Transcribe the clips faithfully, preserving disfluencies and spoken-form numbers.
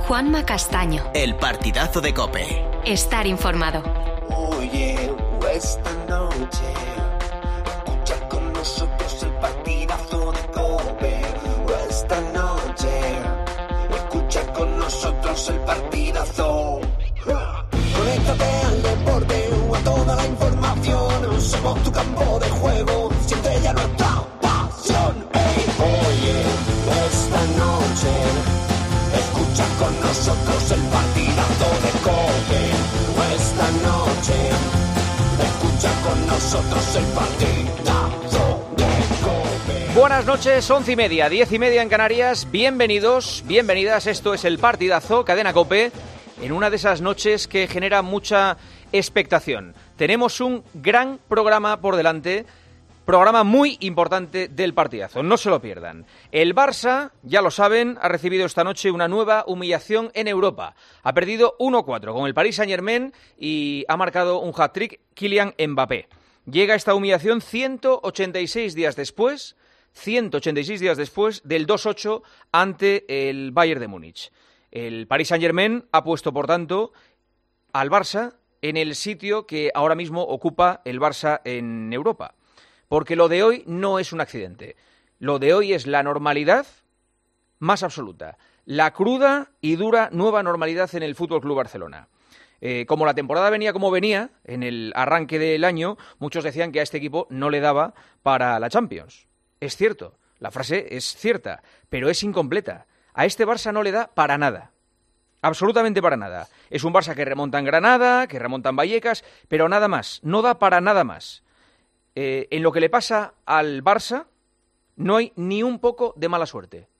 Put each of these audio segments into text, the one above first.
Juanma Castaño. El partidazo de COPE. Estar informado. Oye, esta noche escucha con nosotros el partidazo de COPE. Esta noche escucha con nosotros el partidazo. Conéctate al deporte o a toda la información. Somos tu campo de juego, siente ya nuestra pasión. Hey, oye, esta noche escucha con nosotros el partidazo de COPE. Esta noche escucha con nosotros el partidazo de COPE. Buenas noches, once y media, diez y media en Canarias. Bienvenidos, bienvenidas. Esto es el partidazo, Cadena COPE, en una de esas noches que genera mucha expectación. Tenemos un gran programa por delante, programa muy importante del partidazo, no se lo pierdan. El Barça, ya lo saben, ha recibido esta noche una nueva humillación en Europa. Ha perdido uno cuatro con el Paris Saint-Germain y ha marcado un hat-trick Kylian Mbappé. Llega esta humillación ciento ochenta y seis días después, ciento ochenta y seis días después del dos ocho ante el Bayern de Múnich. El Paris Saint-Germain ha puesto, por tanto, al Barça en el sitio que ahora mismo ocupa el Barça en Europa. Porque lo de hoy no es un accidente. Lo de hoy es la normalidad más absoluta. La cruda y dura nueva normalidad en el F C Barcelona. Eh, como la temporada venía como venía, en el arranque del año, muchos decían que a este equipo no le daba para la Champions. Es cierto, la frase es cierta, pero es incompleta. A este Barça no le da para nada. Absolutamente para nada. Es un Barça que remonta en Granada, que remonta en Vallecas, pero nada más. No da para nada más. Eh, en lo que le pasa al Barça, no hay ni un poco de mala suerte.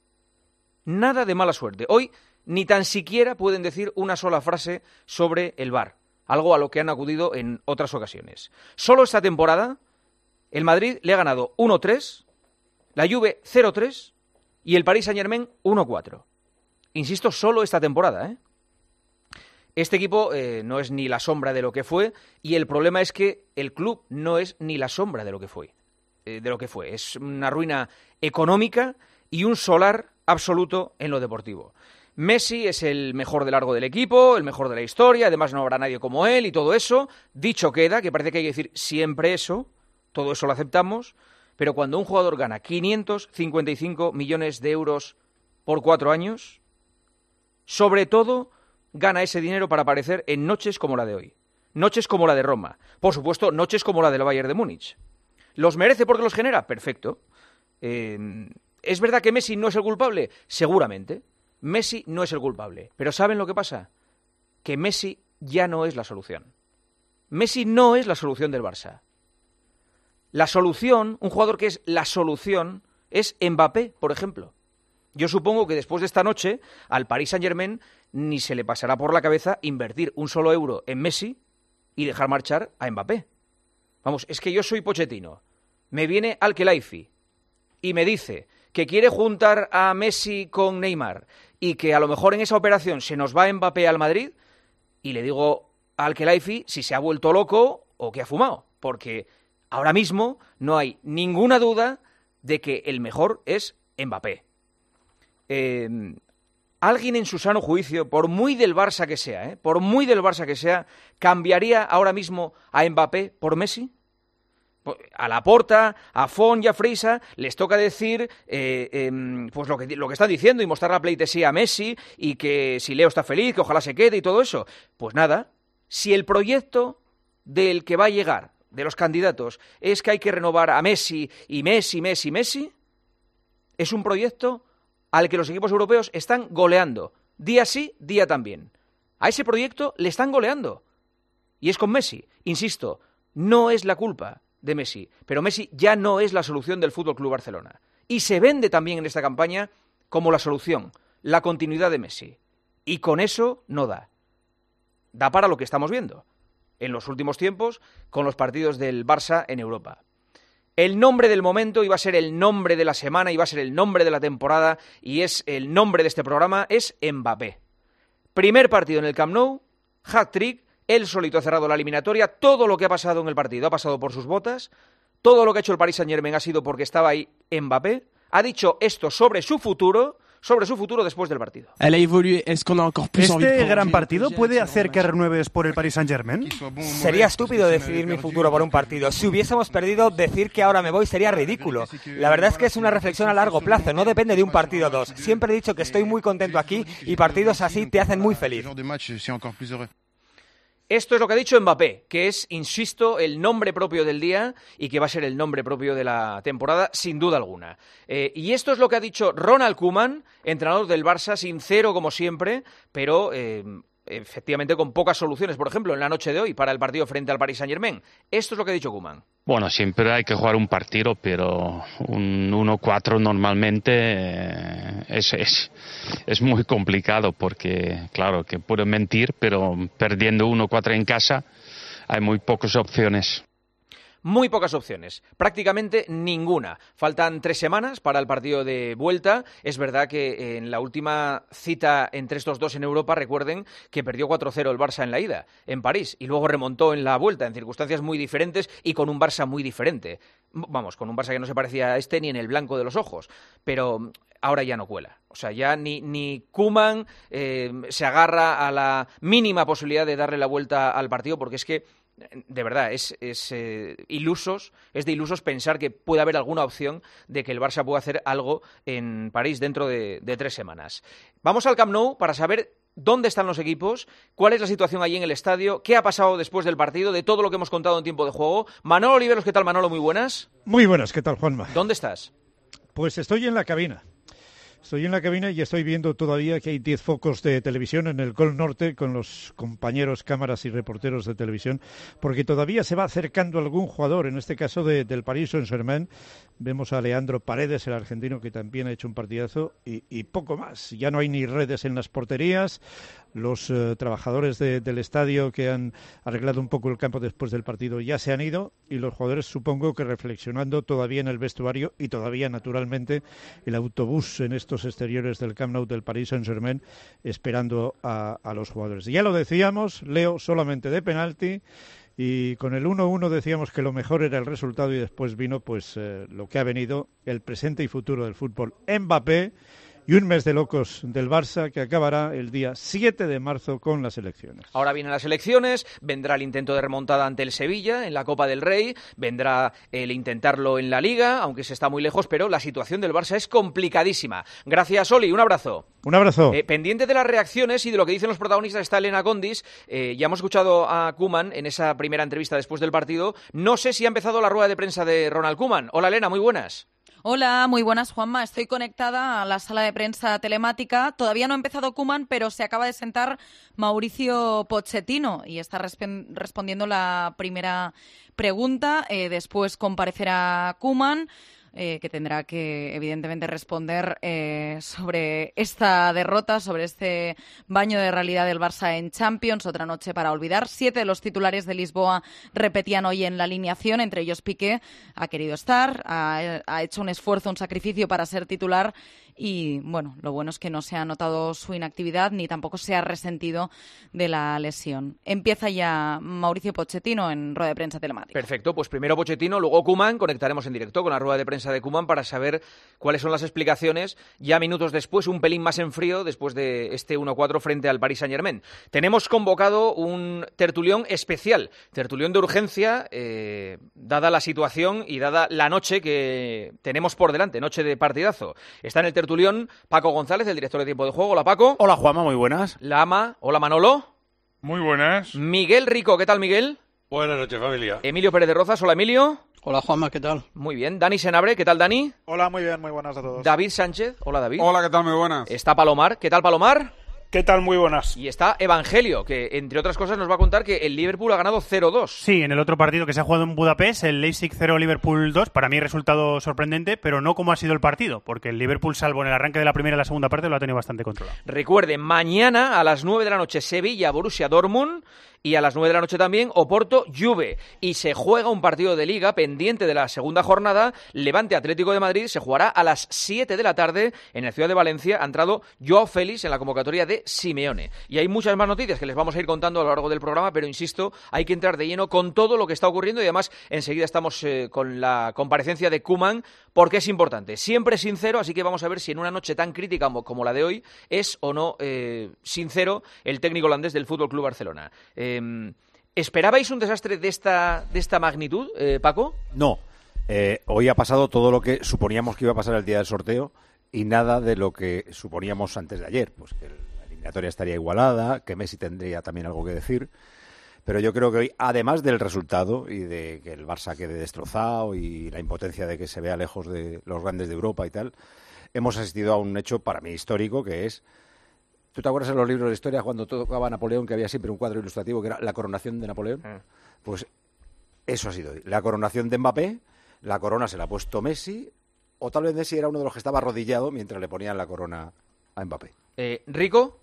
Nada de mala suerte. Hoy ni tan siquiera pueden decir una sola frase sobre el V A R, algo a lo que han acudido en otras ocasiones. Solo esta temporada, el Madrid le ha ganado uno tres, la Juve cero tres y el Paris Saint-Germain uno cuatro. Insisto, solo esta temporada, ¿eh? Este equipo eh, no es ni la sombra de lo que fue, y el problema es que el club no es ni la sombra de lo que fue. Eh, de lo que fue. Es una ruina económica y un solar absoluto en lo deportivo. Messi es el mejor de largo del equipo, el mejor de la historia, además no habrá nadie como él y todo eso. Dicho queda, que parece que hay que decir siempre eso, todo eso lo aceptamos, pero cuando un jugador gana quinientos cincuenta y cinco millones de euros por cuatro años, sobre todo gana ese dinero para aparecer en noches como la de hoy. Noches como la de Roma. Por supuesto, noches como la del Bayern de Múnich. ¿Los merece porque los genera? Perfecto. Eh, ¿Es verdad que Messi no es el culpable? Seguramente. Messi no es el culpable. Pero ¿saben lo que pasa? Que Messi ya no es la solución. Messi no es la solución del Barça. La solución, un jugador que es la solución, es Mbappé, por ejemplo. Yo supongo que después de esta noche, al Paris Saint-Germain ni se le pasará por la cabeza invertir un solo euro en Messi y dejar marchar a Mbappé. Vamos, es que yo soy Pochettino. Me viene Al-Khelaifi y me dice que quiere juntar a Messi con Neymar y que a lo mejor en esa operación se nos va Mbappé al Madrid, y le digo a Al-Khelaifi si se ha vuelto loco o que ha fumado, porque ahora mismo no hay ninguna duda de que el mejor es Mbappé. Eh, alguien en su sano juicio, por muy del Barça que sea, ¿eh? por muy del Barça que sea, ¿cambiaría ahora mismo a Mbappé por Messi? A Laporta, a Font y a Freisa les toca decir eh, eh, pues lo que, lo que están diciendo y mostrar la pleitesía a Messi y que si Leo está feliz, que ojalá se quede y todo eso. Pues nada, si el proyecto del que va a llegar, de los candidatos, es que hay que renovar a Messi y Messi, Messi, Messi, es un proyecto al que los equipos europeos están goleando, día sí, día también. A ese proyecto le están goleando. Y es con Messi. Insisto, no es la culpa de Messi, pero Messi ya no es la solución del F C Barcelona. Y se vende también en esta campaña como la solución, la continuidad de Messi. Y con eso no da. Da para lo que estamos viendo en los últimos tiempos con los partidos del Barça en Europa. El nombre del momento iba a ser el nombre de la semana, iba a ser el nombre de la temporada y es el nombre de este programa, es Mbappé. Primer partido en el Camp Nou, hat-trick, él solito ha cerrado la eliminatoria, todo lo que ha pasado en el partido ha pasado por sus botas, todo lo que ha hecho el Paris Saint-Germain ha sido porque estaba ahí Mbappé, ha dicho esto sobre su futuro, sobre su futuro después del partido. ¿Este gran partido puede hacer que renueves por el Paris Saint-Germain? Sería estúpido decidir mi futuro por un partido. Si hubiésemos perdido, decir que ahora me voy sería ridículo. La verdad es que es una reflexión a largo plazo, no depende de un partido o dos. Siempre he dicho que estoy muy contento aquí y partidos así te hacen muy feliz. Esto es lo que ha dicho Mbappé, que es, insisto, el nombre propio del día y que va a ser el nombre propio de la temporada, sin duda alguna. Eh, y esto es lo que ha dicho Ronald Koeman, entrenador del Barça, sincero como siempre, pero eh, efectivamente con pocas soluciones. Por ejemplo, en la noche de hoy, para el partido frente al Paris Saint-Germain. Esto es lo que ha dicho Koeman. Bueno, siempre hay que jugar un partido, pero un uno cuatro normalmente eh, es, es, es muy complicado porque, claro, que puedo mentir, pero perdiendo uno cuatro en casa hay muy pocas opciones. Muy pocas opciones, prácticamente ninguna. Faltan tres semanas para el partido de vuelta. Es verdad que en la última cita entre estos dos en Europa, recuerden que perdió cuatro cero el Barça en la ida, en París, y luego remontó en la vuelta, en circunstancias muy diferentes y con un Barça muy diferente. Vamos, con un Barça que no se parecía a este ni en el blanco de los ojos, pero ahora ya no cuela. O sea, ya ni, ni Koeman eh, se agarra a la mínima posibilidad de darle la vuelta al partido, porque es que de verdad, es, es eh, ilusos, es de ilusos pensar que puede haber alguna opción de que el Barça pueda hacer algo en París dentro de, de tres semanas. Vamos al Camp Nou para saber dónde están los equipos, cuál es la situación allí en el estadio, qué ha pasado después del partido, de todo lo que hemos contado en tiempo de juego. Manolo Oliveros, ¿qué tal, Manolo? Muy buenas. Muy buenas, ¿qué tal, Juanma? ¿Dónde estás? Pues estoy en la cabina. Estoy en la cabina y estoy viendo todavía que hay diez focos de televisión en el Gol Norte con los compañeros, cámaras y reporteros de televisión, porque todavía se va acercando algún jugador, en este caso de, del Paris Saint-Germain. Vemos a Leandro Paredes, el argentino, que también ha hecho un partidazo, y, y poco más. Ya no hay ni redes en las porterías. Los eh, trabajadores de, del estadio que han arreglado un poco el campo después del partido ya se han ido, y los jugadores supongo que reflexionando todavía en el vestuario y todavía naturalmente el autobús en estos exteriores del Camp Nou del Paris Saint-Germain esperando a, a los jugadores. Ya lo decíamos, Leo solamente de penalti, y con el uno uno decíamos que lo mejor era el resultado, y después vino pues eh, lo que ha venido, el presente y futuro del fútbol. Mbappé y un mes de locos del Barça que acabará el día siete de marzo con las elecciones. Ahora vienen las elecciones, vendrá el intento de remontada ante el Sevilla en la Copa del Rey, vendrá el intentarlo en la Liga, aunque se está muy lejos, pero la situación del Barça es complicadísima. Gracias, Oli, un abrazo. Un abrazo. Eh, pendiente de las reacciones y de lo que dicen los protagonistas está Elena Condis. Eh, ya hemos escuchado a Koeman en esa primera entrevista después del partido. No sé si ha empezado la rueda de prensa de Ronald Koeman. Hola, Elena, muy buenas. Hola, muy buenas, Juanma. Estoy conectada a la sala de prensa telemática. Todavía no ha empezado Koeman, pero se acaba de sentar Mauricio Pochettino y está resp- respondiendo la primera pregunta. Eh, después comparecerá Koeman, eh, que tendrá que, evidentemente, responder eh, sobre esta derrota, sobre este baño de realidad del Barça en Champions. Otra noche para olvidar. Siete de los titulares de Lisboa repetían hoy en la alineación, entre ellos Piqué. Ha querido estar, ha, ha hecho un esfuerzo, un sacrificio para ser titular. Y, bueno, lo bueno es que no se ha notado su inactividad ni tampoco se ha resentido de la lesión. Empieza ya Mauricio Pochettino en rueda de prensa telemática. Perfecto, pues primero Pochettino, luego Koeman. Conectaremos en directo con la rueda de prensa de Koeman para saber cuáles son las explicaciones ya minutos después, un pelín más en frío, después de este uno cuatro frente al Paris Saint-Germain. Tenemos convocado un tertulión especial, tertulión de urgencia, eh, dada la situación y dada la noche que tenemos por delante, noche de partidazo. Está en el tertulión Paco González, el director de Tiempo de Juego. Hola, Paco. Hola, Juanma, muy buenas. La Ama. Hola, Manolo. Muy buenas. Miguel Rico, ¿qué tal, Miguel? Buenas noches, familia. Emilio Pérez de Rozas. Hola, Emilio. Hola, Juanma, ¿qué tal? Muy bien. Dani Senabre, ¿qué tal, Dani? Hola, muy bien, muy buenas a todos. David Sánchez. Hola, David. Hola, ¿qué tal? Muy buenas. Está Palomar. ¿Qué tal, Palomar? ¿Qué tal? Muy buenas. Y está Evangelio, que entre otras cosas nos va a contar que el Liverpool ha ganado cero dos. Sí, en el otro partido que se ha jugado en Budapest, el Leipzig cero, Liverpool dos, para mí resultado sorprendente, pero no como ha sido el partido, porque el Liverpool, salvo en el arranque de la primera y la segunda parte, lo ha tenido bastante controlado. Recuerden, mañana a las nueve de la noche Sevilla, Borussia Dortmund, y a las nueve de la noche también Oporto, Juve. Y se juega un partido de Liga pendiente de la segunda jornada, Levante Atlético de Madrid, se jugará a las siete de la tarde en la ciudad de Valencia. Ha entrado Joao Félix en la convocatoria de de Simeone. Y hay muchas más noticias que les vamos a ir contando a lo largo del programa, pero insisto, hay que entrar de lleno con todo lo que está ocurriendo y además enseguida estamos eh, con la comparecencia de Koeman, porque es importante. Siempre sincero, así que vamos a ver si en una noche tan crítica como, como la de hoy es o no eh, sincero el técnico holandés del F C Barcelona. Eh, ¿Esperabais un desastre de esta, de esta magnitud, eh, Paco? No. Eh, hoy ha pasado todo lo que suponíamos que iba a pasar el día del sorteo y nada de lo que suponíamos antes de ayer. Pues que la eliminatoria estaría igualada, que Messi tendría también algo que decir. Pero yo creo que hoy, además del resultado y de que el Barça quede destrozado y la impotencia de que se vea lejos de los grandes de Europa y tal, hemos asistido a un hecho para mí histórico, que es... ¿Tú te acuerdas en los libros de historia cuando tocaba Napoleón, que había siempre un cuadro ilustrativo que era la coronación de Napoleón? Mm. Pues eso ha sido hoy. La coronación de Mbappé, la corona se la ha puesto Messi, o tal vez Messi era uno de los que estaba arrodillado mientras le ponían la corona a Mbappé. Eh, ¿Rico?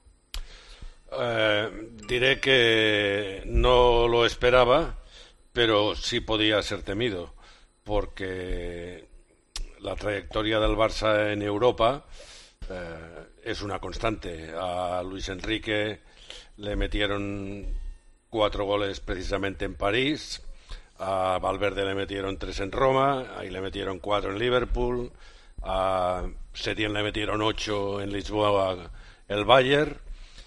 Eh, diré que no lo esperaba, pero sí podía ser temido, porque la trayectoria del Barça en Europa eh, es una constante. A Luis Enrique le metieron cuatro goles precisamente en París, a Valverde le metieron tres en Roma, ahí le metieron cuatro en Liverpool, a Setién le metieron ocho en Lisboa el Bayern,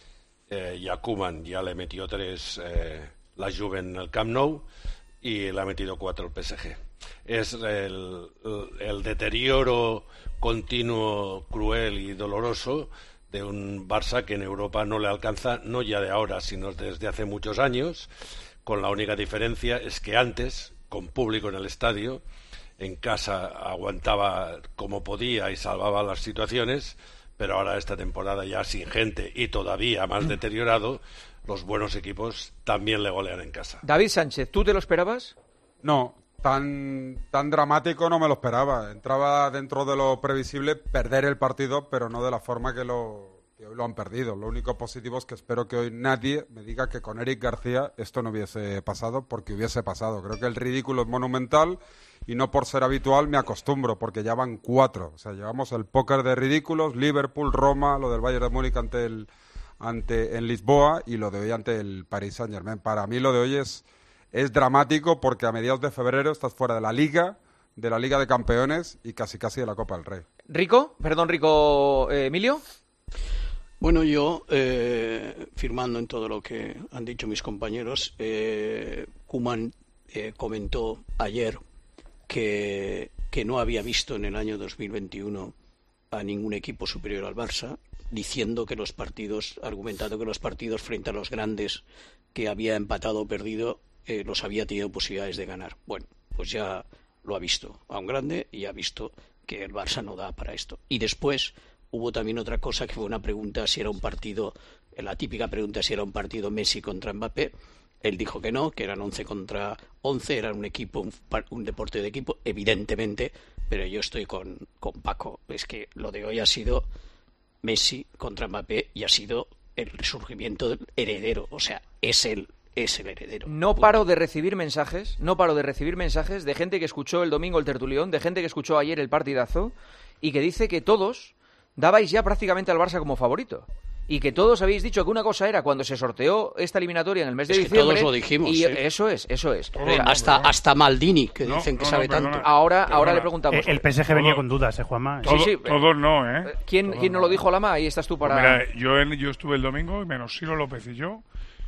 Eh, y a Koeman ya le metió tres eh, la Juve en el Camp Nou y le ha metido cuatro el P S G. Es el, el, el deterioro continuo, cruel y doloroso de un Barça que en Europa no le alcanza, no ya de ahora, sino desde hace muchos años, con la única diferencia es que antes, con público en el estadio, en casa aguantaba como podía y salvaba las situaciones, pero ahora esta temporada ya sin gente y todavía más deteriorado, los buenos equipos también le golean en casa. David Sánchez, ¿tú te lo esperabas? No, tan, tan dramático no me lo esperaba. Entraba dentro de lo previsible perder el partido, pero no de la forma que, lo, que hoy lo han perdido. Lo único positivo es que espero que hoy nadie me diga que con Eric García esto no hubiese pasado, porque hubiese pasado. Creo que el ridículo es monumental. Y no por ser habitual me acostumbro, porque ya van cuatro. O sea, llevamos el póker de ridículos, Liverpool, Roma, lo del Bayern de Múnich ante el, ante, en Lisboa y lo de hoy ante el Paris Saint-Germain. Para mí lo de hoy es, es dramático porque a mediados de febrero estás fuera de la Liga, de la Liga de Campeones y casi casi de la Copa del Rey. ¿Rico? Perdón, Rico, eh, ¿Emilio? Bueno, yo, eh, firmando en todo lo que han dicho mis compañeros, eh, Koeman eh, comentó ayer Que, que no había visto en el año dos mil veintiuno a ningún equipo superior al Barça, diciendo que los partidos, argumentando que los partidos frente a los grandes que había empatado o perdido, eh, los había tenido posibilidades de ganar. Bueno, pues ya lo ha visto a un grande y ha visto que el Barça no da para esto. Y después hubo también otra cosa, que fue una pregunta si era un partido, la típica pregunta si era un partido Messi contra Mbappé. Él dijo que no, que eran once contra once, eran un equipo, un, un deporte de equipo, evidentemente, pero yo estoy con, con Paco. Es que lo de hoy ha sido Messi contra Mbappé y ha sido el resurgimiento del heredero. O sea, es él, es el heredero. No paro de recibir mensajes, no paro de recibir mensajes de gente que escuchó el domingo el tertulión, de gente que escuchó ayer el partidazo y que dice que todos dabais ya prácticamente al Barça como favorito. Y que todos habéis dicho que una cosa era cuando se sorteó esta eliminatoria en el mes de es que diciembre. Todos lo dijimos. Y sí. eso es, eso es. O sea, hasta, hasta Maldini, que no, dicen que no, sabe no, perdona, tanto. Ahora, perdona. ahora le preguntamos. El P S G venía con dudas, ¿eh, Juanma? Todo, sí, sí. Todos no, ¿eh? ¿Quién, ¿quién no lo dijo, Lama? Ahí estás tú para... Pues mira, yo, en, yo estuve el domingo, y menos Ciro López y yo,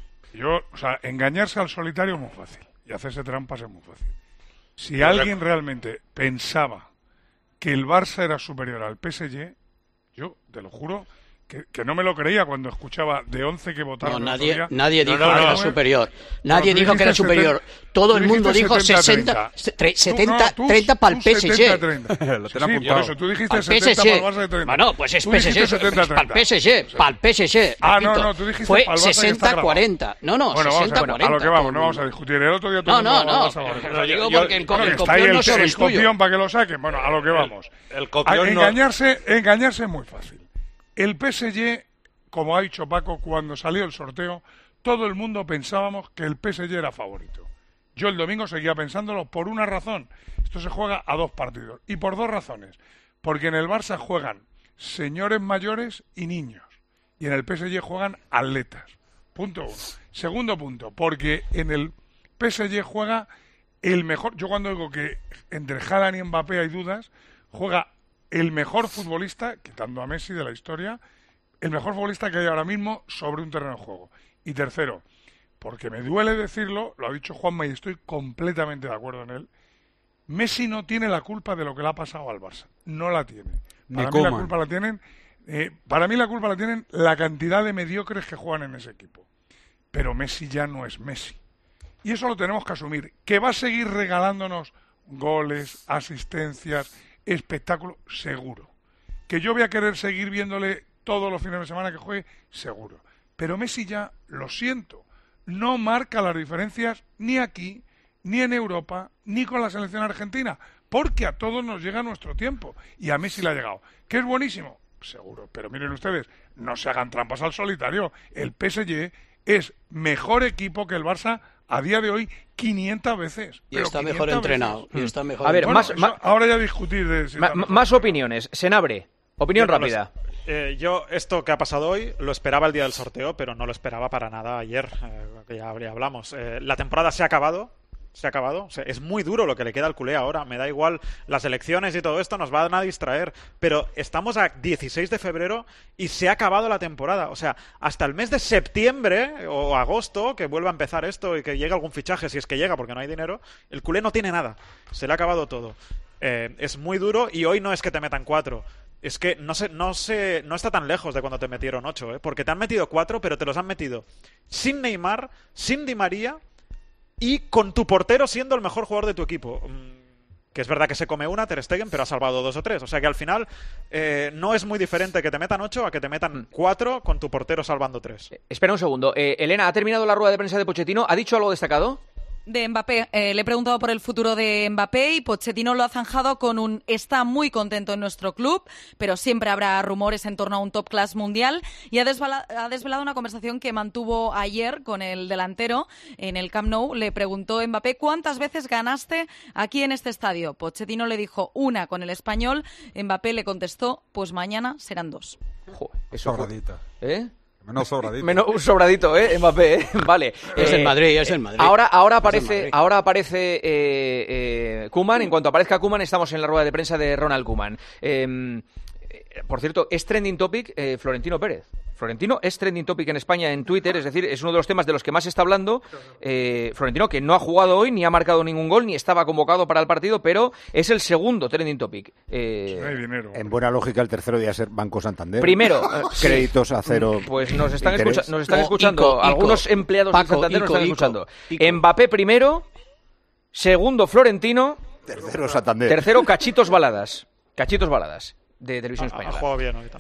yo, o sea, engañarse al solitario es muy fácil. Y hacerse trampas es muy fácil. Si Pero alguien rec- realmente pensaba que el Barça era superior al P S G, yo, te lo juro... Que, que no me lo creía cuando escuchaba de once que votaron. No, nadie, día. nadie dijo no, no, que era no, superior. no, Nadie dijo que era superior. setenta, Todo el mundo dijo sesenta, setenta, treinta para el P S G. Lo Sí, tengo sí, apuntado. por eso tú dijiste Al setenta P S G. para el Barça de treinta. Bueno, pues es Tú P S G. dijiste setenta, Para el P S G. treinta. Para el P S G. Ah, repito. no, no, tú dijiste Fue para el Barça y está sesenta cuarenta. No, no, bueno, sesenta vamos a, cuarenta. a lo que vamos, no vamos a discutir. El otro día todo No, el mundo no, Barça, no. Barça. Lo digo Yo- porque el, bueno, el está ahí copión el, no solo el es tuyo. copión para que lo saquen. Bueno, a lo que vamos. El, el copión a, no... engañarse, engañarse es muy fácil. El P S G, como ha dicho Paco, cuando salió el sorteo, todo el mundo pensábamos que el P S G era favorito. Yo el domingo seguía pensándolo por una razón. Esto se juega a dos partidos. Y por dos razones. Porque en el Barça juegan señores mayores y niños. y en el P S G juegan atletas. Punto uno. Segundo punto, porque en el P S G juega el mejor, yo cuando digo que entre Haaland y Mbappé hay dudas, juega el mejor futbolista, quitando a Messi de la historia, el mejor futbolista que hay ahora mismo sobre un terreno de juego. Y tercero, porque me duele decirlo, lo ha dicho Juanma y estoy completamente de acuerdo en él, Messi no tiene la culpa de lo que le ha pasado al Barça. No la tiene. Para mí la culpa la tienen, eh, para mí la culpa la tienen la cantidad de mediocres que juegan en ese equipo. Pero Messi ya no es Messi. Y eso lo tenemos que asumir. Que va a seguir regalándonos goles, asistencias, espectáculo, seguro. Que yo voy a querer seguir viéndole todos los fines de semana que juegue, seguro. Pero Messi ya, lo siento, no marca las diferencias ni aquí, ni en Europa, ni con la selección argentina, porque a todos nos llega nuestro tiempo. Y a Messi le ha llegado. ¿Que es buenísimo? Seguro. Pero miren ustedes, no se hagan trampas al solitario. El P S G es mejor equipo que el Barça a día de hoy quinientas veces. Y está mejor entrenado. Y está mejor a ver, bueno, más, más, ahora ya discutir de si ma, más opiniones. Senabre, opinión yo no rápida. Los, eh, yo esto que ha pasado hoy lo esperaba el día del sorteo, pero no lo esperaba para nada ayer, eh, que ya, ya hablamos. Eh, la temporada se ha acabado. Se ha acabado. O sea, es muy duro lo que le queda al culé ahora. Me da igual las elecciones y todo esto, nos van a distraer. Pero estamos a dieciséis de febrero y se ha acabado la temporada. O sea, hasta el mes de septiembre o agosto, que vuelva a empezar esto y que llegue algún fichaje, si es que llega porque no hay dinero, el culé no tiene nada. Se le ha acabado todo. Eh, es muy duro y hoy no es que te metan cuatro. Es que no se, no se, no está tan lejos de cuando te metieron ocho, ¿eh? Porque te han metido cuatro, pero te los han metido sin Neymar, sin Di María y con tu portero siendo el mejor jugador de tu equipo. Que es verdad que se come una, Ter Stegen, pero ha salvado dos o tres. O sea que al final eh, no es muy diferente que te metan ocho a que te metan cuatro con tu portero salvando tres. Eh, espera un segundo. Eh, Elena, ¿ha terminado la rueda de prensa de Pochettino? ¿Ha dicho algo destacado? De Mbappé. Eh, le he preguntado por el futuro de Mbappé y Pochettino lo ha zanjado con un está muy contento en nuestro club, pero siempre habrá rumores en torno a un top class mundial, y ha desvelado, ha desvelado una conversación que mantuvo ayer con el delantero en el Camp Nou. Le preguntó Mbappé ¿cuántas veces ganaste aquí en este estadio? Pochettino le dijo una con el Español. Mbappé le contestó pues mañana serán dos. Joder, eso Sobradita. ¿Eh? Menos sobradito. Menos un sobradito, ¿eh? Mbappé, ¿eh? Vale. Es eh, el Madrid, es el Madrid. Ahora, ahora Es aparece, el ahora aparece eh, eh, Koeman. En cuanto aparezca Koeman, estamos en la rueda de prensa de Ronald Koeman. Eh, por cierto, es trending topic eh, Florentino Pérez. Florentino es trending topic en España en Twitter, es decir, es uno de los temas de los que más se está hablando. Eh, Florentino, que no ha jugado hoy, ni ha marcado ningún gol, ni estaba convocado para el partido, pero es el segundo trending topic. Eh, no hay dinero. En buena lógica, el tercero debe ser Banco Santander. Primero. Eh, Créditos a cero. Pues nos están, escucha nos están Oh, escuchando. Ico, Ico. Algunos empleados Paco, de Santander Ico, nos están Ico, escuchando. Ico. Mbappé primero, segundo Florentino, Tercero Santander. tercero Cachitos Baladas. Cachitos Baladas, de Televisión Ha, ha Española. jugado bien hoy también.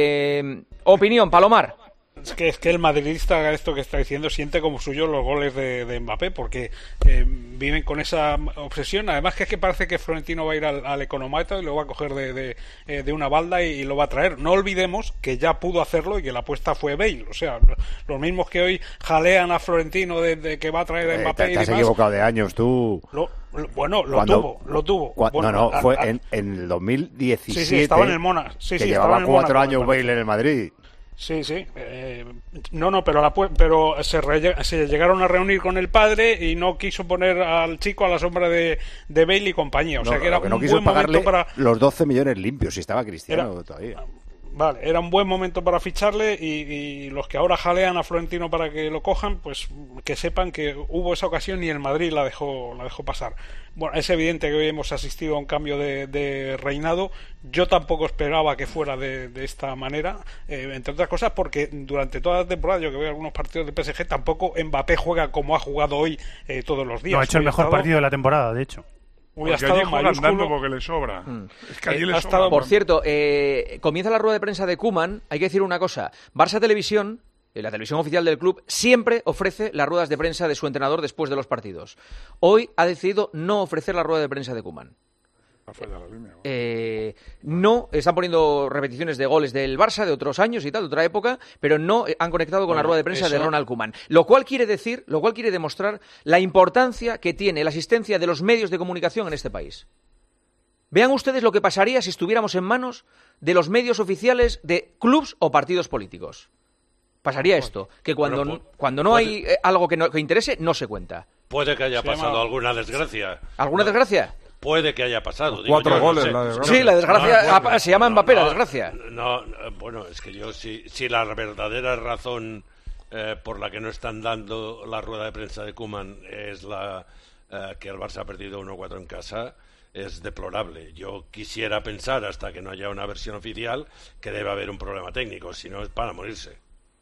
Eh, opinión, Palomar. Es que, es que el madridista, esto que está diciendo, siente como suyo los goles de, de Mbappé, porque eh, viven con esa obsesión. Además que es que parece que Florentino va a ir al, al economato y lo va a coger de, de, eh, de una balda y, y lo va a traer. No olvidemos que ya pudo hacerlo y que la apuesta fue Bale. O sea, los mismos que hoy jalean a Florentino de, de que va a traer a Mbappé Eh, te, y te has demás, equivocado de años, tú. Lo, lo, bueno, lo Cuando- tuvo, lo tuvo. Cua- Bueno, no, no, a- fue a- en, en el dos mil diecisiete. Sí, sí, estaba en el Mónaco. Sí, que sí, llevaba estaba en el cuatro Mónaco, años me parece. Bale en el Madrid. Sí, sí. Eh, no, no, pero, la, pu- pero se, re- se llegaron a reunir con el padre y no quiso poner al chico a la sombra de, de Bale y compañía. O No, sea que era lo que no un quiso buen pagarle momento para... los doce millones limpios, si estaba Cristiano Era- todavía. Vale, era un buen momento para ficharle y, y los que ahora jalean a Florentino para que lo cojan, pues que sepan que hubo esa ocasión y el Madrid la dejó, la dejó pasar. Bueno, es evidente que hoy hemos asistido a un cambio de, de reinado. Yo tampoco esperaba que fuera de, de esta manera, eh, entre otras cosas porque durante toda la temporada, yo que veo algunos partidos de P S G, tampoco Mbappé juega como ha jugado hoy eh, todos los días. No, ha hecho el Hoy mejor estado- partido de la temporada, de hecho. Hoy ha Porque estado allí juegan mayúsculo. dando porque le sobra. Mm. Es que allí Eh, le ha sobra. estado- Por cierto, eh, comienza la rueda de prensa de Koeman. Hay que decir una cosa. Barça Televisión, eh, la televisión oficial del club, siempre ofrece las ruedas de prensa de su entrenador después de los partidos. Hoy ha decidido no ofrecer la rueda de prensa de Koeman. Ha fallado la línea. Eh, no están poniendo repeticiones de goles del Barça de otros años y tal, de otra época, pero no eh, han conectado con la Bueno, rueda de prensa de eso- Ronald Koeman. Lo cual quiere decir, lo cual quiere demostrar la importancia que tiene la asistencia de los medios de comunicación en este país. Vean ustedes lo que pasaría si estuviéramos en manos de los medios oficiales de clubs o partidos políticos. Pasaría esto, que cuando, Bueno, pues, cuando no puede, hay eh, algo que, no, que interese, no se cuenta. Puede que haya Se pasado llama- alguna desgracia. ¿Alguna desgracia? Puede que haya pasado. Los digo cuatro yo, no goles, sé. la desgracia. Sí, la desgracia No, bueno, ah, se llama Mbappé, la no, desgracia. No, no, bueno, es que yo, si, si la verdadera razón eh, por la que no están dando la rueda de prensa de Koeman es la eh, que el Barça ha perdido uno cuatro en casa, es deplorable. Yo quisiera pensar, hasta que no haya una versión oficial, que debe haber un problema técnico, si no es para morirse.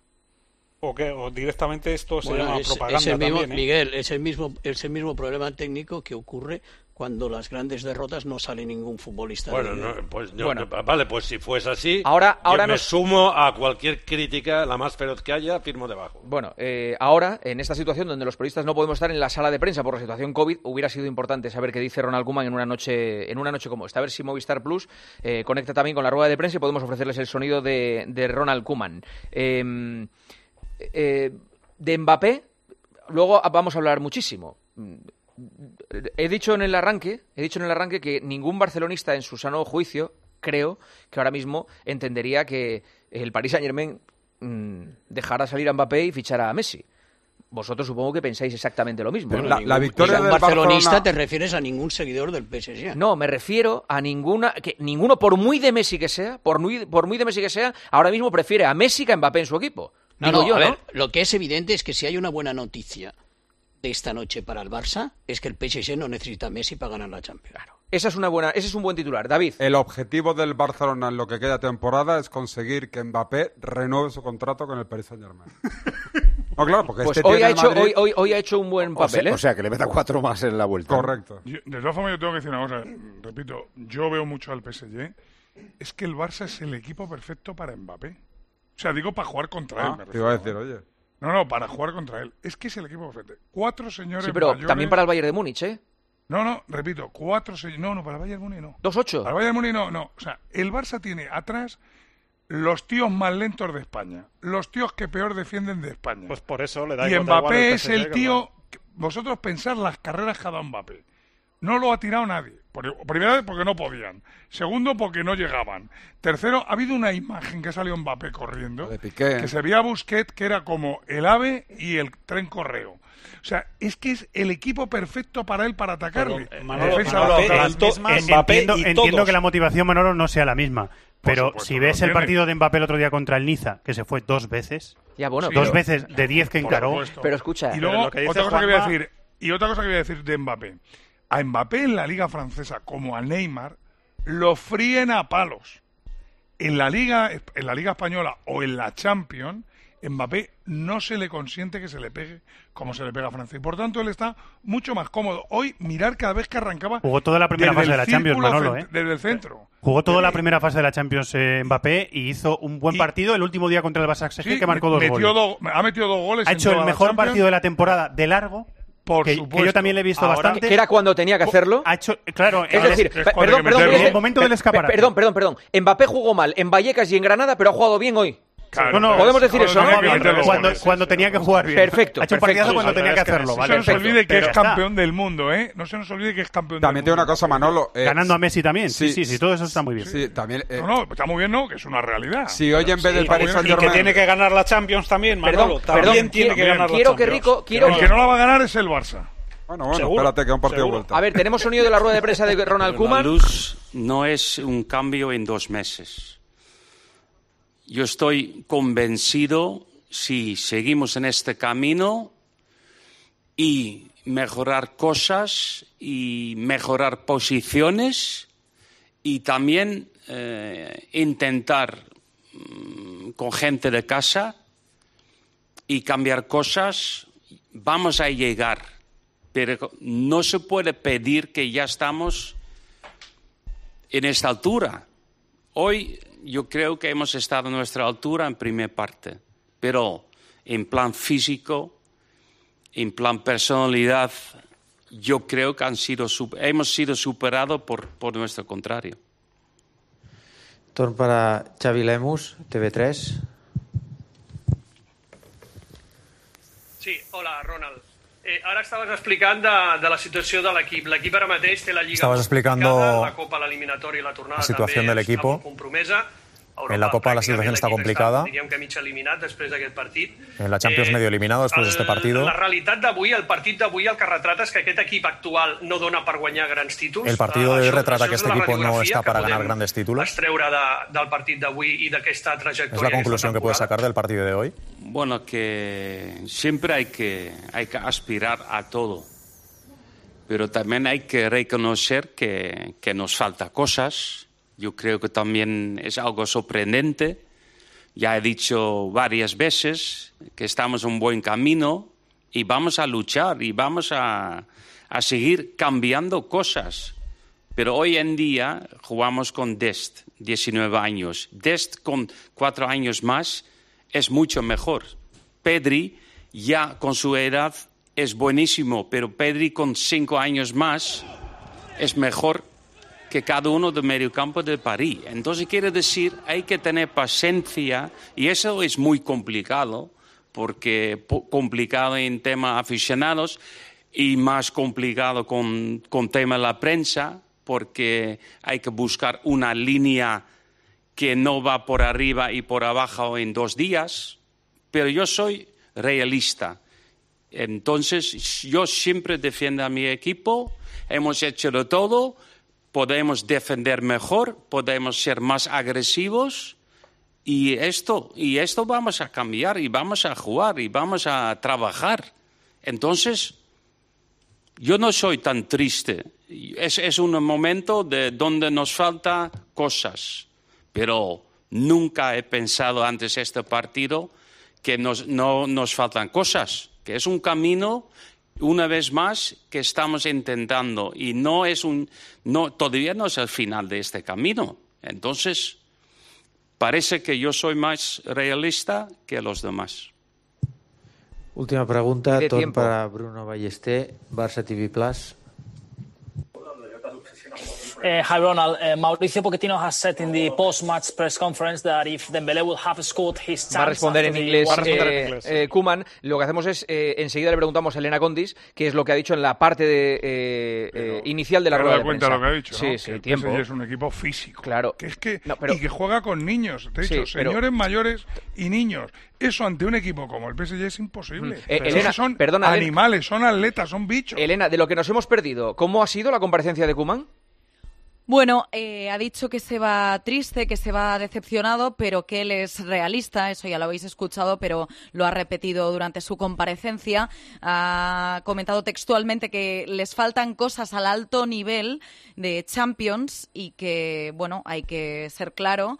O que o directamente esto se Bueno, llama es, propaganda es el mismo, también, ¿eh? Miguel, es el mismo, es el mismo problema técnico que ocurre cuando las grandes derrotas no sale ningún futbolista. Bueno, de- no, pues yo- Bueno. vale, pues si fuese así, Ahora- ahora yo me nos- sumo a cualquier crítica, la más feroz que haya, firmo debajo. Bueno, eh, ahora, en esta situación donde los periodistas no podemos estar en la sala de prensa por la situación COVID, hubiera sido importante saber qué dice Ronald Koeman en una noche en una noche como esta. A ver si Movistar Plus eh, conecta también con la rueda de prensa y podemos ofrecerles el sonido de, de Ronald Koeman. Eh, eh, de Mbappé, luego vamos a hablar muchísimo. He dicho en el arranque, he dicho en el arranque que ningún barcelonista en su sano juicio, creo, que ahora mismo entendería que el Paris Saint-Germain mmm, dejara salir a Mbappé y fichara a Messi. Vosotros supongo que pensáis exactamente lo mismo. Bueno, ¿no? la, la victoria del barcelonista Barcelona... te refieres a ningún seguidor del P S G. No, me refiero a ninguna, que ninguno, por muy de Messi que sea, por muy, por muy de Messi que sea, ahora mismo prefiere a Messi que a Mbappé en su equipo. No, Digo no, yo, a ¿no? ver, lo que es evidente es que si hay una buena noticia de esta noche para el Barça, es que el P S G no necesita a Messi para ganar la Champions. Claro. Esa es una buena, ese es un buen titular, David. El objetivo del Barcelona en lo que queda de temporada es conseguir que Mbappé renueve su contrato con el Paris Saint-Germain. No, claro, porque Pues este hoy, tiene ha el hecho, Madrid- hoy, hoy, hoy ha hecho un buen O papel, sea, ¿eh? o sea, que le meta cuatro más en la vuelta. Correcto. Yo- de todas formas, yo tengo que decir una cosa. Repito, yo veo mucho al P S G. Es que el Barça es el equipo perfecto para Mbappé. O sea, digo para jugar contra él. Ah, me te iba a refiero, decir, ¿eh? oye. No, no, para jugar contra él. Es que es el equipo perfecto. Cuatro señores Sí, pero mayores- también para el Bayern de Múnich, ¿eh? No, no, repito, cuatro señores... No, no, para el Bayern Múnich no. dos ocho. Para el Bayern Múnich no, no. O sea, el Barça tiene atrás los tíos más lentos de España. Los tíos que peor defienden de España. Pues por eso le da Y igual, da igual Mbappé el es P S G el que tío... que- Vosotros pensad las carreras que ha dado Mbappé. No lo ha tirado nadie. Por- Primera vez porque no podían. Segundo porque no llegaban. Tercero, ha habido una imagen que ha salido Mbappé corriendo. De Piqué. Que se veía a Busquets, que era como el ave y el tren correo. O sea, es que es el equipo perfecto para él para atacarle. Pero, eh, La Manolo, defensa Manolo, lateral. las mismas- En- Mbappé entiendo y entiendo todos. que la motivación, Manolo, no sea la misma. Pero supuesto, si lo ves el tiene. partido de Mbappé el otro día contra el Niza, que se fue dos veces, Ya, bueno, Sí, dos pero- veces de diez que Por encaró, supuesto. Pero escucha, Y Pero luego, lo que dice otra cosa que voy a Juanma- decir, y otra cosa que voy a decir de Mbappé. A Mbappé en la Liga Francesa, como a Neymar, lo fríen a palos. En la Liga, en la Liga Española o en la Champions, Mbappé no se le consiente que se le pegue como se le pega a Francia. Y por tanto, él está mucho más cómodo. Hoy, mirar cada vez que arrancaba. Jugó toda la primera desde fase el de la Champions, círculo Manolo, cent- ¿eh? Desde el centro. jugó toda la primera fase de la Champions eh, Mbappé y hizo un buen Y- partido el último día contra el Barça Sí, que marcó dos metió goles. dos- ha metido dos goles. Ha en hecho toda el la mejor Champions. partido de la temporada de largo, Por que, supuesto. que yo también le he visto Ahora, bastante. que era cuando tenía que hacerlo. Ha hecho, claro, Es en- decir, es pe- cuando perdón, hay que perdón, meterlo. mire, el momento del pe- escaparate. Perdón, perdón, perdón. Mbappé jugó mal en Vallecas y en Granada, pero ha jugado bien hoy. Claro, No, no, podemos decir cuando eso, tenía ¿no? que meter los cuando, goles. cuando tenía que jugar bien. Perfecto, Ha hecho un perfecto. partidazo cuando Sí, tenía que es que hacerlo. no No Vale, se nos perfecto. olvide que Pero es está. campeón del mundo, ¿eh? No se nos olvide que es campeón También del tiene una mundo. cosa, Manolo. eh, Ganando a Messi también. Sí, sí, sí, sí, todo eso está muy bien. Sí, también. eh, No, no, está muy bien, ¿no? Que es una realidad. si hoy en vez del sí, Paris y que Saint Y que Germain. tiene que ganar la Champions también, Perdón, Manolo. perdón, También quiero, tiene que ganar la quiero que Champions. Rico, quiero El que no la va a ganar es el Barça. Bueno, bueno, Seguro, espérate, que un partido de seguro. vuelta. A ver, tenemos sonido de la rueda de prensa de Ronald La Koeman. luz no es un cambio en dos meses. Yo estoy convencido, si seguimos en este camino y mejorar cosas y mejorar posiciones y también eh, intentar mm, con gente de casa y cambiar cosas, vamos a llegar. Pero no se puede pedir que ya estamos en esta altura. Hoy yo creo que hemos estado a nuestra altura en primera parte, pero en plan físico, en plan personalidad, yo creo que han sido, hemos sido superados por, por nuestro contrario. Torn per a Xavi Lemus, T V tres. Sí, hola, Ronald. Eh, ara estaves explicant de, de la situació de l'equip. L'equip ara mateix té la Lliga Estabas explicando complicada, la Copa, l'eliminatori i la tornada la situación també del està equipo. molt compromesa. Europa. En la Copa la situación està complicada. Diríem que mig eliminat després d'aquest partit. En la Champions eh, medio eliminado después el, de este partido. La realitat d'avui, el partit d'avui, el que retrata és que aquest equip actual no dona per guanyar grans títols. El partido de hoy retrata que este equipo no está para ganar grandes títulos. Extreure de, del partit d'avui i d'aquesta trajectòria. ¿Es la conclusión que puedes sacar del partido de hoy? Bueno, que siempre hay que, hay que aspirar a todo, pero también hay que reconocer que, que nos falta cosas. Yo creo que también es algo sorprendente. Ya he dicho varias veces que estamos en un buen camino y vamos a luchar y vamos a, a seguir cambiando cosas. Pero hoy en día jugamos con Dest, diecinueve años. Dest con cuatro años más es mucho mejor. Pedri ya con su edad es buenísimo, pero Pedri con cinco años más es mejor que cada uno del mediocampo de París. Entonces quiere decir, hay que tener paciencia y eso es muy complicado, porque complicado en temas aficionados y más complicado con, con tema de la prensa, porque hay que buscar una línea que no va por arriba y por abajo en dos días, pero yo soy realista. Entonces, yo siempre defiendo a mi equipo, hemos hecho de todo, podemos defender mejor, podemos ser más agresivos y esto, y esto vamos a cambiar y vamos a jugar y vamos a trabajar. Entonces, yo no soy tan triste. Es, es un momento de donde nos falta cosas, pero nunca he pensado antes de este partido que nos, no nos faltan cosas, que es un camino, una vez más, que estamos intentando y no es un, no, todavía no es el final de este camino. Entonces, parece que yo soy más realista que los demás. Última pregunta, torn para Bruno Ballester, Barça T V Plus. Uh, hi, Ronald. Uh, Mauricio Pochettino has said in the post-match press conference that if Dembélé would have scored his chance... Va a responder en inglés, Va a responder eh, en inglés sí. eh, Koeman. Lo que hacemos es, eh, enseguida le preguntamos a Elena Condis, que es lo que ha dicho en la parte de, eh, eh, inicial de la rueda de prensa. Cuenta lo que ha dicho, ¿no? Sí, sí, que el tiempo. P S G es un equipo físico. Claro. Que es que, no, pero... Y que juega con niños. Te he dicho, sí, pero... señores mayores y niños. Eso ante un equipo como el P S G es imposible. Mm. Eh, Elena, son perdona, animales, son atletas, son bichos. Elena, de lo que nos hemos perdido, ¿cómo ha sido la comparecencia de Koeman? Bueno, eh, ha dicho que se va triste, que se va decepcionado, pero que él es realista, eso ya lo habéis escuchado, pero lo ha repetido durante su comparecencia. Ha comentado textualmente que les faltan cosas al alto nivel de Champions y que, bueno, hay que ser claro.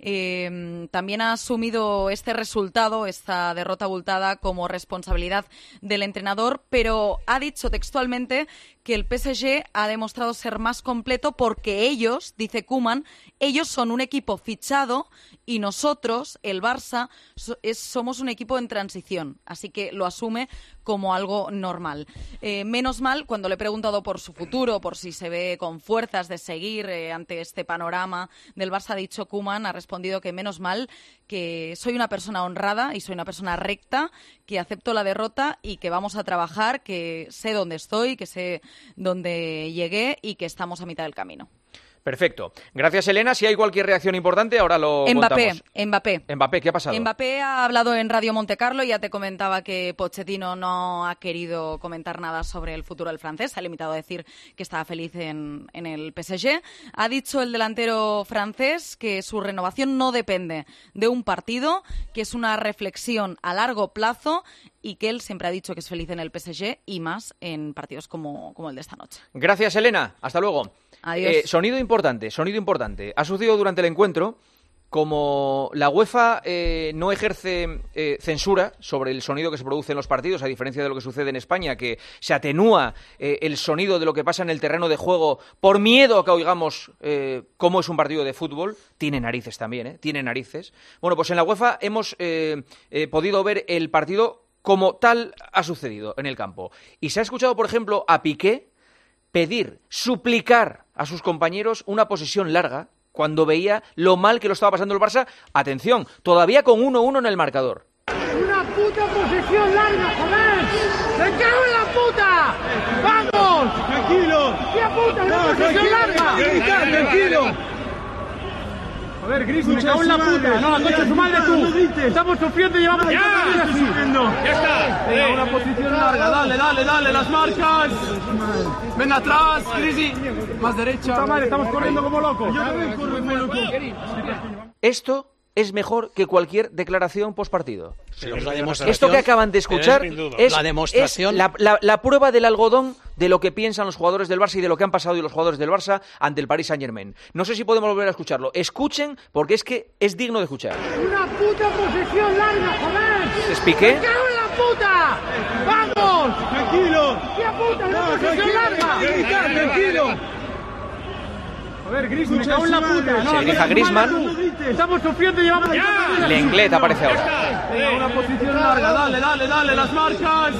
Eh, también ha asumido este resultado, esta derrota abultada, como responsabilidad del entrenador, pero ha dicho textualmente que el P S G ha demostrado ser más completo porque ellos, dice Koeman, ellos son un equipo fichado y nosotros, el Barça, so, es, somos un equipo en transición. Así que lo asume como algo normal. Eh, menos mal, cuando le he preguntado por su futuro, por si se ve con fuerzas de seguir eh, ante este panorama del Barça, ha dicho Koeman, ha respondido que menos mal, que soy una persona honrada y soy una persona recta, que acepto la derrota y que vamos a trabajar, que sé dónde estoy, que sé dónde llegué y que estamos a mitad del camino. Perfecto. Gracias, Elena. Si hay cualquier reacción importante, ahora lo Mbappé, contamos. Mbappé. Mbappé, ¿qué ha pasado? Mbappé ha hablado en Radio Montecarlo y ya te comentaba que Pochettino no ha querido comentar nada sobre el futuro del francés. Se ha limitado a decir que estaba feliz en, en el P S G. Ha dicho el delantero francés que su renovación no depende de un partido, que es una reflexión a largo plazo y que él siempre ha dicho que es feliz en el P S G y más en partidos como, como el de esta noche. Gracias, Elena. Hasta luego. Adiós. Eh, sonido importante, sonido importante. Ha sucedido durante el encuentro, como la UEFA eh, no ejerce eh, censura sobre el sonido que se produce en los partidos, a diferencia de lo que sucede en España, que se atenúa eh, el sonido de lo que pasa en el terreno de juego por miedo a que oigamos eh, cómo es un partido de fútbol. Tiene narices también, ¿eh? Tiene narices. Bueno, pues en la UEFA hemos eh, eh, podido ver el partido como tal ha sucedido en el campo. Y se ha escuchado, por ejemplo, a Piqué pedir, suplicar a sus compañeros una posesión larga cuando veía lo mal que lo estaba pasando el Barça. Atención, todavía con uno uno en el marcador. ¡Una puta posesión larga, joder! ¡Me cago en la puta! ¡Vamos! ¡Tranquilo! ¡Qué puta, una no, posesión larga! Tranquilo. A ver, Gris, me cago en la puta. No, la concha de su madre tú. Estamos sufriendo y llevamos... ¡Ya! ¡Ya está! Venga, una posición larga. Dale, dale, dale, las marcas. Ven atrás, Grisi. Más derecha. Madre, estamos corriendo como locos. Yo también corro como loco. Esto es mejor que cualquier declaración postpartido. Pero es la demostración- Esto que acaban de escuchar Sin duda. es, La demostración- es la, la- la prueba del algodón de lo que piensan los jugadores del Barça y de lo que han pasado y los jugadores del Barça ante el Paris Saint-Germain. No sé si podemos volver a escucharlo. Escuchen, porque es que es digno de escuchar. ¡Una puta posesión larga, joder! ¿Es Piqué? ¡Me cago en la puta! ¡Vamos! ¡Tranquilo! ¡Qué puta! ¡Una posesión larga! ¡Tranquilo! A ver, Gris, me cago en la puta. Se dirige a Griezmann. Estamos sufriendo y llevamos... Lenglet aparece ahora. Venga, una posición larga. Dale, dale, dale, las marcas.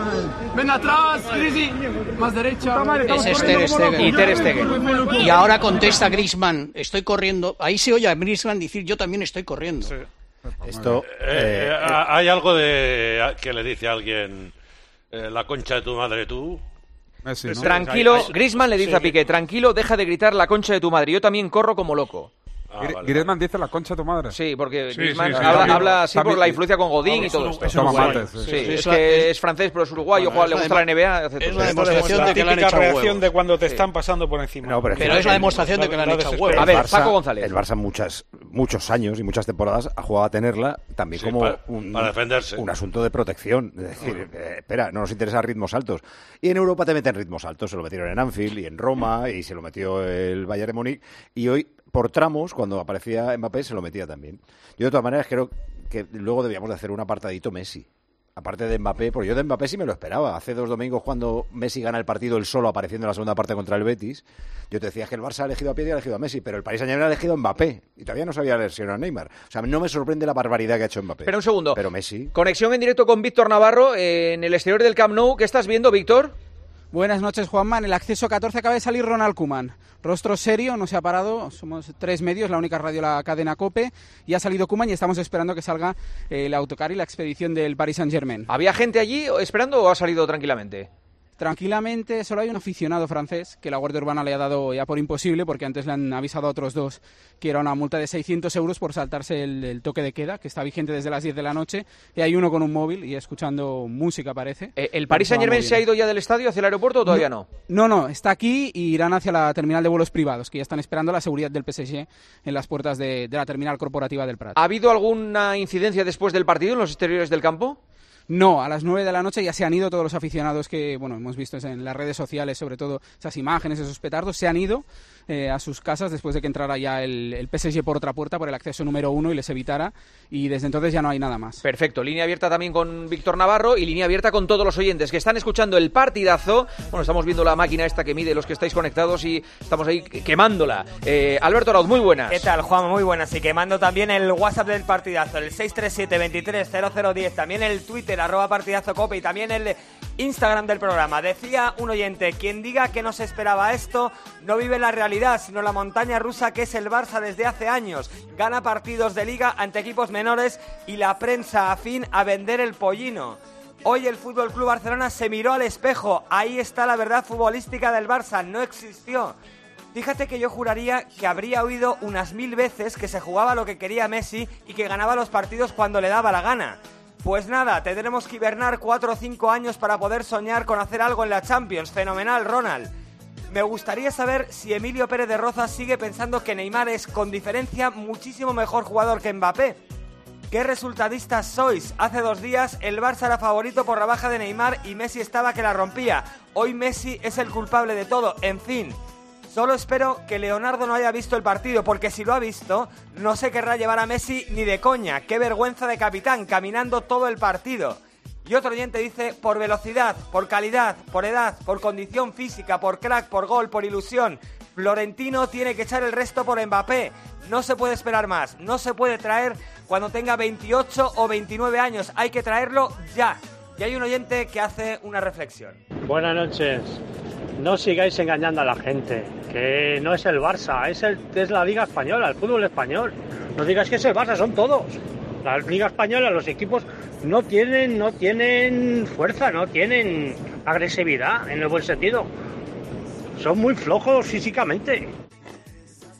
Ven atrás, Grisi. Más derecha. Es Ter Stegen. Y Ter Stegen. Y ahora contesta Griezmann, estoy corriendo. Ahí se oye a Griezmann decir, yo también estoy corriendo. Esto... Eh, eh, hay algo de que le dice a alguien, eh, la concha de tu madre tú. Messi, ¿no? Tranquilo, Hay- hay- Griezmann le dice sí. a Piqué, tranquilo, deja de gritar la concha de tu madre. Yo también corro como loco. Ah, Gri- vale. Griezmann dice la concha de tu madre. Sí, porque Sí, Griezmann sí, sí, habla, también- habla así por también- la influencia con Godín y es todo un- esto. es Toma uruguayo. mates, Sí, sí. es Es la- que es- es francés, pero es uruguayo, juega, le es gusta la la N B A. hace es todo la esto. demostración de que le han típica echado reacción huevos. de cuando te están pasando por encima. No, pero es, Pero que es la el- demostración de que le han la echado desesperación. huevos. A ver, el Barça- Paco González. El Barça muchas, muchos años y muchas temporadas ha jugado a tenerla también Sí, como para- un, para defenderse. un asunto de protección. Es decir, eh, espera, no nos interesa ritmos altos. Y en Europa te meten ritmos altos. Se lo metieron en Anfield y en Roma y se lo metió el Bayern de Múnich. Y hoy, por tramos, cuando aparecía Mbappé, se lo metía también. Yo, de todas maneras, creo que luego debíamos de hacer un apartadito Messi. Aparte de Mbappé, porque yo de Mbappé sí me lo esperaba. Hace dos domingos, cuando Messi gana el partido él solo, apareciendo en la segunda parte contra el Betis, yo te decía que el Barça ha elegido a Pedri y ha elegido a Messi, pero el Paris Saint-Germain ha elegido a Mbappé. Y todavía no se había lesionado a Neymar. O sea, no me sorprende la barbaridad que ha hecho Mbappé. Espera un segundo. Pero Messi... Conexión en directo con Víctor Navarro eh, en el exterior del Camp Nou. ¿Qué estás viendo, Víctor? Buenas noches, Juanma. En el acceso catorce acaba de salir Ronald Koeman. Rostro serio, no se ha parado. Somos tres medios, la única radio, la cadena COPE. Y ha salido Koeman y estamos esperando que salga eh, el autocar y la expedición del Paris Saint-Germain. ¿Había gente allí esperando o ha salido tranquilamente? Tranquilamente, solo hay un aficionado francés que la Guardia Urbana le ha dado ya por imposible, porque antes le han avisado a otros dos que era una multa de seiscientos euros por saltarse el, el toque de queda, que está vigente desde las diez de la noche, y hay uno con un móvil y escuchando música, parece. Eh, ¿El Paris Saint-Germain se ha ido ya del estadio hacia el aeropuerto o todavía no? No, no, está aquí y irán hacia la terminal de vuelos privados, que ya están esperando la seguridad del P S G en las puertas de, de la terminal corporativa del Prat. ¿Ha habido alguna incidencia después del partido en los exteriores del campo? No, a las nueve de la noche ya se han ido todos los aficionados que, bueno, hemos visto en las redes sociales, sobre todo esas imágenes, esos petardos, se han ido eh, a sus casas después de que entrara ya el, el P S G por otra puerta, por el acceso número uno, y les evitara, y desde entonces ya no hay nada más. Perfecto, línea abierta también con Víctor Navarro y línea abierta con todos los oyentes que están escuchando el partidazo. Bueno, estamos viendo la máquina esta que mide los que estáis conectados y estamos ahí quemándola. Eh, Alberto Arauz, muy buenas. ¿Qué tal, Juan? Muy buenas. Y quemando también el WhatsApp del partidazo, el seis tres siete, veintitrés, cero cero diez, también el Twitter, arroba partidazo cope, y también el Instagram del programa. Decía un oyente, quien diga que no se esperaba esto, no vive la realidad, sino la montaña rusa que es el Barça desde hace años. Gana partidos de liga ante equipos menores y la prensa afín a vender el pollino. Hoy el F C Barcelona se miró al espejo, ahí está la verdad futbolística del Barça, no existió. Fíjate que yo juraría que habría oído unas mil veces que se jugaba lo que quería Messi y que ganaba los partidos cuando le daba la gana. Pues nada, tendremos que hibernar cuatro o cinco años para poder soñar con hacer algo en la Champions. Fenomenal, Ronald. Me gustaría saber si Emilio Pérez de Rozas sigue pensando que Neymar es, con diferencia, muchísimo mejor jugador que Mbappé. ¿Qué resultadistas sois? Hace dos días el Barça era favorito por la baja de Neymar y Messi estaba que la rompía. Hoy Messi es el culpable de todo. En fin, solo espero que Leonardo no haya visto el partido, porque si lo ha visto, no se querrá llevar a Messi ni de coña. ¡Qué vergüenza de capitán, caminando todo el partido! Y otro oyente dice, por velocidad, por calidad, por edad, por condición física, por crack, por gol, por ilusión, Florentino tiene que echar el resto por Mbappé. No se puede esperar más, no se puede traer cuando tenga veintiocho o veintinueve años, hay que traerlo ya. Y hay un oyente que hace una reflexión. Buenas noches. No sigáis engañando a la gente, que no es el Barça, es, el, es la Liga Española, el fútbol español. No digáis que es el Barça, son todos. La Liga Española, los equipos no tienen, no tienen fuerza, no tienen agresividad en el buen sentido. Son muy flojos físicamente.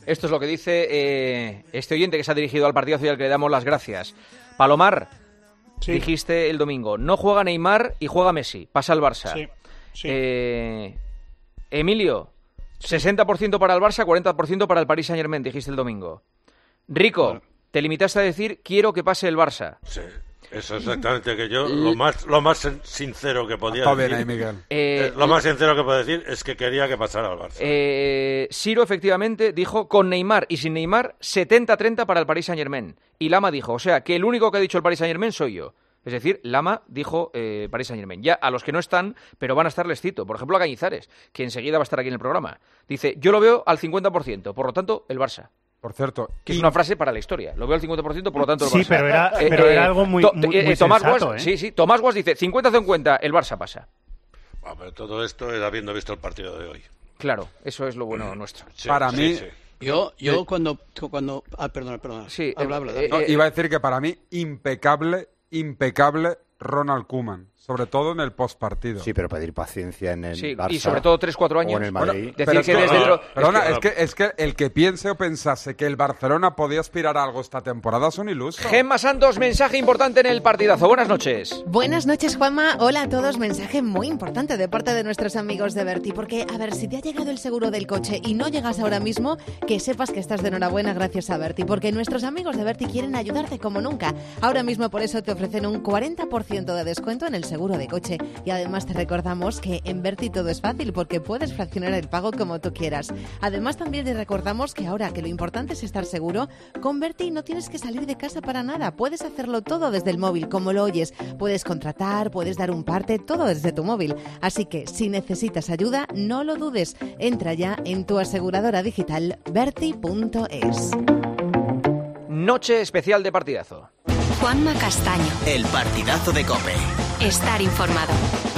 Esto es lo que dice eh, este oyente que se ha dirigido al partidazo y al que le damos las gracias. Palomar, sí. Dijiste el domingo, no juega Neymar y juega Messi, pasa el Barça. Sí, sí. Eh, Emilio, sí. sesenta por ciento para el Barça, cuarenta por ciento para el Paris Saint-Germain, dijiste el domingo. Rico, bueno. Te limitaste a decir, quiero que pase el Barça. Sí. Eso exactamente, que yo lo más lo más sincero que podía Está decir, bien ahí, Miguel. Eh, lo más sincero que puedo decir es que quería que pasara al Barça. Eh, Siro efectivamente dijo con Neymar y sin Neymar setenta treinta para el Paris Saint-Germain. Y Lama dijo, o sea, que el único que ha dicho el Paris Saint-Germain soy yo. Es decir, Lama dijo eh, Paris Saint-Germain. Ya a los que no están, pero van a estar, les cito. Por ejemplo, a Cañizares, que enseguida va a estar aquí en el programa. Dice, yo lo veo al cincuenta por ciento, por lo tanto, el Barça. Por cierto, que es una frase para la historia. Lo veo al cincuenta por ciento, por lo tanto el Barça. Sí, pero era, eh, pero era algo muy, to, muy, eh, muy Tomás sensato, Guas, ¿eh? Sí, sí. Tomás Guas dice cincuenta cincuenta, el Barça pasa. Ah, pero todo esto es habiendo visto el partido de hoy. Claro, eso es lo bueno nuestro. Sí, para sí, mí... Sí. Yo, yo cuando, cuando... Ah, perdona, perdona. Sí, habla, habla. Eh, no, iba a decir que para mí, impecable, impecable Ronald Koeman. Sobre todo en el postpartido. Sí, pero pedir paciencia en el sí, Barça. Y sobre todo tres cuatro años. O en el Madrid. Bueno, decir que, que desde no, el... Perdona, es que, es, que, es que el que piense o pensase que el Barcelona podía aspirar a algo esta temporada son ilusos. Gemma Santos, mensaje importante en el partidazo. Buenas noches. Buenas noches, Juanma. Hola a todos. Mensaje muy importante de parte de nuestros amigos de Berti. Porque, a ver, si te ha llegado el seguro del coche y no llegas ahora mismo, que sepas que estás de enhorabuena gracias a Berti. Porque nuestros amigos de Berti quieren ayudarte como nunca. Ahora mismo por eso te ofrecen un cuarenta por ciento de descuento en el seguro de coche. Y además te recordamos que en Berti todo es fácil porque puedes fraccionar el pago como tú quieras. Además también te recordamos que ahora que lo importante es estar seguro, con Berti no tienes que salir de casa para nada. Puedes hacerlo todo desde el móvil, como lo oyes. Puedes contratar, puedes dar un parte, todo desde tu móvil. Así que si necesitas ayuda, no lo dudes. Entra ya en tu aseguradora digital berti punto es. Noche especial de partidazo. Juanma Castaño. El partidazo de COPE. Estar informado.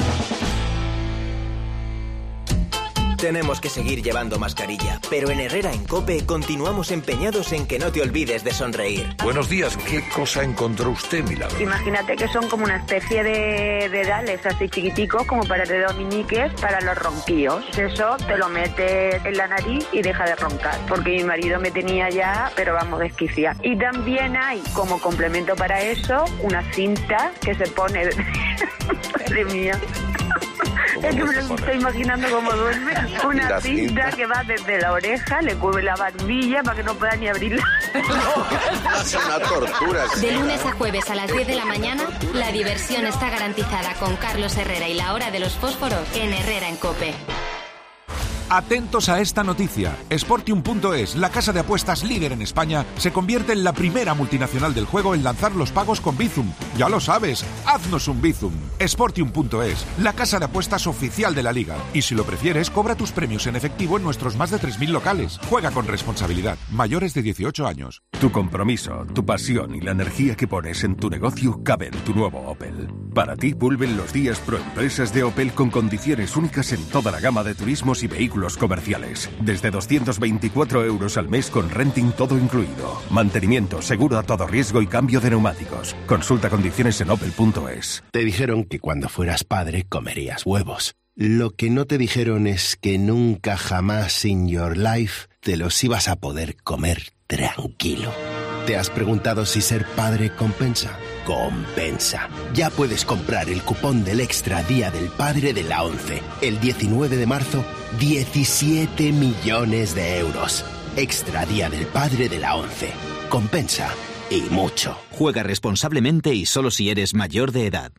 Tenemos que seguir llevando mascarilla, pero en Herrera en COPE continuamos empeñados en que no te olvides de sonreír. Buenos días, ¿qué cosa encontró usted, Milagro? Imagínate que son como una especie de dedales así chiquiticos, como para de dominiques, para los ronquillos. Eso te lo metes en la nariz y deja de roncar, porque mi marido me tenía ya, pero vamos, desquiciar. Y también hay como complemento para eso una cinta que se pone... Madre mía. Es que me lo estoy imaginando como duerme. Una cinta que va desde la oreja, le cubre la barbilla para que no pueda ni abrirla. Es una tortura. De lunes a jueves a las diez de la mañana, la diversión está garantizada con Carlos Herrera y la hora de los fósforos en Herrera en COPE. Atentos a esta noticia. Sportium punto es, la casa de apuestas líder en España, se convierte en la primera multinacional del juego en lanzar los pagos con Bizum. Ya lo sabes, haznos un Bizum. Sportium punto es, la casa de apuestas oficial de la liga. Y si lo prefieres, cobra tus premios en efectivo en nuestros más de tres mil locales. Juega con responsabilidad. Mayores de dieciocho años. Tu compromiso, tu pasión y la energía que pones en tu negocio caben en tu nuevo Opel. Para ti vuelven los días pro empresas de Opel con condiciones únicas en toda la gama de turismos y vehículos comerciales. Desde doscientos veinticuatro euros al mes con renting todo incluido. Mantenimiento, seguro a todo riesgo y cambio de neumáticos. Consulta condiciones en opel punto es. Te dijeron que cuando fueras padre comerías huevos. Lo que no te dijeron es que nunca jamás in your life te los ibas a poder comer tranquilo. ¿Te has preguntado si ser padre compensa? Compensa. Ya puedes comprar el cupón del Extra Día del Padre de la ONCE. El diecinueve de marzo, diecisiete millones de euros. Extra Día del Padre de la ONCE. Compensa. Y mucho. Juega responsablemente y solo si eres mayor de edad.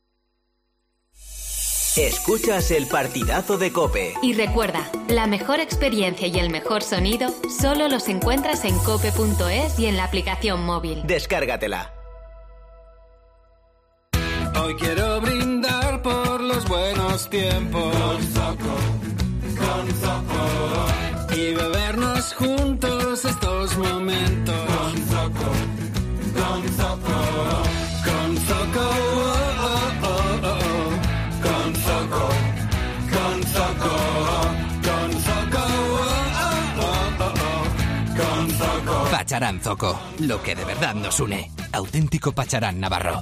Escuchas el partidazo de COPE. Y recuerda, la mejor experiencia y el mejor sonido solo los encuentras en cope punto es y en la aplicación móvil. Descárgatela. Hoy quiero brindar por los buenos tiempos. Con Zoco, con Zoco. Y bebernos juntos estos momentos. Con Zoco, con Zoco. Con Zoco, oh, oh, oh, oh. Con Zoco, con Zoco. Con Zoco, oh, oh, oh, oh. Con Zoco. Pacharán Zoco, lo que de verdad nos une. Auténtico Pacharán Navarro.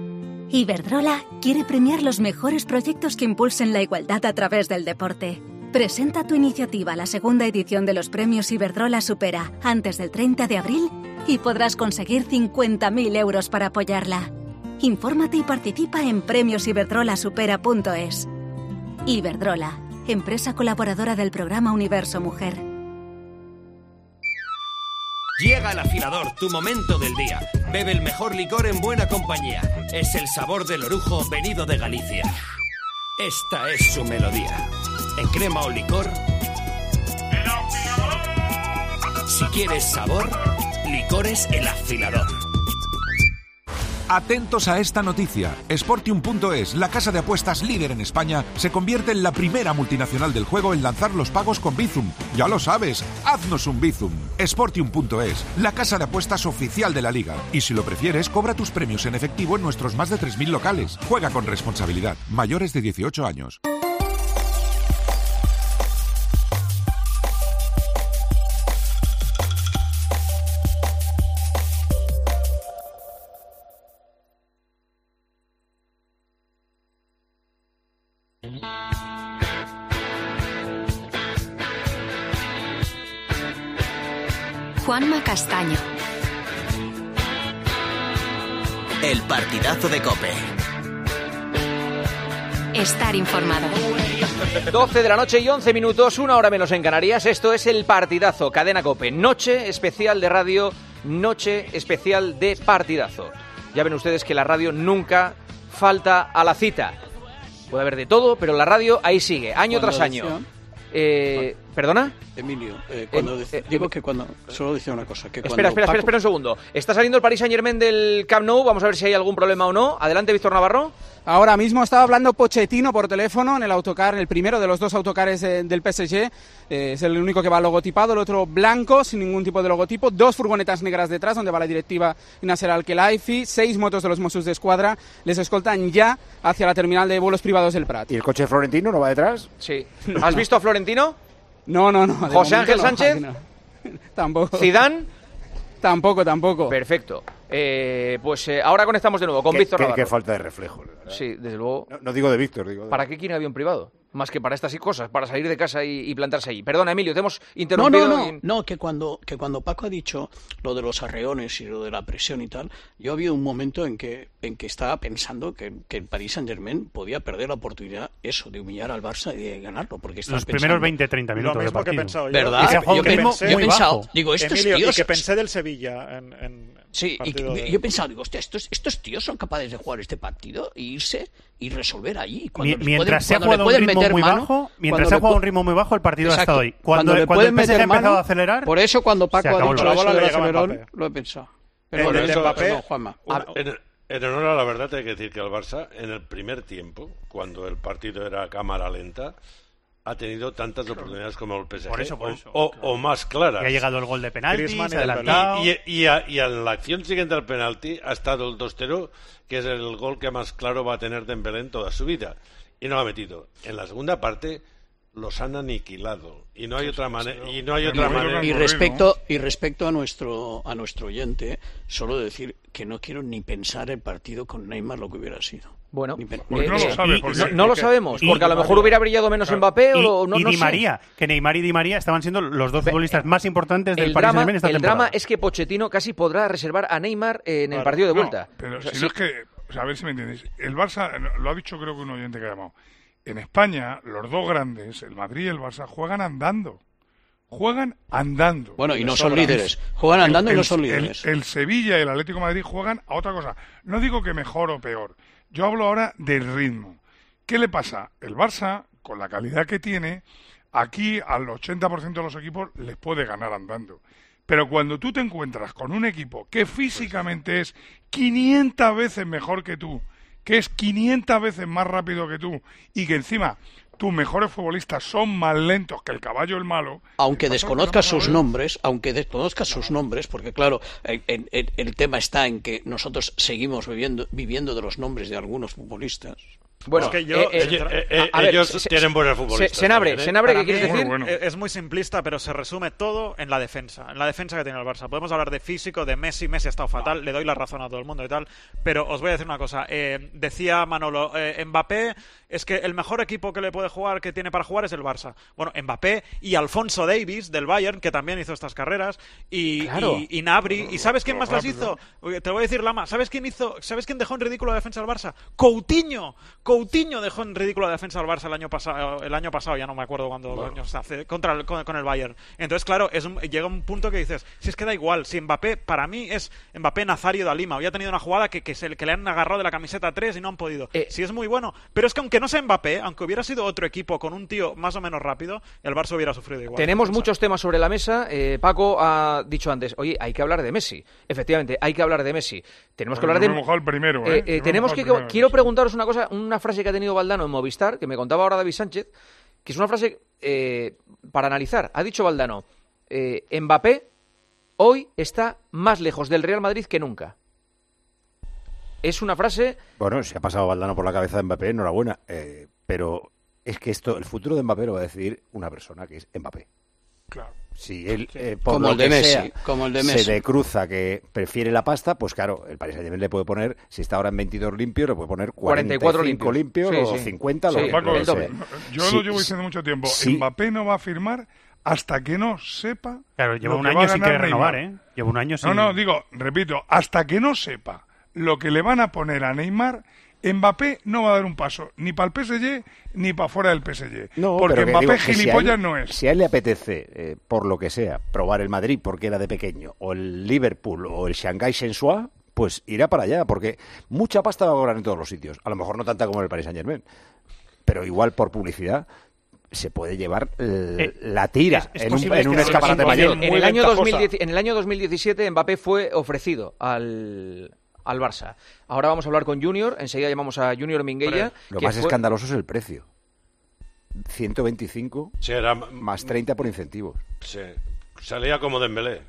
Iberdrola quiere premiar los mejores proyectos que impulsen la igualdad a través del deporte. Presenta tu iniciativa a la segunda edición de los premios Iberdrola Supera antes del treinta de abril y podrás conseguir cincuenta mil euros para apoyarla. Infórmate y participa en premios iberdrola supera punto es. Iberdrola, empresa colaboradora del programa Universo Mujer. Llega el afilador, tu momento del día. Bebe el mejor licor en buena compañía. Es el sabor del orujo venido de Galicia. Esta es su melodía. En crema o licor. Si quieres sabor, licores El Afilador. Atentos a esta noticia. Sportium punto es, la casa de apuestas líder en España, se convierte en la primera multinacional del juego en lanzar los pagos con Bizum. Ya lo sabes, haznos un Bizum. Sportium punto es, la casa de apuestas oficial de la liga. Y si lo prefieres, cobra tus premios en efectivo en nuestros más de tres mil locales. Juega con responsabilidad. Mayores de dieciocho años. Juanma Castaño. El partidazo de COPE. Estar informado. doce de la noche y once minutos, una hora menos en Canarias. Esto es el partidazo, Cadena COPE. Noche especial de radio, noche especial de partidazo. Ya ven ustedes que la radio nunca falta a la cita. Puede haber de todo, pero la radio ahí sigue, año tras año. Eh, ¿Perdona? Emilio, eh, cuando eh, dec- eh, digo que cuando... Solo decía una cosa. Que Espera, cuando espera, espera, Paco- espera un segundo. Está saliendo el Paris Saint-Germain del Camp Nou. Vamos a ver si hay algún problema o no. Adelante, Víctor Navarro. Ahora mismo estaba hablando Pochettino por teléfono en el autocar, el primero de los dos autocares de- del P S G. Eh, es el único que va logotipado, el otro blanco, sin ningún tipo de logotipo. Dos furgonetas negras detrás, donde va la directiva Nasser Al-Khelaifi. Seis motos de los Mossos de Escuadra les escoltan ya hacia la terminal de vuelos privados del Prat. ¿Y el coche de Florentino no va detrás? Sí. ¿Has visto a Florentino? No, no, no. de ¿José momento Ángel no, Sánchez? no. Tampoco. ¿Zidane? Tampoco, tampoco. Perfecto. Eh, pues eh, ahora conectamos de nuevo con Qué- Víctor qué- Navarro. qué falta de reflejo. la verdad. Sí, desde luego. No, no digo de Víctor, digo de... ¿Para qué quiere avión privado? Más que para estas cosas, para salir de casa y, y plantarse allí. Perdona, Emilio, te hemos No, interrumpido. no, no, y- no, que cuando, que cuando Paco ha dicho lo de los arreones y lo de la presión y tal, yo había un momento en que, en que estaba pensando que, que el Paris Saint-Germain podía perder la oportunidad, eso, de humillar al Barça y de ganarlo, porque estaba Los pensando... primeros veinte treinta minutos Lo mismo de que he partido. pensado yo. ¿Verdad? Y que- Yo yo que pensé- pensé- yo he pensado, digo, estos Emilio, tíos... y que pensé del Sevilla en, en Sí, y partido que- de- yo he pensado, digo, hostia, estos, estos tíos son capaces de jugar este partido e irse y resolver allí. Cuando Mi- les mientras pueden- se ha cuando jugado le a un pueden ritmo meter muy mano, bajo, mientras cuando se ha le jugado a pu- un ritmo muy bajo, el partido ha Exacto. estado ahí. Cuando, le cuando el pueden P S G ha meter empezado mano, a acelerar, por eso cuando se Paco ha acabó dicho el la rollo. bola del Eso le llegaba acelerón, Mbappé. lo he pensado. En Perdón, el de perdón, Mbappé, perdón, Juanma. un- en, en honor a la verdad hay que decir que el Barça en el primer tiempo, cuando el partido era a cámara lenta, ha tenido tantas oportunidades como el P S G, Por eso, por o, eso, o- claro. o más claras. y ha llegado el gol de penalti, Griezmann se y ha del adelantado. Y, y, a- y en la acción siguiente al penalti ha estado el dos cero, que es el gol que más claro va a tener Dembélé en toda su vida. Y no lo ha metido. En la segunda parte los han aniquilado. Y no hay otra manera. Y no hay otra manera. Y respecto, y respecto a nuestro a nuestro oyente, solo decir que no quiero ni pensar el partido con Neymar lo que hubiera sido. Bueno, Ni pe- Porque no ni- lo sabe, y- porque- No, no lo sabemos, Y- porque a lo mejor hubiera brillado menos Mbappé y, o no, y no Di sé. María, que Neymar y Di María estaban siendo los dos futbolistas más importantes del El Paris drama, Saint-Germain esta el temporada. drama es que Pochettino casi podrá reservar a Neymar en el Claro. partido de No, vuelta. pero O sea, si sí. no es que, o sea, a ver si me entiendes. El Barça, lo ha dicho creo que un oyente que ha llamado. En España, los dos grandes, el Madrid y el Barça, juegan andando. Juegan andando. Bueno, y Les no son sobra. líderes. Juegan andando y El- no son el- líderes. El, Sevilla y el Atlético de Madrid juegan a otra cosa. No digo que mejor o peor. Yo hablo ahora del ritmo. ¿Qué le pasa? El Barça, con la calidad que tiene, aquí al ochenta por ciento de los equipos les puede ganar andando. Pero cuando tú te encuentras con un equipo que físicamente es quinientas veces mejor que tú, que es quinientas veces más rápido que tú, y que encima tus mejores futbolistas son más lentos que el caballo el malo... Aunque pasa desconozcas que no sus podemos- nombres, aunque desconozcas sus nombres, porque claro, en- en- en- el tema está en que nosotros seguimos viviendo, viviendo de los nombres de algunos futbolistas. Bueno, es que yo, eh, eh, eh, eh, a ver, ellos se, tienen buenos futbolistas. Se, Senabre, también, ¿eh? Senabre, ¿qué Para quieres mí, decir? muy bueno. Es muy simplista, pero se resume todo en la defensa, en la defensa que tiene el Barça. Podemos hablar de físico, de Messi, Messi ha estado fatal, le doy la razón a todo el mundo y tal, pero os voy a decir una cosa. Eh, decía Manolo, eh, Mbappé es que el mejor equipo que le puede jugar, que tiene para jugar, es el Barça. Bueno, Mbappé y Alfonso Davies del Bayern, que también hizo estas carreras, y, Claro. y, y Gnabry, ¿y sabes quién más las hizo? Te voy a decir, Lama, ¿sabes quién hizo? ¿Sabes quién dejó en ridículo la defensa del Barça? Coutinho. Coutinho dejó en ridículo la defensa del Barça el año pasado, el año pasado, ya no me acuerdo cuándo Bueno. años hace, contra el, con, con el Bayern. Entonces, claro, es un, llega un punto que dices, si es que da igual, si Mbappé, para mí es Mbappé Nazario da Lima, había tenido una jugada que, que, se, que le han agarrado de la camiseta tres y no han podido. Eh, sí es muy bueno, pero es que aunque no sea Mbappé, aunque hubiera sido otro equipo con un tío más o menos rápido, el Barça hubiera sufrido igual. Tenemos muchos temas sobre la mesa. Eh, Paco ha dicho antes, oye, hay que hablar de Messi. Efectivamente, hay que hablar de Messi. Tenemos que Bueno, hablar yo me he de... mojado el primero, ¿eh? Eh, eh, Yo me he tenemos mojado que... el primero. Quiero preguntaros una cosa, una frase que ha tenido Valdano en Movistar, que me contaba ahora David Sánchez, que es una frase eh, para analizar. Ha dicho Valdano, eh, Mbappé hoy está más lejos del Real Madrid que nunca. Es una frase... Bueno, si ha pasado Valdano por la cabeza de Mbappé, enhorabuena. Eh, pero es que esto, el futuro de Mbappé lo va a decidir una persona, que es Mbappé. Claro. Si él, eh, por Como lo el de que Messi, sea, como el de Messi. se decruza que prefiere la pasta, pues claro, el Paris Saint-Germain le puede poner, si está ahora en veintidós limpios, le puede poner cuarenta y cuatro limpios, limpios Sí, o sí. cincuenta, Sí, lo, que- Paco, lo que sea. yo Sí, lo llevo diciendo mucho tiempo. sí. Mbappé no va a firmar hasta que no sepa. Claro, lleva lo un que año va a sin ganar querer renovar, Neymar. ¿eh? Lleva un año sin... No, no, digo, repito, hasta que no sepa lo que le van a poner a Neymar, Mbappé no va a dar un paso ni para el P S G ni para fuera del P S G. No, porque pero que Mbappé digo que si a gilipollas él- no es. Si a él le apetece, eh, por lo que sea, probar el Madrid porque era de pequeño, o el Liverpool, o el Shanghai Shenhua, pues irá para allá, porque mucha pasta va a cobrar en todos los sitios. A lo mejor no tanta como en el Paris Saint-Germain, pero igual por publicidad se puede llevar eh, Eh, la tira es- es en un, posible en un que escaparate sí, mayor. En el, año dos mil diez, en el año dos mil diecisiete Mbappé fue ofrecido al, al Barça. Ahora vamos a hablar con Junior, enseguida llamamos a Junior Minguella. Lo que más fue- escandaloso es el precio. ciento veinticinco Sí, era- más treinta por incentivos. Sí. Salía como Dembélé.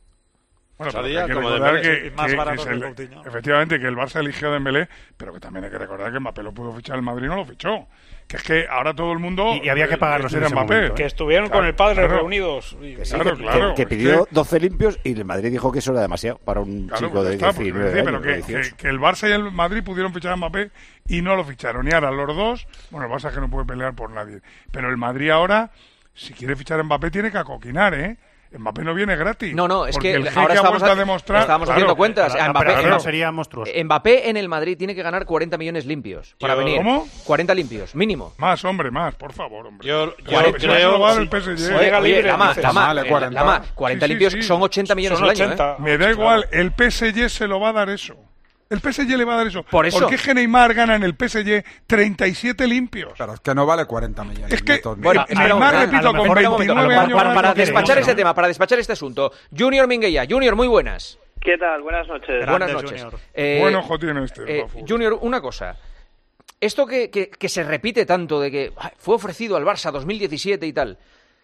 Bueno, pero Salía hay que como recordar Dembélé. que, Y más que- barato que que se le- Coutinho. efectivamente que el Barça eligió a Dembélé, pero que también hay que recordar que Mbappé lo pudo fichar el Madrid y no lo fichó. Que es que ahora todo el mundo Y- y había que eh, pagarlos en quiere ese Mbappé. momento, ¿eh? Que estuvieron Claro, con el padre claro. reunidos. Y- Que sí, Claro, que, claro. que Es pidió que- doce limpios y el Madrid dijo que eso era demasiado para un Claro, chico pues de está, pues, diecinueve sí, pero años. que, de dieciocho. que- que el Barça y el Madrid pudieron fichar a Mbappé y no lo ficharon. Y ahora los dos, bueno, el Barça es que no puede pelear por nadie. Pero el Madrid ahora, si quiere fichar a Mbappé, tiene que acoquinar, ¿eh? Mbappé no viene gratis. No, no, es porque que el jeque ahora ha estamos, vuelto a ha- demostrar. estamos claro, haciendo cuentas. La- la Mbappé, operación claro. sería monstruosa. Mbappé en el Madrid tiene que ganar cuarenta millones limpios para Yo- venir. ¿Cómo? cuarenta limpios, mínimo. Más, hombre, más, por favor, hombre. Yo, yo Cuarenta, si no se lo va a dar el P S G. Si llega Oye, libre, Lama, dices, Lama, vale, eh, cuarenta. Lama, cuarenta Sí, sí, limpios sí. son ochenta millones Son al año. ochenta. ¿eh? Me da igual, el P S G se lo va a dar eso. El P S G le va a dar eso. Por eso. ¿Por qué es que Neymar gana en el P S G treinta y siete limpios? Pero es que no vale cuarenta millones. Es que netos, Bueno, ni- eh, Neymar, espera, a- a repito, lo con mejor- espera un momento, veintinueve para- años... para, gana para lo que despachar quiere, ese ¿no? tema, para despachar este asunto. Junior Minguella. Junior, muy buenas. ¿Qué tal? Buenas noches. Grande Buenas noches. Junior. Eh, Buen ojo tiene este. eh, Rafa. Junior, una cosa. Esto que, que- que se repite tanto de que ay, fue ofrecido al Barça dos mil diecisiete y tal.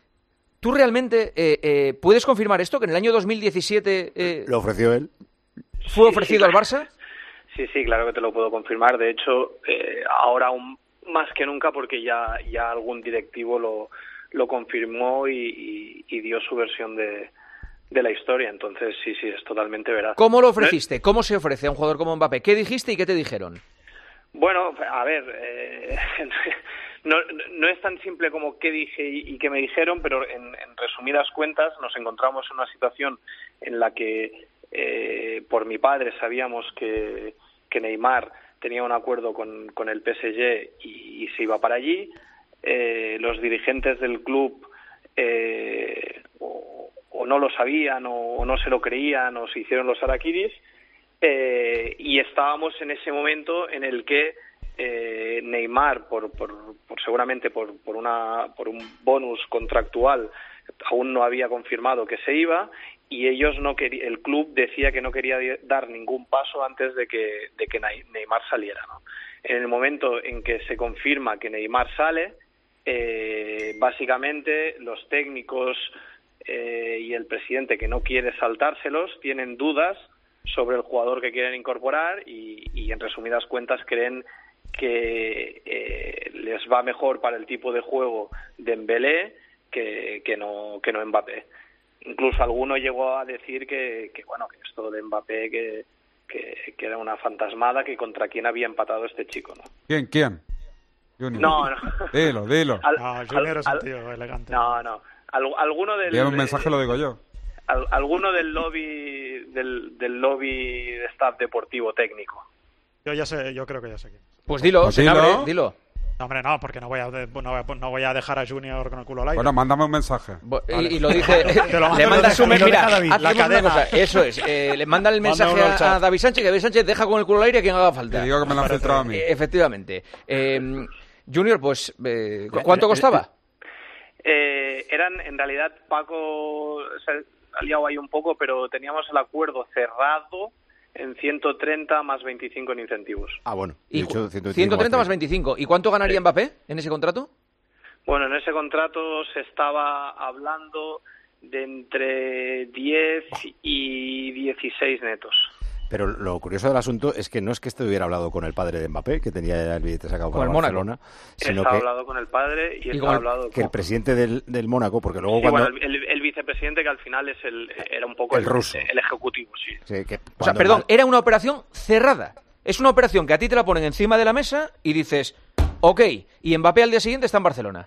¿Tú realmente eh, eh, puedes confirmar esto? ¿Que en el año dos mil diecisiete eh, Lo ofreció él. fue ofrecido al Barça? Sí, sí, claro que te lo puedo confirmar. De hecho, eh, ahora aún más que nunca porque ya, ya algún directivo lo, lo confirmó y, y- y dio su versión de, de la historia. Entonces, sí, sí, es totalmente veraz. ¿Cómo lo ofreciste? ¿Cómo se ofrece a un jugador como Mbappé? ¿Qué dijiste y qué te dijeron? Bueno, a ver, eh, no, no es tan simple como qué dije y, y qué me dijeron, pero en, en resumidas cuentas nos encontramos en una situación en la que eh, por mi padre sabíamos que, que Neymar tenía un acuerdo con, con el P S G y, y se iba para allí. Eh, los dirigentes del club eh, o, o no lo sabían o, o no se lo creían o se hicieron los araquiris. Eh, y estábamos en ese momento en el que eh, Neymar, por, por, por seguramente por, por, una, por un bonus contractual, aún no había confirmado que se iba y ellos no quería, el club decía que no quería dar ningún paso antes de que, de que Neymar saliera, ¿no? En el momento en que se confirma que Neymar sale, eh, básicamente los técnicos eh, y el presidente, que no quiere saltárselos, tienen dudas sobre el jugador que quieren incorporar y, y en resumidas cuentas creen que eh, les va mejor para el tipo de juego Dembélé que, que no que no Mbappé. Incluso alguno llegó a decir que, que bueno, que esto de Mbappé que, que, que era una fantasmada, que contra quién había empatado este chico, ¿no? ¿Quién? ¿Quién? Junior. No, no. Dilo, dilo. Al, Ah, Junior al, es un al, tío elegante. No, no. Al, alguno del... Envía un mensaje, lo digo yo. Al, alguno del lobby del, del lobby de staff deportivo técnico. Yo ya sé, yo creo que ya sé quién. Pues dilo, Pues se dilo. abre, dilo. No, hombre, no, porque no voy a, no voy a, no voy a dejar a Junior con el culo al aire. Bueno, mándame un mensaje. Bo- y- Vale. Y, lo dice, Te lo mando le manda desde- su y lo mira, deja David. hacemos La una cadena. cosa, eso es, eh, le manda el Manda mensaje uno al a, chat. a David Sánchez, que David Sánchez deja con el culo al aire a quien haga falta. Te digo que me lo han filtrado a mí. Eh, efectivamente. Eh, Junior, pues, eh, ¿cu- ¿cuánto costaba? Eh, eran, en realidad, Paco se ha liado ahí un poco, pero teníamos el acuerdo cerrado en ciento treinta más veinticinco en incentivos. Ah, bueno. Y he dicho cu- ciento veinticinco ciento treinta más tres. veinticinco. ¿Y cuánto ganaría Mbappé en ese contrato? Bueno, en ese contrato se estaba hablando de entre diez y dieciséis netos. Pero lo curioso del asunto es que no es que este hubiera hablado con el padre de Mbappé, que tenía ya el billete sacado Con para el Mónaco. Barcelona, sino Estaba que, hablado con el padre y, Y estaba con el- hablado que el con... presidente del, del Mónaco, porque luego Sí, cuando... bueno, el, el- el vicepresidente, que al final es el era un poco El ruso. el ejecutivo, sí. sí, que O sea, cuando perdón, Mal- era una operación cerrada. Es una operación que a ti te la ponen encima de la mesa y dices, ok, y Mbappé al día siguiente está en Barcelona.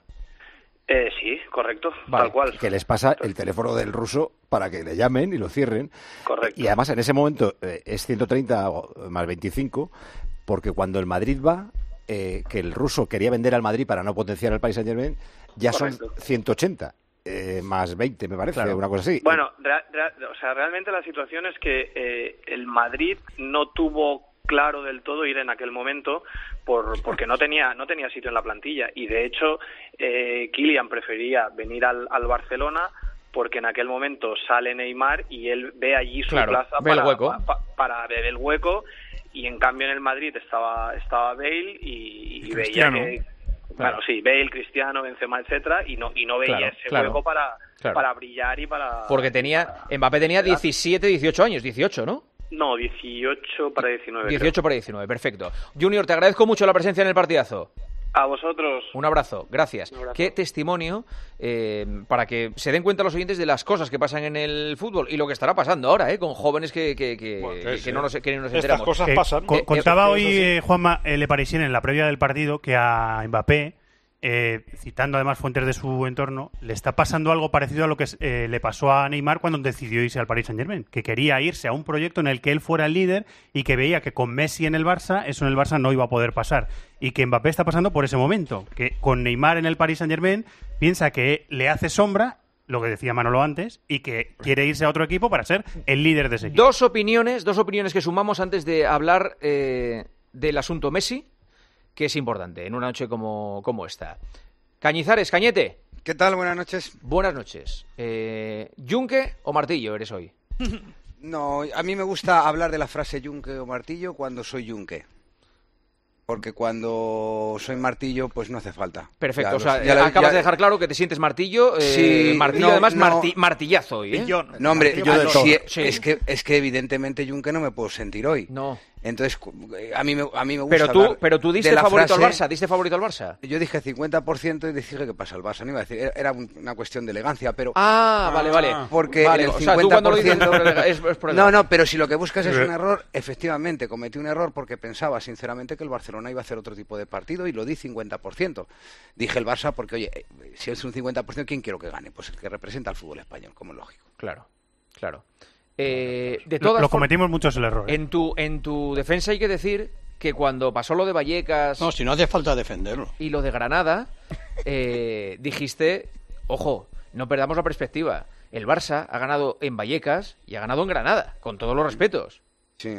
Eh, sí, correcto, Vale. tal cual. que les pasa el teléfono del ruso para que le llamen y lo cierren. Correcto. Y además en ese momento eh, es ciento treinta más veinticinco, porque cuando el Madrid va, eh, que el ruso quería vender al Madrid para no potenciar al Paris Saint-Germain, ya Correcto. son ciento ochenta. Eh, más veinte, me parece, Claro. una cosa así. Bueno, rea- rea- o sea, realmente la situación es que eh, el Madrid no tuvo claro del todo ir en aquel momento por porque no tenía no tenía sitio en la plantilla, y de hecho eh, Kylian prefería venir al, al Barcelona porque en aquel momento sale Neymar y él ve allí su Claro, plaza ve el para, hueco. pa- pa- para ver el hueco, y en cambio en el Madrid estaba estaba Bale y, y veía Cristiano. que claro, sí, Bale, Cristiano, Benzema, etcétera, y no y no veía Claro, ese claro, hueco para claro. para brillar y para Porque tenía, Mbappé tenía diecisiete, dieciocho años, dieciocho, ¿no? No, dieciocho para diecinueve. dieciocho para diecinueve, perfecto. Junior, te agradezco mucho la presencia en el partidazo. creo. A vosotros. Un abrazo, gracias. Un abrazo. Qué testimonio eh, para que se den cuenta los oyentes de las cosas que pasan en el fútbol y lo que estará pasando ahora, ¿eh? Con jóvenes que, que, que, Bueno, que- sí. que no nos, que no nos Estas enteramos. cosas Que pasan. co- Eh, contaba eh, hoy eso sí. eh, Juanma eh, Le Parisien en la previa del partido que a Mbappé, eh, citando además fuentes de su entorno, le está pasando algo parecido a lo que eh, le pasó a Neymar cuando decidió irse al Paris Saint-Germain, que quería irse a un proyecto en el que él fuera el líder y que veía que con Messi en el Barça, eso en el Barça no iba a poder pasar. Y que Mbappé está pasando por ese momento, que con Neymar en el Paris Saint-Germain piensa que le hace sombra, lo que decía Manolo antes, y que quiere irse a otro equipo para ser el líder de ese equipo. Dos opiniones, dos opiniones que sumamos antes de hablar eh, del asunto Messi, que es importante en una noche como, como esta. Cañizares, Cañete. ¿Qué tal? Buenas noches. Buenas noches. Eh, ¿Yunque o martillo eres hoy? No, a mí me gusta hablar de la frase yunque o martillo cuando soy yunque. Porque cuando soy martillo, pues no hace falta. Perfecto, Ya o sea, lo- ya lo- acabas ya- de dejar claro que te sientes martillo, eh, Sí, martillo no, además no. marti- martillazo hoy, ¿eh? Pillón. No, hombre, Martillo yo pillón. sí, Sí. es que es que evidentemente yunque no me puedo sentir hoy. No. Entonces, cu- a mí me, a mí me gusta Pero tú, hablar pero tú diste de la favorito al frase- Barça, diste favorito al Barça. Yo dije cincuenta por ciento y dije que pasa al Barça. No iba a decir, era- era un- una cuestión de elegancia, pero... Ah, vale, vale. Porque Vale, el o sea, tú cuando lo dices cincuenta por ciento... es por- es por el- No, no, pero si lo que buscas es Sí. un error, efectivamente, cometí un error porque pensaba sinceramente que el Barcelona iba a hacer otro tipo de partido y lo di cincuenta por ciento. Dije el Barça porque, oye, eh, si es un cincuenta por ciento, ¿quién quiero que gane? Pues el que representa al fútbol español, como es lógico. Claro, claro. Eh, de Lo, todas lo formas, cometimos muchos el error. ¿eh? en tu, en tu defensa hay que decir que cuando pasó lo de Vallecas No, si no hace falta defenderlo. y lo de Granada, eh, dijiste, ojo, no perdamos la perspectiva. El Barça ha ganado en Vallecas y ha ganado en Granada, con todos los respetos. Sí.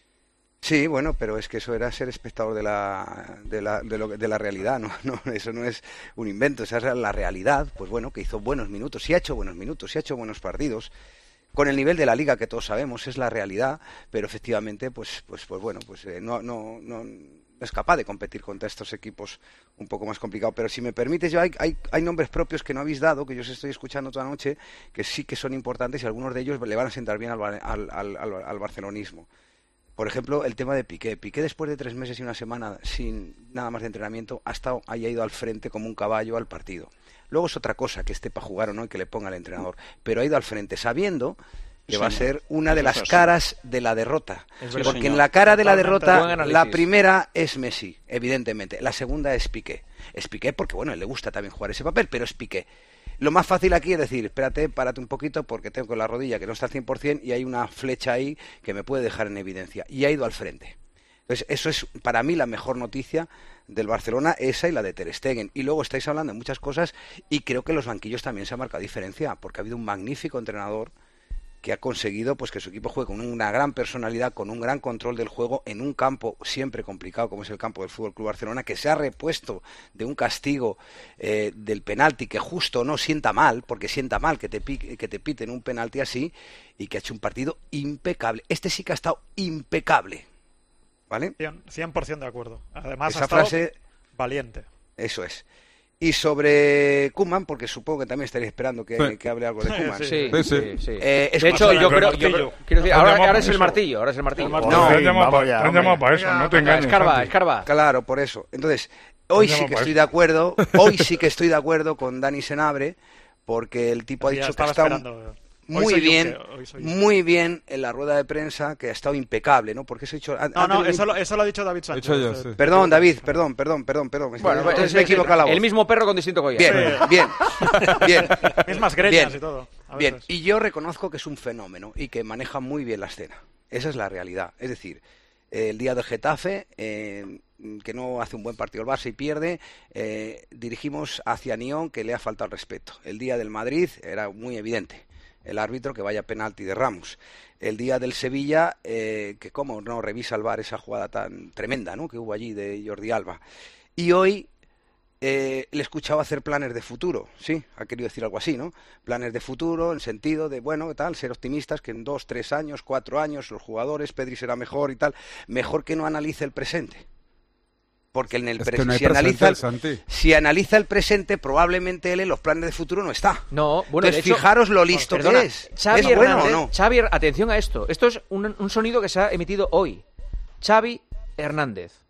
Sí, bueno, pero es que eso era ser espectador de la, de la, de lo, de la realidad, ¿no? No, eso no es un invento, esa es la realidad, pues bueno, que hizo buenos minutos, sí ha hecho buenos minutos, sí ha hecho buenos partidos, con el nivel de la liga que todos sabemos, es la realidad, pero efectivamente, pues, pues, pues bueno, pues eh, no, no, no, no es capaz de competir contra estos equipos un poco más complicados. Pero si me permites, yo hay, hay, hay nombres propios que no habéis dado, que yo os estoy escuchando toda la noche, que sí que son importantes y algunos de ellos le van a sentar bien al, al, al, al, al barcelonismo. Por ejemplo, el tema de Piqué. Piqué, después de tres meses y una semana sin nada más de entrenamiento, ha estado, haya ido al frente como un caballo al partido. Luego es otra cosa que esté para jugar o no y que le ponga el entrenador. Pero ha ido al frente sabiendo que sí, va a ser una de las caras de la derrota. Porque señor. En la cara de la derrota, la primera es Messi, evidentemente. La segunda es Piqué. Es Piqué porque, bueno, le gusta también jugar ese papel, pero es Piqué. Lo más fácil aquí es decir, espérate, párate un poquito porque tengo la rodilla que no está al cien por ciento y hay una flecha ahí que me puede dejar en evidencia. Y ha ido al frente. Entonces, eso es para mí la mejor noticia del Barcelona, esa y la de Ter Stegen. Y luego estáis hablando de muchas cosas y creo que en los banquillos también se ha marcado diferencia porque ha habido un magnífico entrenador que ha conseguido pues que su equipo juegue con una gran personalidad, con un gran control del juego en un campo siempre complicado como es el campo del F C Barcelona, que se ha repuesto de un castigo eh, del penalti que justo no sienta mal, porque sienta mal que te, pique, que te piten un penalti así, y que ha hecho un partido impecable. Este sí que ha estado impecable, ¿vale? cien por ciento de acuerdo. Además esa ha estado frase valiente. Eso es. Y sobre Koeman, porque supongo que también estaréis esperando que, sí. que hable algo de Koeman. Sí, sí, sí. sí. Eh, es de hecho, yo creo, yo creo, quiero decir, ahora, ahora es el martillo, ahora es el martillo. No, no, te han llamado para eso, no te engañes. Escarba, escarba. Claro, por eso. Entonces, hoy sí que estoy de acuerdo, hoy sí que estoy de acuerdo con Dani Senabre, porque el tipo ha dicho que ha estado muy bien, muy bien en la rueda de prensa, que ha estado impecable, ¿no? Porque eso he dicho... No, no, eso lo, eso lo ha dicho David Sánchez. Yo, sí. Perdón, David, perdón, perdón, perdón, perdón. Bueno, entonces es, me he equivocado la voz. El mismo perro con distinto collar. Bien, bien, bien. Es más greñas y todo. Bien, y yo reconozco que es un fenómeno y que maneja muy bien la escena. Esa es la realidad. Es decir, el día del Getafe, eh, que no hace un buen partido el Barça y pierde, eh, dirigimos hacia Nión, que le ha faltado el respeto. El día del Madrid era muy evidente. El árbitro que vaya penalti de Ramos. El día del Sevilla, eh, que cómo no revisa el V A R esa jugada tan tremenda, ¿no?, que hubo allí de Jordi Alba. Y hoy eh, le he escuchado hacer planes de futuro, sí, ha querido decir algo así, ¿no? Planes de futuro en sentido de, bueno, tal, ser optimistas, que en dos, tres años, cuatro años, los jugadores, Pedri será mejor y tal. Mejor que no analice el presente. Porque en el es que no hay si, analiza presente, el, si analiza el presente, probablemente él en los planes de futuro no está. No, bueno, entonces de hecho, fijaros lo listo no, perdona, que es. Xavi ¿Es Hernández, bueno o no? Xavi, atención a esto. Esto es un, un sonido que se ha emitido hoy. Xavi Hernández.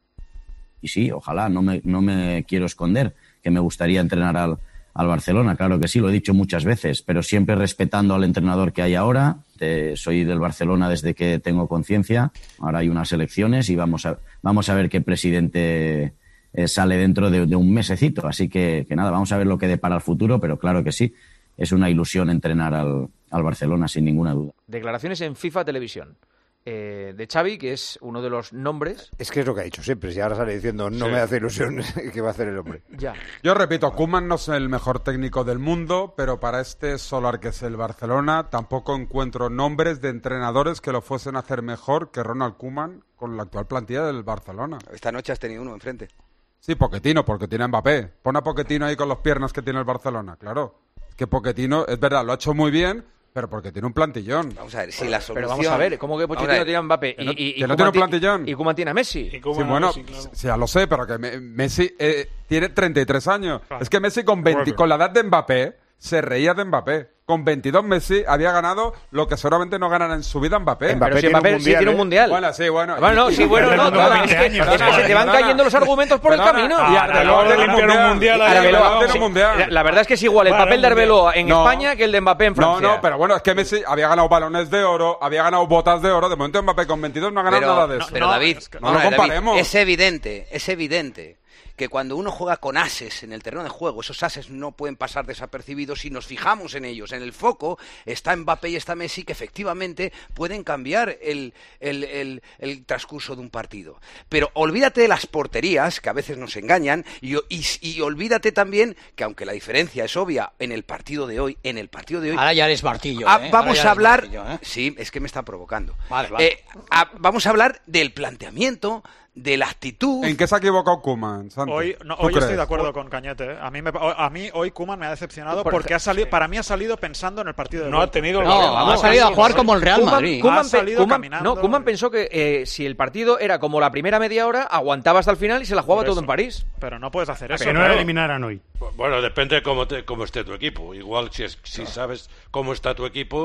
Y sí, ojalá, no me, no me quiero esconder, que me gustaría entrenar al, al Barcelona, claro que sí, lo he dicho muchas veces, pero siempre respetando al entrenador que hay ahora. Eh, soy del Barcelona desde que tengo conciencia. Ahora hay unas elecciones y vamos a, vamos a ver qué presidente eh, sale dentro de, de un mesecito. Así que, que nada, vamos a ver lo que depara el futuro, pero claro que sí, es una ilusión entrenar al, al Barcelona, sin ninguna duda. Declaraciones en FIFA Televisión. Eh, de Xavi, que es uno de los nombres. Es que es lo que ha dicho siempre. Si ahora sale diciendo no sí. me hace ilusión que va a hacer el hombre. Ya. Yo repito, Koeman no es el mejor técnico del mundo, pero para este Solar que es el Barcelona tampoco encuentro nombres de entrenadores que lo fuesen a hacer mejor que Ronald Koeman con la actual plantilla del Barcelona. Esta noche has tenido uno enfrente. Sí, Pochettino, porque tiene a Mbappé. Pon a Pochettino ahí con las piernas que tiene el Barcelona, claro. Que Pochettino, es verdad, lo ha hecho muy bien, pero porque tiene un plantillón. Vamos a ver, si la solución... Pero vamos a ver, ¿cómo que Pochettino tiene a Mbappé? Que no, y, y, que no tiene un plantillón. Y Koeman tiene a Messi. Sí, bueno, Messi, claro. Sí, ya lo sé, pero que me, Messi eh, tiene treinta y tres años. Claro. Es que Messi con, veinte, con la edad de Mbappé se reía de Mbappé. Con veintidós Messi había ganado lo que seguramente no ganará en su vida Mbappé. Mbappé pero si Mbappé mundial, sí tiene un mundial. Bueno, sí, bueno. Bueno, no, sí, bueno, no. no es que, años, es que se te van cayendo los argumentos por perdona, el camino. Y Arbeloa de limpiar un mundial. Arbeloa, sí, mundial. La verdad es que es igual el bueno, papel de Arbeloa en no, España que el de Mbappé en Francia. No, no, pero bueno, es que Messi había ganado balones de oro, había ganado botas de oro. De momento Mbappé con veintidós no ha ganado pero, nada de eso. Pero David, es que, no, no lo comparemos. David, es evidente, es evidente que cuando uno juega con ases en el terreno de juego, esos ases no pueden pasar desapercibidos si nos fijamos en ellos. En el foco está Mbappé y está Messi, que efectivamente pueden cambiar el, el, el, el transcurso de un partido. Pero olvídate de las porterías, que a veces nos engañan, y, y, y olvídate también que, aunque la diferencia es obvia en el partido de hoy, en el partido de hoy... Ahora ya eres martillo, ah, ¿eh? Vamos a hablar... Martillo, ¿eh? Sí, es que me está provocando. Vale, vale. Eh, a, vamos a hablar del planteamiento, de la actitud. ¿En qué se ha equivocado Koeman, Santi? Hoy, no, hoy estoy de acuerdo con Cañete. ¿eh? A mí, me, a mí hoy Koeman me ha decepcionado por porque ha salido, para mí ha salido pensando en el partido de No vuelta. ha tenido No, no ha salido a jugar como el Real Koeman, Madrid. Koeman, ha salido Koeman, caminando. No, Koeman pensó que eh, si el partido era como la primera media hora, aguantaba hasta el final y se la jugaba todo en París. Pero no puedes hacer eso. Que no claro. le eliminaran hoy. Bueno, depende de cómo, te, cómo esté tu equipo. Igual si, es, si sabes cómo está tu equipo,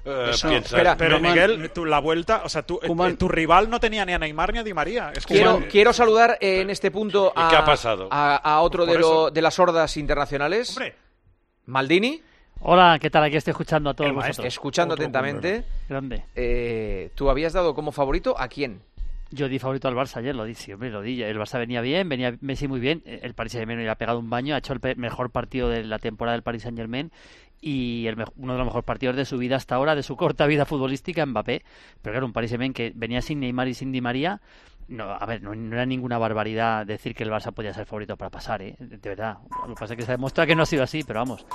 eh, Eso, piensa... Pero, pero Koeman, Miguel, tu, la vuelta, o sea, tu, eh, tu rival no tenía ni a Neymar ni a Di María. Es que quiero, Koeman... quiero saludar eh, en este punto a, ¿qué ha pasado? a, a otro Por de, lo, eso. de las hordas internacionales. Hombre. Maldini. Hola, ¿qué tal? Aquí estoy escuchando a todos El vosotros. Escuchando atentamente. Grande. Eh, ¿Tú habías dado como favorito a quién? Yo di favorito al Barça ayer, lo di, sí, hombre, lo di. El Barça venía bien, venía Messi muy bien. El Paris Saint-Germain le ha pegado un baño, ha hecho el pe- mejor partido de la temporada del Paris Saint-Germain y el me- uno de los mejores partidos de su vida hasta ahora, de su corta vida futbolística, Mbappé. Pero claro, un Paris Saint-Germain que venía sin Neymar y sin Di María. No, a ver, no, no era ninguna barbaridad decir que el Barça podía ser favorito para pasar, ¿eh? De, de verdad. Lo que pasa es que se demuestra que no ha sido así, pero vamos.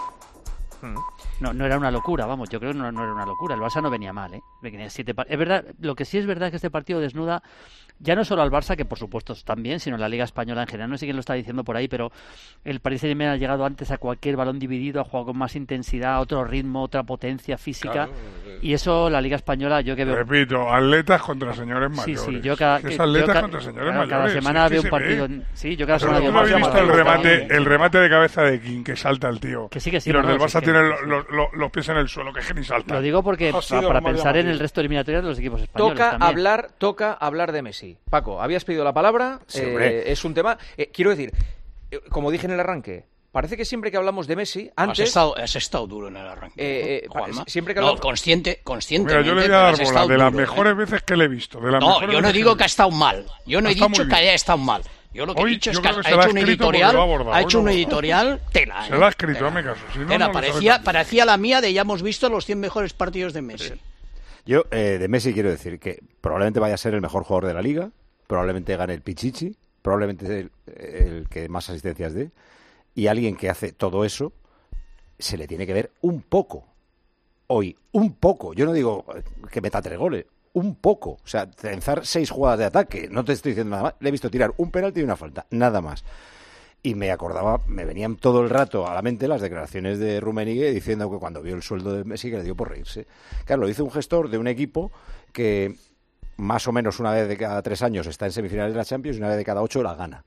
No, no era una locura, vamos, yo creo que no, no era una locura. El Barça no venía mal, ¿eh? Venía siete par- es verdad, lo que sí es verdad es que este partido desnuda ya no solo al Barça, que por supuesto también, sino la Liga Española en general. No sé quién lo está diciendo por ahí, pero el Paris Saint-Germain ha llegado antes a cualquier balón dividido, ha jugado con más intensidad, otro ritmo, otra potencia física. Claro. Y eso la Liga Española, yo que veo... Repito, atletas contra señores Sí, mayores. sí, yo cada, Es yo atletas ca- contra señores claro, cada mayores. semana sí, veo sí un se partido... ve. Sí, yo cada Pero semana tú veo no un habéis partido. visto el Barça- remate, el remate de cabeza de King, que salta el tío. Que sí, que sí, y los no, del no, Barça sí, que- tienen lo- lo- lo- los pies en el suelo, que es que ni saltan. Lo digo porque Ha pa- sido para como pensar en llamativo. el resto eliminatorio de los equipos españoles Toca también. hablar, toca hablar de Messi. Paco, habías pedido la palabra. Sí, eh, hombre. es un tema. eh, quiero decir, eh, como dije en el arranque, parece que siempre que hablamos de Messi, antes. Has estado, has estado duro en el arranque. eh, eh, Juanma. siempre que No, hablamos. consciente, consciente. Mira, yo le voy a dar bola de las mejores veces que le he visto. De las No, mejores yo no veces digo le que ha estado mal. Yo no he Ha estado dicho muy que bien. haya estado mal. Yo lo que Hoy he dicho es yo que creo ha que se la ha hecho un escrito porque editorial. lo ha abordado, Ha hecho hoy un no. editorial tela. Se ¿eh? la ha escrito, hazme caso. Si no, Tela, no lo sabe parecía, tanto. parecía la mía de ya hemos visto los cien mejores partidos de Messi. Yo, eh, de Messi quiero decir que probablemente vaya a ser el mejor jugador de la Liga, probablemente gane el Pichichi, probablemente es el, el que más asistencias dé, y alguien que hace todo eso se le tiene que ver un poco. Hoy, un poco. Yo no digo que meta tres goles, un poco. O sea, trenzar seis jugadas de ataque, no te estoy diciendo nada más. Le he visto tirar un penalti y una falta, nada más. Y me acordaba, me venían todo el rato a la mente las declaraciones de Rummenigge diciendo que cuando vio el sueldo de Messi que le dio por reírse. Claro, lo dice un gestor de un equipo que más o menos una vez de cada tres años está en semifinales de la Champions y una vez de cada ocho la gana.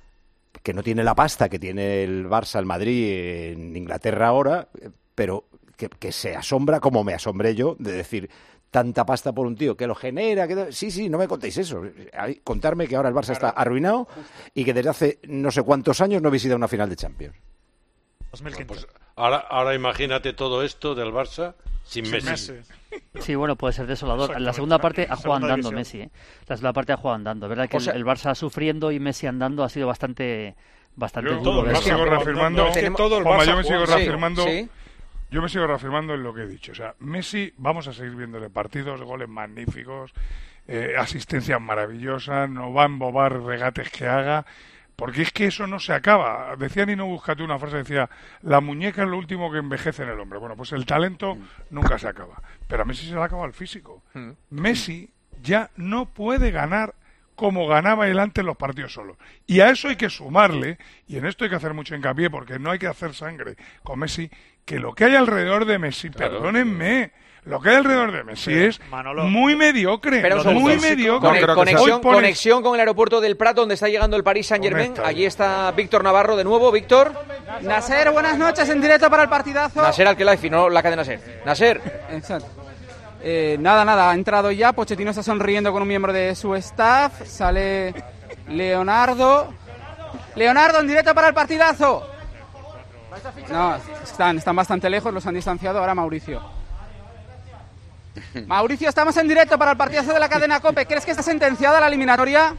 Que no tiene la pasta que tiene el Barça, el Madrid en Inglaterra ahora, pero que, que se asombra como me asombré yo de decir tanta pasta por un tío que lo genera. Que... Sí, sí, no me contéis eso. Hay- Contarme que ahora el Barça está arruinado y que desde hace no sé cuántos años no habéis ido a una final de Champions. Bueno, pues ahora, ahora imagínate todo esto del Barça sin, Sin Messi. Messi. Sí, bueno, puede ser desolador. En la Exactamente. segunda parte ha jugado Segunda andando división. Messi, ¿eh? La segunda parte ha jugado andando. ¿Verdad que O sea- el, el Barça sufriendo y Messi andando ha sido bastante bastante Yo duro? me ¿verdad? sigo reafirmando, es que todo el Juanma, Barça yo me sigo juega- sí, reafirmando, sí. yo me sigo reafirmando en lo que he dicho. O sea, Messi, vamos a seguir viéndole partidos, goles magníficos, eh, asistencias maravillosas, no va a embobar regates que haga, porque es que eso no se acaba. Decía Nino Buscate una frase, decía, la muñeca es lo último que envejece en el hombre. Bueno, pues el talento nunca se acaba, pero a Messi se le acaba el físico. Messi ya no puede ganar como ganaba él antes los partidos solos. Y a eso hay que sumarle, y en esto hay que hacer mucho hincapié, porque no hay que hacer sangre con Messi, que lo que hay alrededor de Messi, Claro. perdónenme, lo que hay alrededor de Messi Pero, es Manolo, muy mediocre, Espera un muy segundo. mediocre. Cone- creo que sea- conexión, Hoy pones- conexión con el aeropuerto del Prat, donde está llegando el Paris Saint-Germain. ¿Dónde está? Allí está Víctor Navarro de nuevo. Víctor. Nasser, buenas noches en directo para el partidazo. Nasser Al-Khelaifi, no la cadena Ser. Nasser. Exacto. Eh, nada, nada, ha entrado ya. Pochettino está sonriendo con un miembro de su staff. Sale Leonardo. Leonardo en directo para el partidazo. No, están, están bastante lejos, los han distanciado. Ahora Mauricio. Mauricio, estamos en directo para el partidazo de la cadena COPE. ¿Crees que está sentenciada la eliminatoria?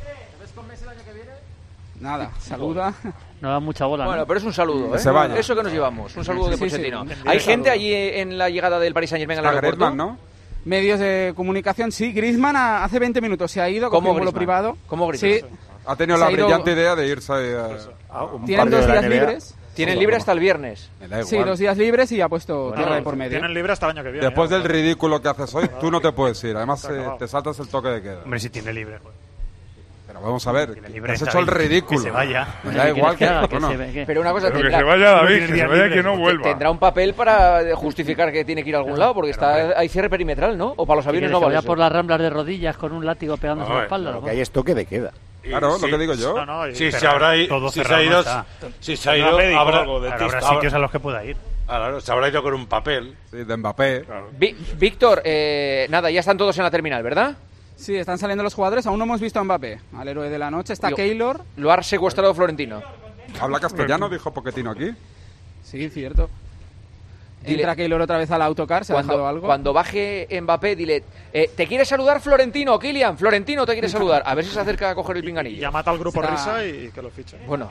Nada, saluda. No da mucha bola, Bueno, ¿no? pero es un saludo, Que ¿eh? se vaya. Eso que nos llevamos. Un saludo de Sí, sí. Pochettino. Sí. ¿Hay Sí. gente allí en la llegada del Paris Saint-Germain al Está aeropuerto? Griezmann, ¿no? Medios de comunicación, sí. Griezmann a- hace veinte minutos se ha ido, ¿Cómo cogió un vuelo Griezmann? privado. ¿Cómo Griezmann? Sí. Ha tenido Se la ha ido- brillante idea de irse a... Ah, un Tienen partido dos de la días N B A. libres. Tienen libre hasta el viernes. Me da Sí, igual. dos días libres y ha puesto Bueno, tierra de por medio. Tienen libre hasta el año que viene. Después ya. del ridículo que haces hoy, tú no te puedes ir. Además, Está eh, acabado. te saltas el toque de queda. Hombre, si tiene libre. joder. Pero vamos a ver, Tiene que libre, has está hecho el bien. ridículo. Que se vaya. Me ¿Qué da quieres igual que que... haga? Que bueno, se ve- que- Pero una cosa Pero que tendrá, se vaya David, tiene que se días vaya libres. que no vuelva. tendrá un papel para justificar que tiene que ir a algún lado, porque está hay cierre perimetral, ¿no? O para los ¿Qué aviones quieres, no que vale vaya eso. por las ramblas de rodillas con un látigo pegándose en la Ay, espalda? Lo ¿no? que hay es toque de queda. claro, Sí. lo que digo yo. No, no, y- Sí, pero se habrá, i- todo si se cerrado ha no ido, está. si se ha Tendrá ido, médico o habrá, algo, Habrá dentista. sitios a los que pueda ir. Claro, se habrá ido con un papel. Sí, de Mbappé. Claro. Vi- Víctor, eh, nada, ya están todos en la terminal, ¿verdad? Sí, están saliendo los jugadores. Aún no hemos visto a Mbappé, al héroe de la noche. Está Lo- Keylor. Lo ha secuestrado Florentino. ¿Habla castellano? Dijo Pochettino aquí. Sí, cierto. Dile- Entra Keylor otra vez al autocar. ¿Se ha dejado Cuando, algo? cuando baje Mbappé, dile, eh, ¿te quiere saludar Florentino, Kylian? Florentino te quiere saludar. A ver si se acerca a coger el pinganillo. Llamad al grupo Está- Risa y que lo fichen. Bueno,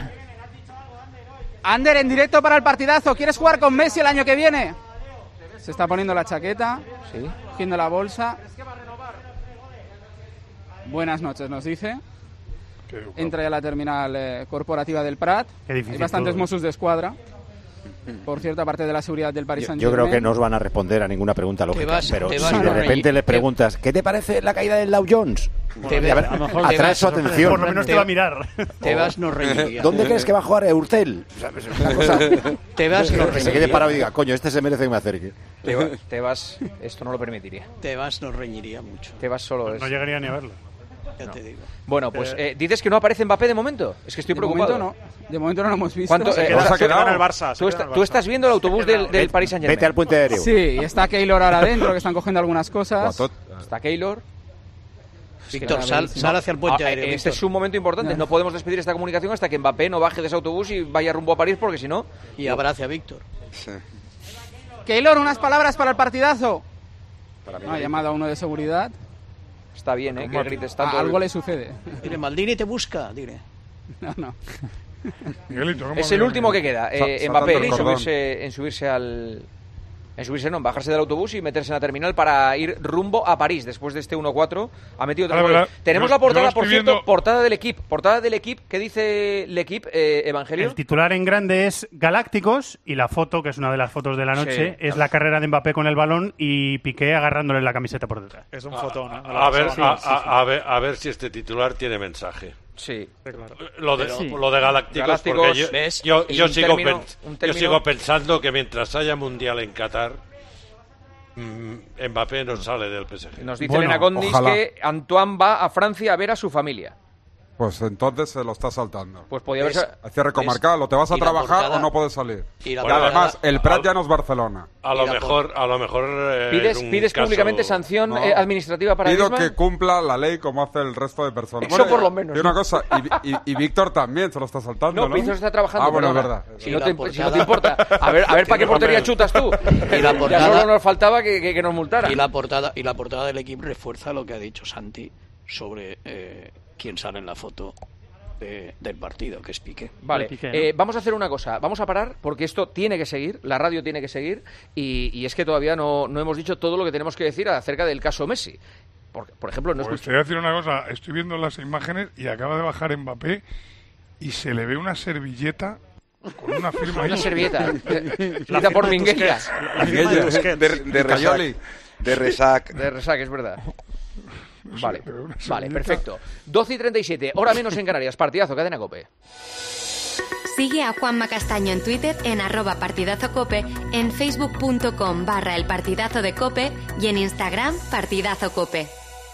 Ander, en directo para el partidazo. ¿Quieres jugar con Messi el año que viene? Se está poniendo la chaqueta. Sí. Cogiendo la bolsa. Buenas noches, nos dice. Entra ya a la terminal eh, corporativa del Prat. Qué difícil Hay bastantes todo. Mossos de escuadra. Por cierto, aparte de la seguridad del Paris Yo, Saint-Germain. yo creo que no os van a responder a ninguna pregunta lógica, vas- pero te si vas de a repente reír. le preguntas ¿qué te parece la caída del Dow Jones? Te Y a ves- ver, a lo mejor te atrae vas- su atención. Por lo menos te va a mirar. Te vas no reiría. ¿Dónde crees que va a jugar Eurtel? O sea, es una cosa Te vas no que se quede reiría. parado y diga, coño, este se merece que me acerque. te, va- te vas... Esto no lo permitiría. Te vas no reñiría mucho. Te vas solo. No es- llegaría ni a verlo. Ya te digo. Bueno, pues eh, dices que no aparece Mbappé de momento. Es que estoy De preocupado. momento no. De momento no lo hemos visto. ¿Cuánto, Se eh, queda- ¿Dónde se ha Se queda quedado? en el Barça. se Tú, queda está- en el tú Barça. estás viendo el autobús del, del Paris Saint-Germain. Vete al puente aéreo. Sí, está Keylor ahora adentro, que están cogiendo algunas cosas. Guatot. Está Keylor. Víctor, sal, sal hacia el puente Ah, aéreo. Este Víctor. es un momento importante. No podemos despedir esta comunicación hasta que Mbappé no baje de ese autobús y vaya rumbo a París, porque si no... Y abrace a Víctor. Sí. Keylor, unas palabras para el partidazo. No, ha llamado a uno de seguridad. Está bien, ¿eh? Que grites tanto. A- algo le sucede. Dile, Maldini te busca, dile. No, no. Miguelito, ¿cómo Es el veo? último que queda. Sa- Eh, saltando Mbappé el en cordón. subirse, en subirse al... En subirse, no, en bajarse del autobús y meterse en la terminal para ir rumbo a París. Después de este uno cuatro ha metido tres Ahora, goles. ¿verdad? Tenemos Yo- la portada, yo estoy por cierto, viendo- portada del equipo. Portada del equipo. ¿Qué dice el equipo, eh, Evangelio? El titular en grande es Galácticos y la foto, que es una de las fotos de la noche, Sí. es la carrera de Mbappé con el balón y Piqué agarrándole la camiseta por detrás. Es un fotón. ¿eh? A ver, Sí, a, sí, sí. a- a ver, a ver si este titular tiene mensaje. Sí. Sí, claro. Lo de, Sí. lo de Galácticos, Galácticos, porque yo, ¿ves? yo, Y yo un sigo, término- pens- un yo término- sigo pensando que mientras haya Mundial en Qatar, mm, Mbappé no sale del P S G. Nos dice Bueno, Elena Condis ojalá. que Antoine va a Francia a ver a su familia. Pues entonces se lo está saltando. Pues podía ¿Ves? haberse... Hay cierre comarcal, o te vas a y la trabajar portada- o no puedes salir. Y la Y además, portada- el Prat al- ya no es Barcelona. A Y lo la mejor, a lo mejor eh, ¿Pides, en un pides caso- públicamente sanción No. eh, administrativa para Pido Griezmann? que cumpla la ley como hace el resto de personas. Eso por lo menos, Y una ¿no? cosa, y, y- y Víctor también se lo está saltando, No, ¿no? Víctor está trabajando. Ah, bueno, es perdona. verdad. Si Y no, la te, si portada- no te importa. A ver, a ver ¿para qué portería chutas tú? Y la Ya portada- solo nos faltaba que, que- que nos multara. Y la portada y la portada del equipo refuerza lo que ha dicho Santi sobre eh, quién sale en la foto de- del partido, que es Piqué. Vale, Piqué, ¿no? eh, vamos a hacer una cosa. Vamos a parar porque esto tiene que seguir, la radio tiene que seguir y, y es que todavía no, no hemos dicho todo lo que tenemos que decir acerca del caso Messi. Por, por ejemplo, no Pues escuch- te voy a decir una cosa, estoy viendo las imágenes y acaba de bajar Mbappé y se le ve una servilleta con una firma una ahí. servilleta. La Escrita por firma de Minguella. Tusquets. La firma de Tusquets. De, de Cayoli. resac. De resac. De Resac, es verdad. No sé, Vale, pero una vale, servilleta. perfecto. doce y treinta y siete, hora menos en Canarias. Partidazo, cadena COPE. Sigue a Juanma Castaño en Twitter en arroba partidazo cope, en facebook.com barra el partidazo de cope y en Instagram partidazo cope.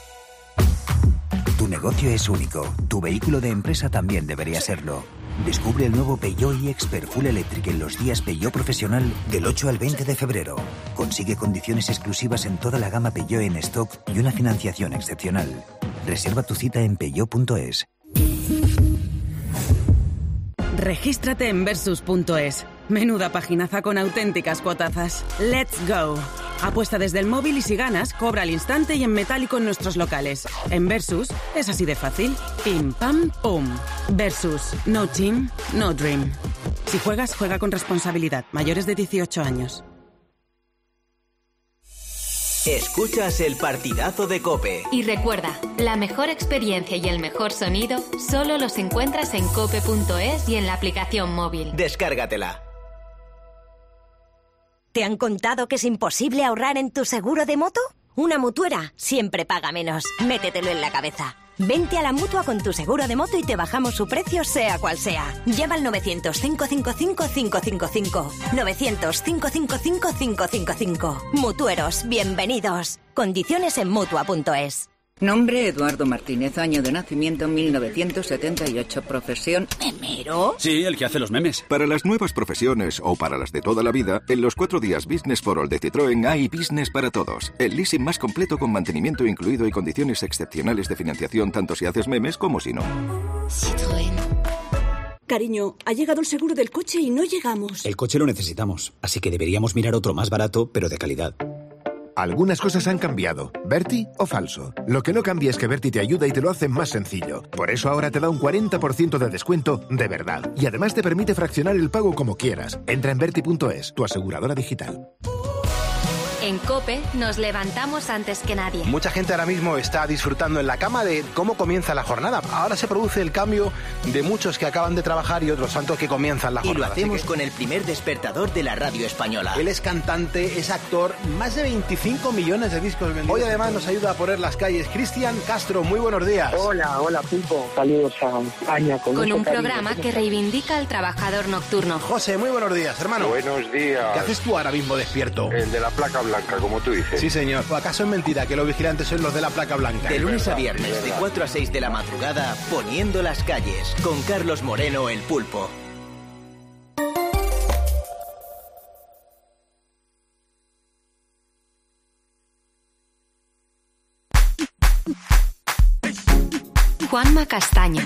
Tu negocio es único. Tu vehículo de empresa también debería serlo. Descubre el nuevo Peugeot iExpert Full Electric en los días Peugeot Profesional del ocho al veinte de febrero. Consigue condiciones exclusivas en toda la gama Peugeot en stock y una financiación excepcional. Reserva tu cita en peugeot punto es. Regístrate en Versus punto es. Menuda paginaza con auténticas cuotazas. ¡Let's go! Apuesta desde el móvil y si ganas, cobra al instante y en metálico en nuestros locales. En Versus es así de fácil. Pim, pam, pum. Versus. No team, no dream. Si juegas, juega con responsabilidad. Mayores de dieciocho años. Escuchas el partidazo de COPE. Y recuerda, la mejor experiencia y el mejor sonido solo los encuentras en cope punto es y en la aplicación móvil. Descárgatela. ¿Te han contado que es imposible ahorrar en tu seguro de moto? Una mutuera siempre paga menos. Métetelo en la cabeza. Vente a la Mutua con tu seguro de moto y te bajamos su precio sea cual sea. Llama al novecientos, cinco cinco cinco, cinco cinco cinco. novecientos, cinco cinco cinco, cinco cinco cinco. Mutueros, bienvenidos. Condiciones en Mutua punto es. Nombre Eduardo Martínez, año de nacimiento mil novecientos setenta y ocho, profesión memero. Sí, el que hace los memes. Para las nuevas profesiones o para las de toda la vida, en los cuatro días Business for All de Citroën hay Business para todos. El leasing más completo con mantenimiento incluido y condiciones excepcionales de financiación tanto si haces memes como si no. Citroën. Cariño, ha llegado el seguro del coche y no llegamos. El coche lo necesitamos, así que deberíamos mirar otro más barato, pero de calidad. Algunas cosas han cambiado. ¿Berti o falso? Lo que no cambia es que Berti te ayuda y te lo hace más sencillo. Por eso ahora te da un cuarenta por ciento de descuento de verdad. Y además te permite fraccionar el pago como quieras. Entra en berti punto es, tu aseguradora digital. En COPE nos levantamos antes que nadie. Mucha gente ahora mismo está disfrutando en la cama de cómo comienza la jornada. Ahora se produce el cambio de muchos que acaban de trabajar y otros tantos que comienzan la jornada. Y lo hacemos que... con el primer despertador de la radio española. Él es cantante, es actor, más de veinticinco millones de discos vendidos. Hoy además nos ayuda a poner las calles. Cristian Castro, muy buenos días. Hola, hola Pulpo. Saludos a España. Con, con un cariño. programa que reivindica al trabajador nocturno. José, muy buenos días, hermano. Buenos días. ¿Qué haces tú ahora mismo despierto? El de la placa blanca, como tú dices. Sí, señor. ¿O acaso es mentira que los vigilantes son los de la placa blanca? De lunes a viernes, de cuatro a seis de la madrugada, poniendo las calles, con Carlos Moreno, el Pulpo. Juanma Castaño.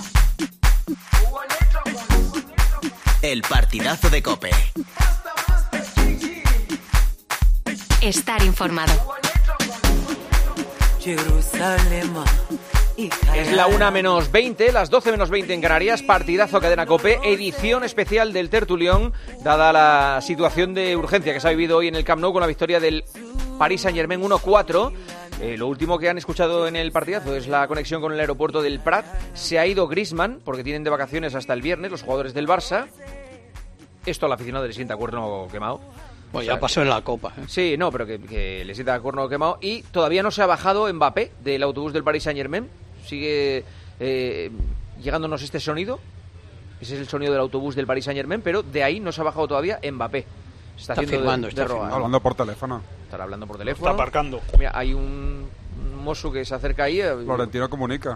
El partidazo de COPE. Estar informado. Es la una menos veinte, las doce menos veinte en Canarias, partidazo Cadena COPE, edición especial del Tertulión, dada la situación de urgencia que se ha vivido hoy en el Camp Nou con la victoria del Paris Saint-Germain uno cuatro. Eh, lo último que han escuchado en el partidazo es la conexión con el aeropuerto del Prat. Se ha ido Griezmann, porque tienen de vacaciones hasta el viernes los jugadores del Barça. Esto al aficionado le sienta cuerno quemado. Bueno, ya pasó en la Copa. ¿eh? Sí, no, pero que, que le sienta cuerno quemado. Y todavía no se ha bajado Mbappé del autobús del Paris Saint-Germain. Sigue eh, llegándonos este sonido. Ese es el sonido del autobús del Paris Saint-Germain, pero de ahí no se ha bajado todavía Mbappé. Está, está firmando, de, está de firmando. Hablando por teléfono. Estará hablando por teléfono. Está aparcando. Mira, hay un, un mozo que se acerca ahí. Florentino comunica.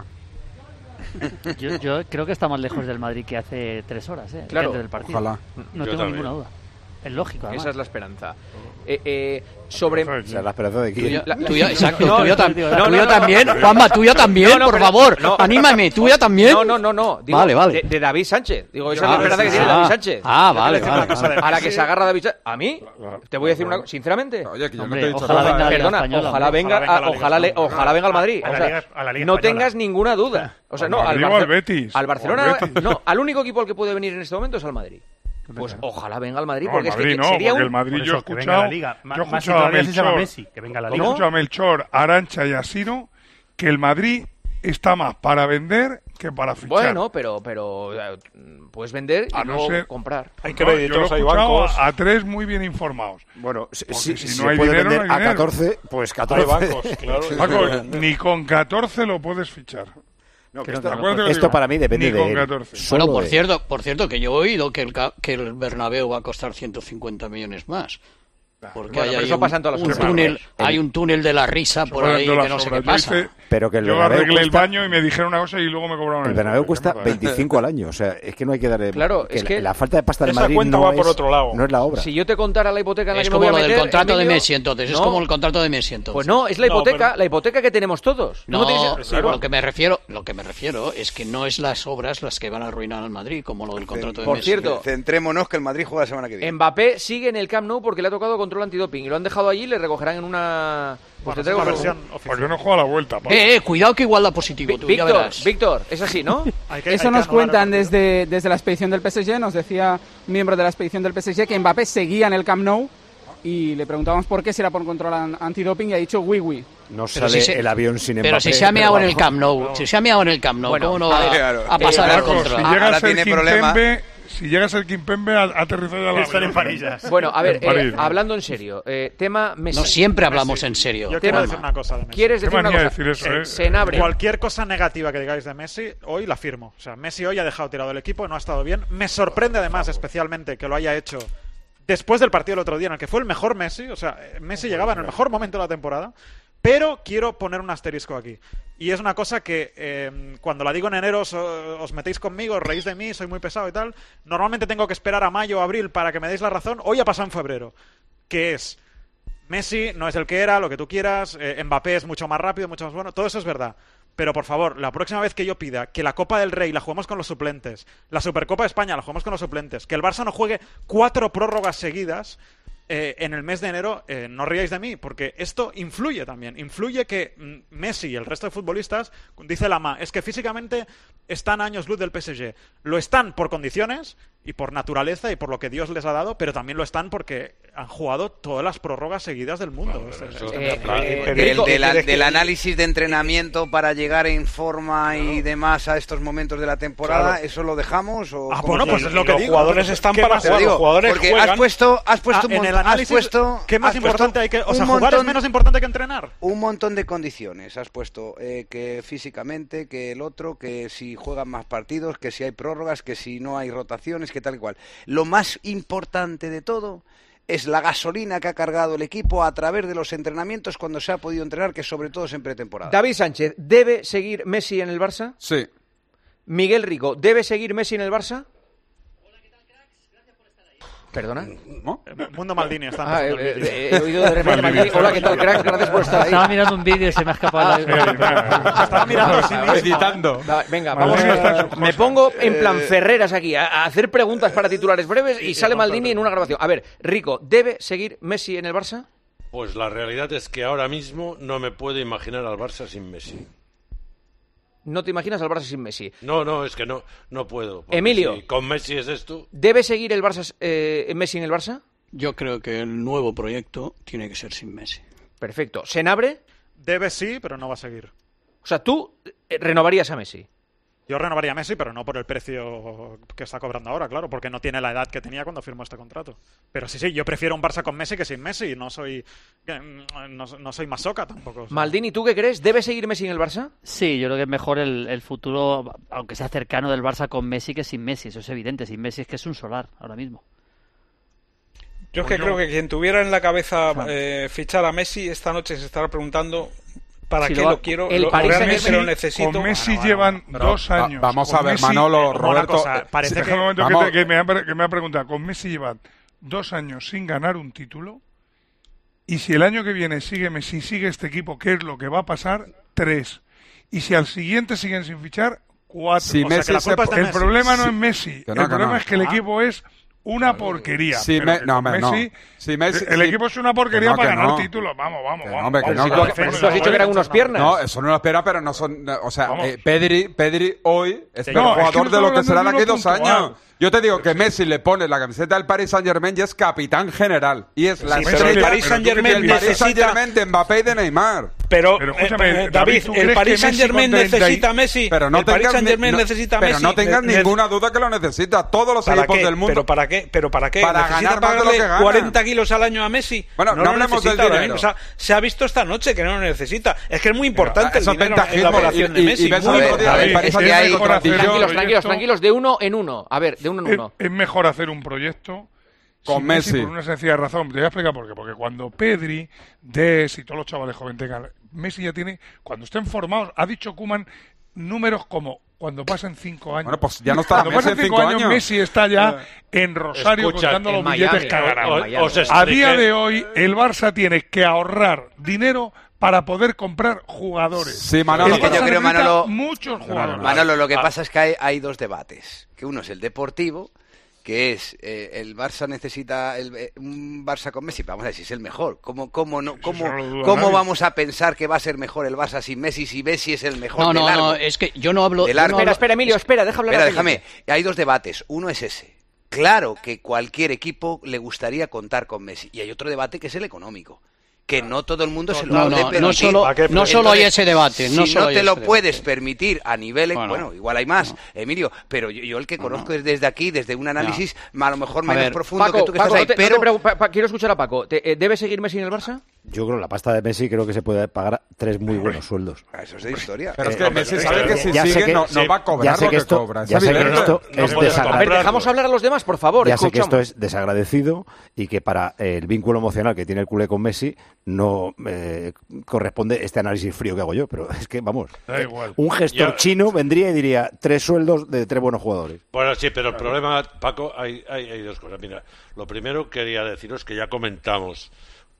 Yo, yo creo que está más lejos del Madrid que hace tres horas, ¿eh? Claro, del partido. Ojalá. No yo tengo también. ninguna duda. Es lógico, además. Esa es la esperanza. Eh, eh, sobre... O sea, la esperanza de quién. Tuya, tuya, exacto, No, tuya, no, tam no, no, tuya no, también, no, no, Juanma, tuya también, no, no, por pero- favor, no, anímame, tuya también. No, no, no, no. Digo, Vale, vale. De, de David Sánchez. Digo, esa Ah, es la esperanza que sí, tiene ah. David Sánchez. Ah, Yo vale, te voy a vale, decir una cosa vale. de- A la que se agarra David Sánchez. A mí, te voy a decir una cosa, sinceramente. Oye, que yo Hombre, no te he dicho ojalá nada. venga la Liga Perdona, Española, ojalá hombre. venga, Ojalá venga a- la Liga ojalá, le- Española. ojalá venga al Madrid. A O la sea, Liga- a la Liga no Española. tengas ninguna duda. O sea, Al no, al, Madrid o Barce- al Betis. al O Barcelona, al Betis. no, al único equipo al que puede venir en este momento es al Madrid. Pues ojalá venga al Madrid, No, porque el es que Madrid no, sería porque un... el Madrid Por yo he eso, que venga escuchado, la Liga. yo Ma- he más si escuchado a todavía se llama Melchor, Messi, que venga la yo he Liga. escuchado a Melchor, Arancha y Asino que el Madrid está más para vender que para fichar. Bueno, pero, pero eh, puedes vender y A no luego ser- comprar. Hay No, yo lo he créditos, hay escuchado bancos. a, a tres muy bien informados. Bueno, si, Porque si- si si no hay puede dinero, vender no hay a dinero. catorce, pues Hay catorce. bancos, claro. Paco, ni con catorce lo puedes fichar. No, que Creo esto, que no. Acuérdate lo que esto digo. para mí depende Ni de con él. catorce. Solo Bueno, por de él. cierto, por cierto que yo he oído que el, ca- que el Bernabéu va a costar ciento cincuenta millones más. Porque Bueno, hay pero ahí eso un, pasa en todas las un obras. túnel, El- hay un túnel de la risa por Fueron ahí todas que las no sé obras. qué Yo pasa. hice- Pero que el Yo Bernabéu arreglé el cuesta- baño y me dijeron una cosa y luego me cobraron El el Bernabéu doble, cuesta ¿qué me parece? veinticinco al año, o sea, es que no hay que darle... Claro, es la, que- la falta de pasta del Esa Madrid cuenta no va es, por otro lado. no es la obra. Si yo te contara la hipoteca en la Es que me como voy a lo del meter, contrato de Emilio, Messi, entonces. Es no. como el contrato de Messi, entonces. Pues no, es la No, hipoteca, pero- la hipoteca que tenemos todos. ¿Tú No, tienes- pero Claro. lo que me refiero, lo que me refiero es que no es las obras las que van a arruinar al Madrid, como lo del contrato de Por Messi. cierto, Centrémonos que el Madrid juega la semana que viene. Mbappé sigue en el Camp Nou porque le ha tocado control antidoping y lo han dejado allí y le recogerán en una... Pues Bueno, te esa es la traigo- versión ¿Por oficial. qué no juega la vuelta? Pablo? Eh, eh, cuidado que igual da positivo, tú ya Víctor, verás. Víctor, es así, ¿no? Hay que- Eso hay que nos anular cuentan el partido. desde, desde la expedición del P S G, nos decía un miembro de la expedición del P S G que Mbappé seguía en el Camp Nou y le preguntábamos por qué, si era por control an- antidoping y ha dicho oui, oui. No Pero sale si se- el avión sin Mbappé. Pero si se ha meado en el debajo. Camp Nou, si se ha meado en el Camp Nou, Bueno, ¿cómo no va claro. a pasar Eh, el Marcos, control? si llega Ahora a ser tiene problema. Kimpembe, si llega a ser Kimpembe, ha ha aterrizado ya la Están en París ya. Bueno, a ver, En París, eh, ¿no? hablando en serio, eh, tema Messi. No siempre hablamos en serio. Yo quiero Juanma. decir una cosa de Messi. ¿Quieres Qué decir una manía cosa? decir eso, Eh, ¿eh? Senabre. Cualquier cosa negativa que digáis de Messi, hoy la firmo. O sea, Messi hoy ha dejado tirado el equipo, no ha estado bien. Me sorprende además especialmente que lo haya hecho después del partido del otro día, en el que fue el mejor Messi. O sea, Messi llegaba en el mejor momento de la temporada. Pero quiero poner un asterisco aquí. Y es una cosa que eh, cuando la digo en enero os, os metéis conmigo, os reís de mí, soy muy pesado y tal. Normalmente tengo que esperar a mayo o abril para que me deis la razón. Hoy ha pasado en febrero. Que es, Messi no es el que era, lo que tú quieras, eh, Mbappé es mucho más rápido, mucho más bueno. Todo eso es verdad. Pero por favor, la próxima vez que yo pida que la Copa del Rey la juguemos con los suplentes, la Supercopa de España la juguemos con los suplentes, que el Barça no juegue cuatro prórrogas seguidas... Eh, en el mes de enero, eh, no ríais de mí, porque esto influye también. Influye que mm, Messi y el resto de futbolistas, dice Lama, es que físicamente están a años luz del P S G. Lo están por condiciones y por naturaleza y por lo que Dios les ha dado, pero también lo están porque han jugado todas las prórrogas seguidas del mundo. Claro, eso, eh, eh, del, de la, del análisis de entrenamiento para llegar en forma claro. y demás a estos momentos de la temporada, claro. ¿eso lo dejamos? O ah, bueno, pues es lo que los digo. jugadores están para jugar, digo, los jugadores porque juegan. has puesto, has puesto ah, un en el análisis, has puesto, ¿qué más has importante hay que, o sea, montón, jugar es menos importante que entrenar? Un montón de condiciones has puesto, eh, que físicamente, que el otro, que si juegan más partidos, que si hay prórrogas, que si no hay rotaciones, que tal y cual. Lo más importante de todo es la gasolina que ha cargado el equipo a través de los entrenamientos cuando se ha podido entrenar, que sobre todo es en pretemporada. David Sánchez, ¿debe seguir Messi en el Barça? Sí. Miguel Rico, ¿debe seguir Messi en el Barça? ¿Perdona? ¿No? Mundo Maldini está ah, eh, eh, He oído de repente Maldini. Hola, ¿qué tal, crack? Gracias por estar ahí. Estaba mirando un vídeo y se me ha escapado. La... Estaba mirando así mismo. Editando. Venga, vamos a... Me pongo en plan Ferreras aquí a, a hacer preguntas para titulares breves y sale Maldini en una grabación. A ver, Rico, ¿debe seguir Messi en el Barça? Pues la realidad es que ahora mismo no me puedo imaginar al Barça sin Messi. ¿No te imaginas al Barça sin Messi? No, no, es que no, no puedo. Emilio. Si con Messi es esto. ¿Debe seguir el Barça, eh, Messi en el Barça? Yo creo que el nuevo proyecto tiene que ser sin Messi. Perfecto. ¿Senabre? Debe sí, pero no va a seguir. O sea, tú eh, renovarías a Messi. Yo renovaría a Messi, pero no por el precio que está cobrando ahora, claro, porque no tiene la edad que tenía cuando firmó este contrato. Pero sí, sí, yo prefiero un Barça con Messi que sin Messi. No soy no, no soy masoca tampoco. O sea. Maldini, ¿tú qué crees? ¿Debe seguir Messi en el Barça? Sí, yo creo que es mejor el, el futuro, aunque sea cercano, del Barça con Messi que sin Messi. Eso es evidente. Sin Messi es que es un solar ahora mismo. Yo es que creo que quien tuviera en la cabeza eh, fichar a Messi esta noche se estará preguntando ¿para si qué lo, lo quiero? El lo, realmente lo necesito. Con Messi bueno, llevan bueno, dos pero, años. Va, vamos con a ver, Messi, Manolo, eh, Roberto. Cosa, parece deja que, un momento vamos. que, te, que, me ha, que me ha preguntado. Con Messi llevan dos años sin ganar un título. Y si el año que viene sigue Messi, sigue este equipo, ¿qué es lo que va a pasar? Tres. Y si al siguiente siguen sin fichar, cuatro. Si o Messi sea, que se... el Messi. problema no es Messi. Que no, el que problema no. es que el ah. equipo es una porquería. Si me... No, hombre, no. Messi, Si Messi... el si... equipo es una porquería no, para ganar no. títulos. Vamos, vamos, que vamos. No, hombre, que vamos, no. vamos, Tú, vamos, tú has dicho que eran unos piernas. No, son unas piernas, pero no son... O sea, eh, Pedri, Pedri hoy es el no, jugador es que de lo que será de aquí dos puntual. años. Yo te digo que Messi le pone la camiseta del Paris Saint-Germain y es capitán general. Y es la sí, pero el Paris Saint-Germain necesita... de Mbappé y de Neymar. Pero, pero escúchame, eh, David, David el Paris Saint-Germain necesita a Messi. Pero no el Paris Saint-Germain no, necesita a pero Messi. no tengas ne ninguna duda que lo necesita. Todos los equipos qué? del mundo. ¿Pero para qué? ¿Pero para qué? Para ¿Necesita ganar más de lo pagarle que gana. cuarenta kilos al año a Messi? Bueno, no, no lo hablemos del necesita dinero. O sea, se ha visto esta noche que no lo necesita. Es que es muy importante pero, el dinero en la operación de Messi. Tranquilos, tranquilos, tranquilos. De uno en uno. A ver, de uno en uno. Es mejor hacer un proyecto con Messi. Messi por una sencilla razón. Te voy a explicar por qué. Porque cuando Pedri, Des y todos los chavales jóvenes tengan, Messi ya tiene, cuando estén formados, ha dicho Koeman números como cuando pasen cinco años. Bueno, pues ya no está Cuando Messi pasen en cinco cinco años, años. Messi está ya en Rosario Escucha, contando los Miami, billetes que ha ganado. o- os A expliqué- día de hoy, el Barça tiene que ahorrar dinero para poder comprar jugadores. Sí, Manolo. El Es que yo Barça creo, necesita Manolo- muchos jugadores. Manolo, lo que Ah. pasa es que hay, hay dos debates. Que uno es el deportivo, que es eh, el Barça necesita el, eh, un Barça con Messi. Vamos a ver si es el mejor. ¿Cómo, cómo, no, cómo, Eso no lo duda cómo nadie. vamos a pensar que va a ser mejor el Barça sin Messi si Messi es el mejor No, de no, largo? no, es que yo no hablo... De yo largo. no Espera, hablo- espera, Emilio, espera, déjame hablar. Espera, a Felipe. déjame. Hay dos debates. Uno es ese. Claro que cualquier equipo le gustaría contar con Messi. Y hay otro debate que es el económico. Que no todo el mundo se lo No, puede no, permitir. no solo, no solo hay ese debate. No si solo no hay te ese lo debate. puedes permitir a nivel... Bueno, Bueno, igual hay más, Emilio, pero yo, yo el que conozco es desde aquí, desde un análisis a lo mejor menos ver, profundo Paco, que tú que Paco, estás ahí, no te- no pero... te preocupa- pa- quiero escuchar a Paco. ¿Te- eh, ¿Debe seguir Messi en el Barça? Yo creo que la pasta de Messi creo que se puede pagar tres muy buenos sueldos. Eso es de historia. Pero es que Messi sabe que si Ya sé sigue que- no, no sí, va a cobrar ya sé lo que que esto- cobra. Es ya sé que evidente. esto No es puedes desagradable. A ver, dejamos hablar a los demás, por favor. Ya sé que escuchamos. esto es desagradecido y que para el vínculo emocional que tiene el culé con Messi no eh, corresponde este análisis frío que hago yo, pero es que, vamos, Da igual. un gestor Ya- chino vendría y diría tres sueldos de tres buenos jugadores. Bueno, sí, pero el problema, Paco, hay, hay, hay dos cosas. Mira, lo primero quería deciros que ya comentamos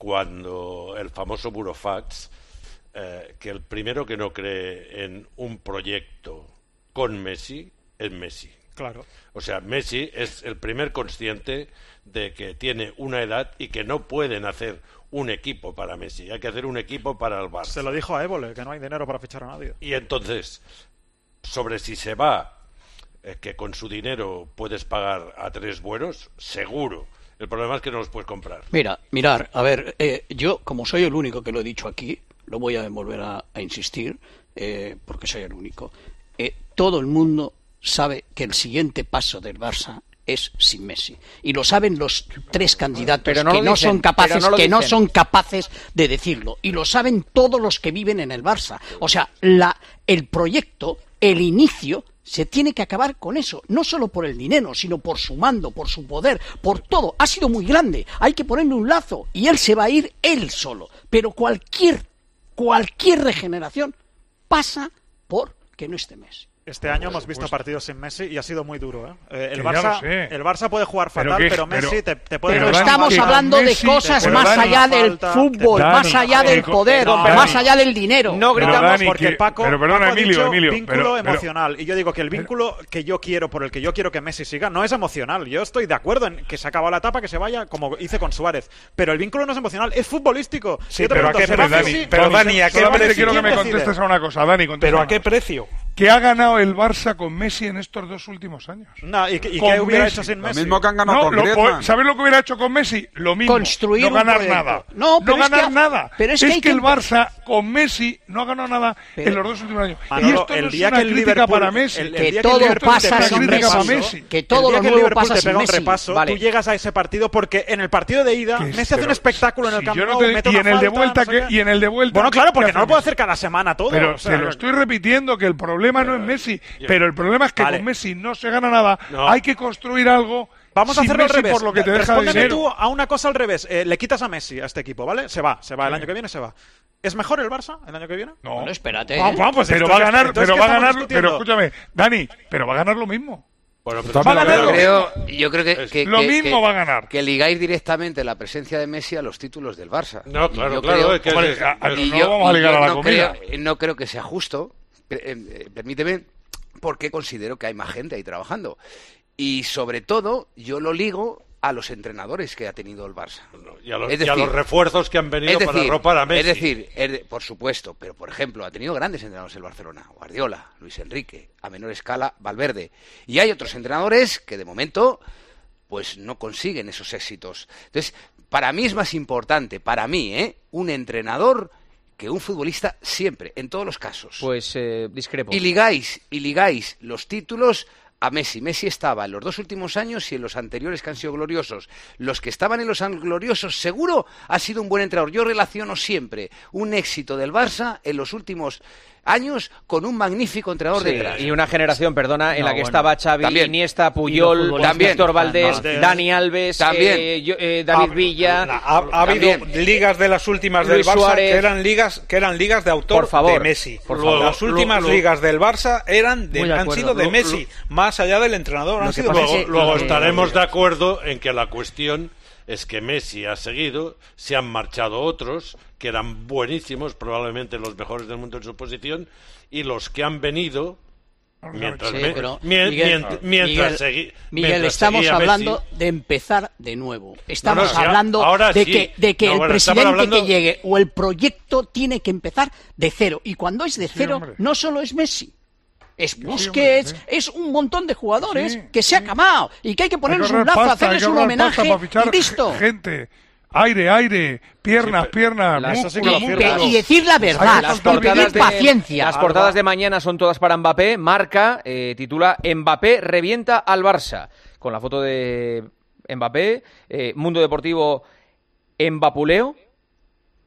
cuando el famoso Burofax, eh, que el primero que no cree en un proyecto con Messi es Messi. Claro. O sea, Messi es el primer consciente de que tiene una edad y que no pueden hacer un equipo para Messi, hay que hacer un equipo para el Barça. Se lo dijo a Évole, que no hay dinero para fichar a nadie. Y entonces, sobre si se va, eh, que con su dinero puedes pagar a tres buenos, seguro. El problema es que no los puedes comprar. Mira, mirar, a ver, eh, yo como soy el único que lo he dicho aquí, lo voy a volver a, a insistir, eh, porque soy el único. Eh, todo el mundo sabe que el siguiente paso del Barça es sin Messi, y lo saben los tres candidatos Pero no que lo no dicen, son capaces, pero no lo que no dicen. son capaces de decirlo, y lo saben todos los que viven en el Barça. O sea, la, el proyecto, el inicio, se tiene que acabar con eso, no solo por el dinero, sino por su mando, por su poder, por todo. Ha sido muy grande, hay que ponerle un lazo y él se va a ir él solo. Pero cualquier, cualquier regeneración pasa por que no esté Messi. Este año hemos visto partidos sin Messi y ha sido muy duro, ¿eh? Eh, el, Que ya lo Barça, sé. el Barça puede jugar Pero fatal, que- pero, Messi pero- te, te puede... Pero hacer estamos falta. hablando de Messi- cosas pero más Dani, allá del falta- fútbol, Dani, más allá del Dani, poder, no, más Dani, allá del dinero. No Pero, gritamos Dani, porque que- Paco, pero perdona, Paco ha Emilio, dicho Emilio, vínculo pero- pero- emocional. Y yo digo que el vínculo que yo quiero, por el que yo quiero que Messi siga, no es emocional. Yo estoy de acuerdo en que se acaba la etapa, que se vaya, como hice con Suárez. Pero el vínculo no es emocional, es futbolístico. Sí, Yo te pero ¿a pregunto, qué ¿se va precio, Dani? Messi? Pero, Tony, Dani, ¿a qué solamente precio? Quiero que me ¿quién decide? contestes a una cosa, Dani. contesta ¿Pero a una qué cosa. precio? ¿Qué ha ganado el Barça con Messi en estos dos últimos años? No, ¿y, qué- y Con qué hubiera Messi. hecho sin Lo Messi? mismo que han ganado No, con lo- Griezmann. ¿sabes lo que hubiera hecho con Messi? Lo mismo. Construir no un ganar proyecto. nada. No, pero es ganar que ha- nada. pero es es que hay que, que- el Barça con Messi no ha ganado nada Pero- en los dos últimos años. Manolo, y esto el no es día una que el crítica Liverpool- para Messi. el- el Que día que el todo Liverpool pasa te pega sin un crítica para Messi. Messi. Que El todo día lo que el nuevo Liverpool pasa te sin pega un Messi. repaso, Vale. tú llegas a ese partido porque en el partido de ida Que Messi es- hace un pero espectáculo en el si Camp yo no Nou, te- mete y una en el de falta, vuelta no sé que- qué. y en el de vuelta Bueno, claro, ¿qué porque hace no lo puedo Messi? hacer cada semana todo. Pero o sea, se lo estoy repitiendo, que el problema no es Messi, pero el problema es que Vale. con Messi no se gana nada. No. Hay que construir algo. Vamos a sin hacerlo al Messi revés. por lo que te deja Respóndeme dinero. tú a una cosa al revés. Eh, le quitas a Messi a este equipo, ¿vale? Se va, se va. El año que viene se va. ¿Es mejor el Barça el año que viene? No. Bueno, espérate. Ah, ¿eh? bueno, pues pero entonces- va a ganar, entonces, pero ¿qué va a estamos ganar, pero discutiendo? escúchame, Dani, pero va a ganar lo mismo. Bueno, pero Va a ganar pero- lo creo, yo creo que, que- Lo que- mismo que- va a ganar. que ligáis directamente la presencia de Messi a los títulos del Barça. No, Y claro, yo claro, creo- es que Hombre, es- a- a- y no yo- lo vamos a y ligar yo a la no comida. creo, no creo que sea justo, eh, eh, permíteme, porque considero que hay más gente ahí trabajando. Y sobre todo, yo lo ligo a los entrenadores que ha tenido el Barça. y a los, Es y a decir, los refuerzos que han venido es para decir, arropar a Messi. Es decir, es de- por supuesto, pero por ejemplo, ha tenido grandes entrenadores el Barcelona, Guardiola, Luis Enrique, a menor escala, Valverde. Y hay otros entrenadores que de momento pues no consiguen esos éxitos. Entonces, para mí es más importante, para mí, ¿eh? un entrenador que un futbolista siempre, en todos los casos. Pues eh, discrepo. Y ligáis, y ligáis los títulos a Messi. Messi estaba en los dos últimos años y en los anteriores que han sido gloriosos. Los que estaban en los gloriosos, seguro ha sido un buen entrenador. Yo relaciono siempre un éxito del Barça en los últimos años con un magnífico entrenador Sí, detrás. y una generación, perdona, en No, la que bueno, estaba Xavi, también. Iniesta, Y Puyol, los futbolistas. Víctor Valdés, También. Dani Alves, También. eh, yo- eh, David Ha- Villa. Ha, ha habido También. ligas de las últimas Luis del Barça Suárez. que eran ligas que eran ligas de autor Por favor, de Messi. por Luego, favor. las últimas Luego- ligas del Barça eran de, Muy de han acuerdo. sido de Lo- Messi, más allá del entrenador. Han Lo que sido pasa Messi. es que- Luego lo que- estaremos de acuerdo en que la cuestión es que Messi ha seguido, se han marchado otros que eran buenísimos, probablemente los mejores del mundo en su posición, y los que han venido mientras, Sí, me- pero, mien- Miguel, mient- mientras Miguel, segui- Miguel, mientras estamos seguía hablando Messi, de empezar de nuevo. Estamos No, no, sí, hablando ahora de sí. que, de que No, el bueno, estamos presidente hablando- que llegue o el proyecto tiene que empezar de cero. Y cuando es de cero, hombre. no solo es Messi. Es Sí, Busquets, hombre, es un montón de jugadores Sí, que se ha acabado y que hay que Hay que ponerles un ahorrar lazo, pasta, hay hacerles que un ahorrar pasta homenaje para fichar y listo. g- gente. Aire, aire, piernas, Sí, piernas, las- músculo, eso sí que lo Y, cierto. y decir la verdad, Hay que Las soltar y pedir portadas, de, paciencia. las portadas de mañana son todas para Mbappé. Marca eh, titula Mbappé revienta al Barça. Con la foto de Mbappé. eh, Mundo Deportivo Mbapuleo.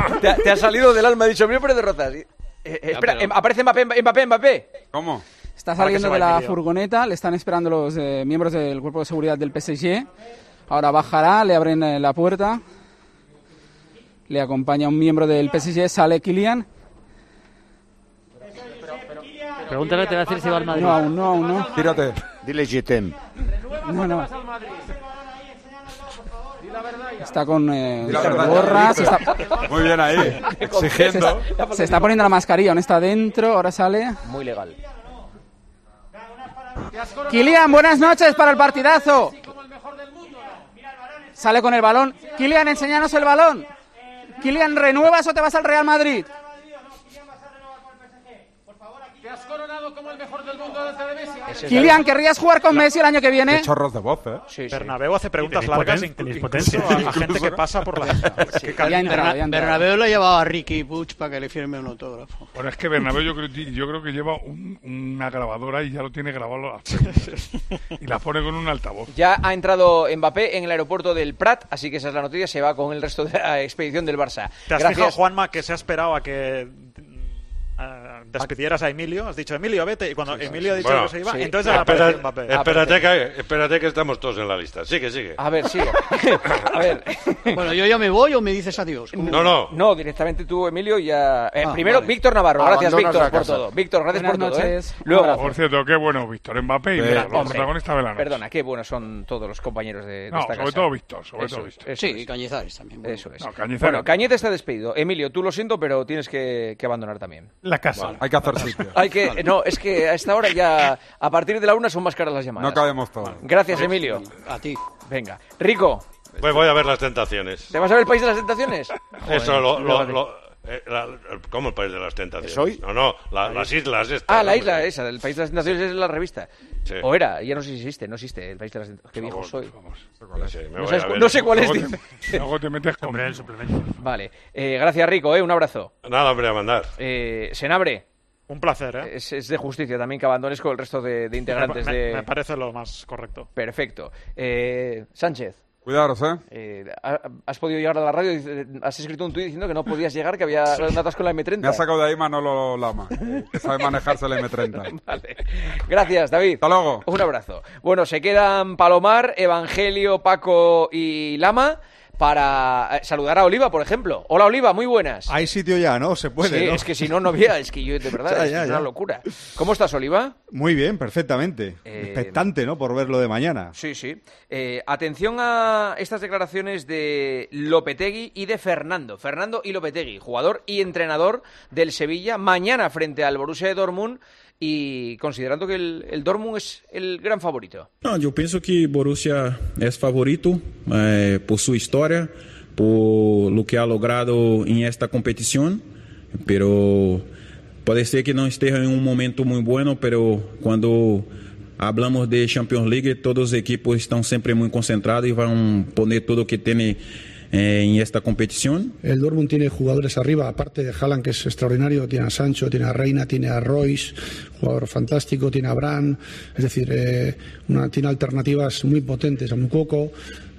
te, te ha salido del alma, ha dicho, mira, pero de Rozas. Eh, eh, espera, pero... aparece Mbappé, Mbappé, Mbappé. ¿Cómo? Está saliendo de la furgoneta, le están esperando los eh, miembros del cuerpo de seguridad del P S G. Ahora bajará, le abren eh, la puerta. Le acompaña un miembro del P S G, sale Kylian. Pregúntale, te va a decir si va al Madrid. No, aún no, aún no. Tírate. Dile Jetem. No, no. Está con eh, verdad, gorra. Se está... Muy bien ahí, exigiendo. Se está, se está poniendo la mascarilla, aún está dentro, ahora sale. Muy legal. Kylian, buenas noches para el partidazo. sale con el balón. Kylian, enséñanos el balón. Kylian, ¿renuevas o te vas al Real Madrid? Te has coronado como el mejor del mundo de televisión. Kylian, ¿querrías jugar con Messi el año que viene? Qué chorros de voz, ¿eh? Sí, sí. Bernabéu hace preguntas largas incluso a, a gente que pasa por la... Sí, Berna, Bernabéu lo llevaba a Ricky Puig para que le firme un autógrafo. Bueno, es que Bernabéu yo creo, yo creo que lleva un, una grabadora y ya lo tiene grabado y la pone con un altavoz. Ya ha entrado Mbappé en el aeropuerto del Prat, así que esa es la noticia, se va con el resto de la expedición del Barça. ¿Te has Gracias. fijado, Juanma, que se ha esperado a que uh, despidieras a Emilio? Has dicho, Emilio, vete, y cuando sí, Emilio ha dicho bueno, que se iba, sí. entonces ha aparecido Espera, Mbappé. Espérate que, espérate que estamos todos en la lista. Sigue, sigue. A ver, sigo. A ver. Bueno, ¿yo ya me voy o me dices adiós? No, no. No, directamente tú, Emilio, y ya... Eh, Ah, primero, vale. Víctor Navarro. Gracias, Abandonas Víctor, la por casa. todo. Víctor, gracias Buenas por todo. noches. ¿eh? Luego, Por cierto, qué bueno Víctor Mbappé y Eh, mira, los hombre, protagonistas de la noche. Perdona, qué buenos son todos los compañeros de, de No, esta sobre casa. todo Víctor, sobre Eso todo es, Víctor. eso Sí, es. y Cañizares también. Bueno. Eso es. No, Cañizares. Bueno, Cañete está despedido. Emilio, tú lo siento, pero tienes que, que abandonar también. La casa. Vale. Hay que hacer sitio. Hay que, no, es que a esta hora ya, a partir de la una son más caras las llamadas. No cabemos todos. Gracias, Emilio. A ti. Venga. Rico, Pues voy a ver las tentaciones. ¿te vas a ver el País de las Tentaciones? Eso, lo, lo, Joder. lo- eh, la- ¿cómo el País de las Tentaciones? ¿Es hoy? No, no, la- las islas estas. Ah, la hombre. isla esa, del País de las Tentaciones es la revista. Sí. O era, ya no sé si existe, no existe el País de las Tentaciones. Qué viejo Vamos, soy. vamos. No sé, me No, voy sabes a cu- ver. no sé cuál es. Luego dice. te, luego te metes con... Hombre, el suplemento. Vale. Eh, gracias, Rico, eh, un abrazo. Nada, hombre, a mandar. Eh, Senabre, Un placer, ¿eh? es, es de justicia también que abandones con el resto de, de integrantes me, de... me parece lo más correcto. Perfecto. Eh, Sánchez. Cuidaros, ¿eh? Eh, ha- ¿Has podido llegar a la radio? Dice- Has escrito un tuit diciendo que no podías llegar, que había datas con la eme treinta. Me ha sacado de ahí Manolo Lama, que, que sabe manejarse el eme treinta. Vale. Gracias, David. Hasta luego. Un abrazo. Bueno, se quedan Palomar, Evangelio, Paco y Lama para eh, saludar a Oliva, por ejemplo. Hola, Oliva, muy buenas. Hay sitio ya, ¿no? Se puede, sí, ¿no? es que si no, no había. Es que yo, de verdad, Ya, es, ya, es ya. una locura. ¿Cómo estás, Oliva? Muy bien, perfectamente. Eh, Expectante, ¿no? Por ver lo de mañana. Sí, sí. Eh, atención a estas declaraciones de Lopetegui y de Fernando. Fernando y Lopetegui, jugador y entrenador del Sevilla, mañana frente al Borussia de Dortmund, y considerando que el, el Dortmund es el gran favorito. Não, eu penso que Borussia é favorito eh, por sua história, por lo que ha logrado em esta competição, pero pode ser que não esteja em um momento muito bueno, pero quando hablamos de Champions League, todos os equipos estão sempre muito concentrados e vão poner tudo o que tem eh, en esta competición. El Dortmund tiene jugadores arriba, aparte de Haaland, que es extraordinario, tiene a Sancho, tiene a Reina, tiene a Royce, jugador fantástico, tiene a Brand, es decir, eh, una, tiene alternativas muy potentes, a Mukoko,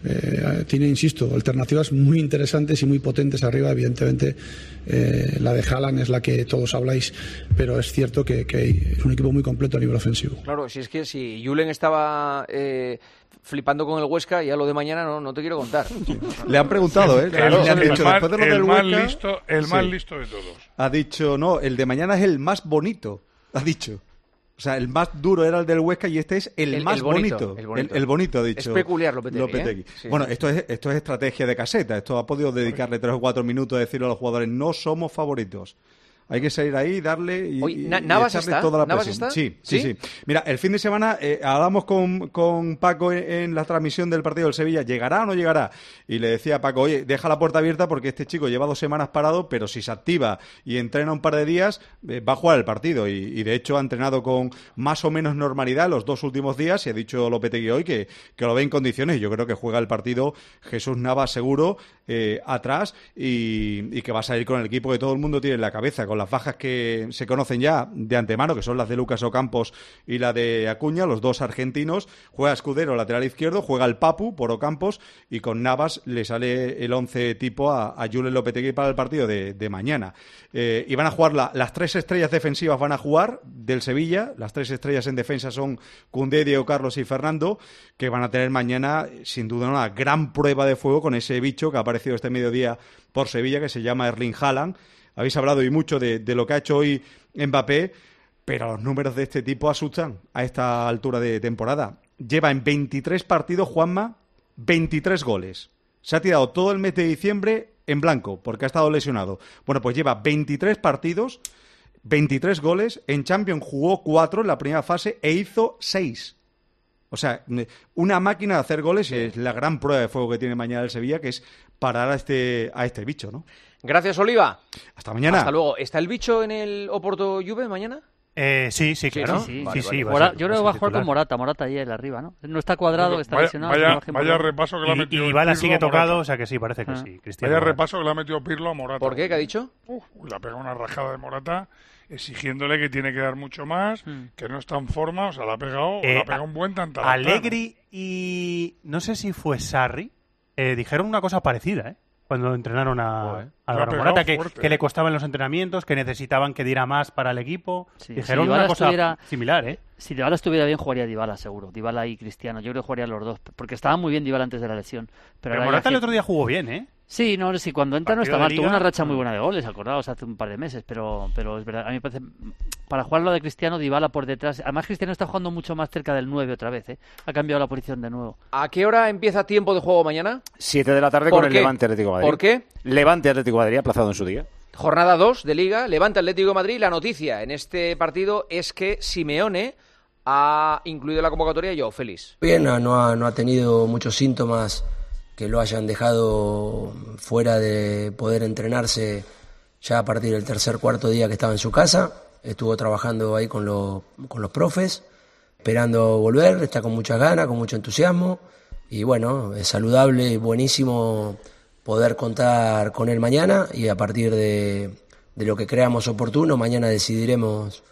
eh, tiene, insisto, alternativas muy interesantes y muy potentes arriba. Evidentemente, eh, la de Haaland es la que todos habláis, pero es cierto que, que es un equipo muy completo a nivel ofensivo. Claro, si es que si Julen estaba eh, flipando con el Huesca, ya lo de mañana no, no te quiero contar. Le han preguntado, ¿eh? Claro, Le han el dicho, más- después de lo el del más Huesca- listo- el más Sí. listo de todos. Ha dicho, no, el de mañana es el más bonito. Ha dicho. O sea, el más duro era el del Huesca y este es el, El- más el bonito, bonito. el bonito. El, el bonito, ha dicho. Es peculiar Lopetegui, ¿eh? Sí. Bueno, esto es, esto es estrategia de caseta. Esto ha podido dedicarle tres o cuatro minutos a decirle a los jugadores, no somos favoritos. Hay que salir ahí, darle y, Oye, y- Na- y ¿Navas echarle está? toda la ¿Navas presión. está? Sí, sí, ¿Sí? sí. Mira, el fin de semana eh, hablamos con, con Paco en, en la transmisión del partido del Sevilla. ¿Llegará o no llegará? Y le decía a Paco, oye, deja la puerta abierta porque este chico lleva dos semanas parado, pero si se activa y entrena un par de días, eh, va a jugar el partido. Y, y de hecho ha entrenado con más o menos normalidad los dos últimos días y ha dicho Lopetegui hoy que, que lo ve en condiciones. Y yo creo que juega el partido Jesús Navas seguro eh, atrás y, y que va a salir con el equipo que todo el mundo tiene en la cabeza, con las bajas que se conocen ya de antemano, que son las de Lucas Ocampos y la de Acuña, los dos argentinos. Juega Escudero, lateral izquierdo, juega el Papu por Ocampos y con Navas le sale el once tipo a, a Julen Lopetegui para el partido de, de mañana. Eh, y van a jugar la- las tres estrellas defensivas, van a jugar del Sevilla. Las tres estrellas en defensa son Koundé, Diego Carlos y Fernando, que van a tener mañana, sin duda, una gran prueba de fuego con ese bicho que ha aparecido este mediodía por Sevilla, que se llama Erling Haaland. Habéis hablado y mucho de, de lo que ha hecho hoy Mbappé, pero los números de este tipo asustan a esta altura de temporada. Lleva en veintitrés partidos, Juanma, veintitrés goles. Se ha tirado todo el mes de diciembre en blanco, porque ha estado lesionado. Bueno, pues lleva veintitrés partidos, veintitrés goles. En Champions jugó cuatro en la primera fase e hizo seis. O sea, una máquina de hacer goles y es la gran prueba de fuego que tiene mañana el Sevilla, que es parar a este, a este bicho, ¿no? Gracias, Oliva. Hasta mañana. Hasta luego. ¿Está el bicho en el Oporto Juve mañana? Eh, sí, sí, claro. Sí, sí, vale, sí, sí, vale, Mora, ser, yo creo que va a jugar con Morata, Morata ahí arriba, ¿no? No está cuadrado, está vaya, lesionado. Vaya, no vaya repaso que le ha metido Y Dybala sigue Pirlo a tocado, Morata. o sea que sí, parece que Ah. sí. Cristiano Vaya Morata. repaso que le ha metido Pirlo a Morata. ¿Por qué? ¿Qué ha dicho? Uf, le ha pegado una rajada de Morata exigiéndole que tiene que dar mucho más, Mm. que no está en forma, o sea, le ha pegado, Eh, le ha pegado un buen tanto. Allegri y no sé si fue Sarri eh, dijeron una cosa parecida, ¿eh? Cuando entrenaron a, Joder. a Le ha Álvaro pegado Morata, que, fuerte, que le ¿eh? costaba en los entrenamientos, que necesitaban que diera más para el equipo. Sí, Dijeron si una Dybala cosa estuviera- similar, ¿eh? Si Dybala estuviera bien, jugaría Dybala, seguro. Dybala y Cristiano. Yo creo que jugarían los dos. Porque estaba muy bien Dybala antes de la lesión. Pero, Pero ahora Morata ya el que- otro día jugó bien, ¿eh? Sí, no, sí, cuando entra no Partido está de mal. Tuvo Liga, una racha muy mm. buena de goles, acordaos, hace un par de meses. Pero, pero es verdad, a mí me parece... Para jugar lo de Cristiano, Dybala por detrás... Además, Cristiano está jugando mucho más cerca del nueve otra vez, ¿eh? Ha cambiado la posición de nuevo. ¿A qué hora empieza tiempo de juego mañana? Siete de la tarde ¿Por con el qué? Levante Atlético de Madrid. ¿Por qué? Levante Atlético de Madrid aplazado en su día. Jornada dos de Liga, Levante Atlético de Madrid. La noticia en este partido es que Simeone ha incluido en la convocatoria a Joao Félix. Bien, no no ha, no ha tenido muchos síntomas que lo hayan dejado fuera de poder entrenarse ya a partir del tercer, cuarto día que estaba en su casa. Estuvo trabajando ahí con, los con los profes, esperando volver, está con muchas ganas, con mucho entusiasmo. Y bueno, es saludable y buenísimo poder contar con él mañana y a partir de, de lo que creamos oportuno, mañana decidiremos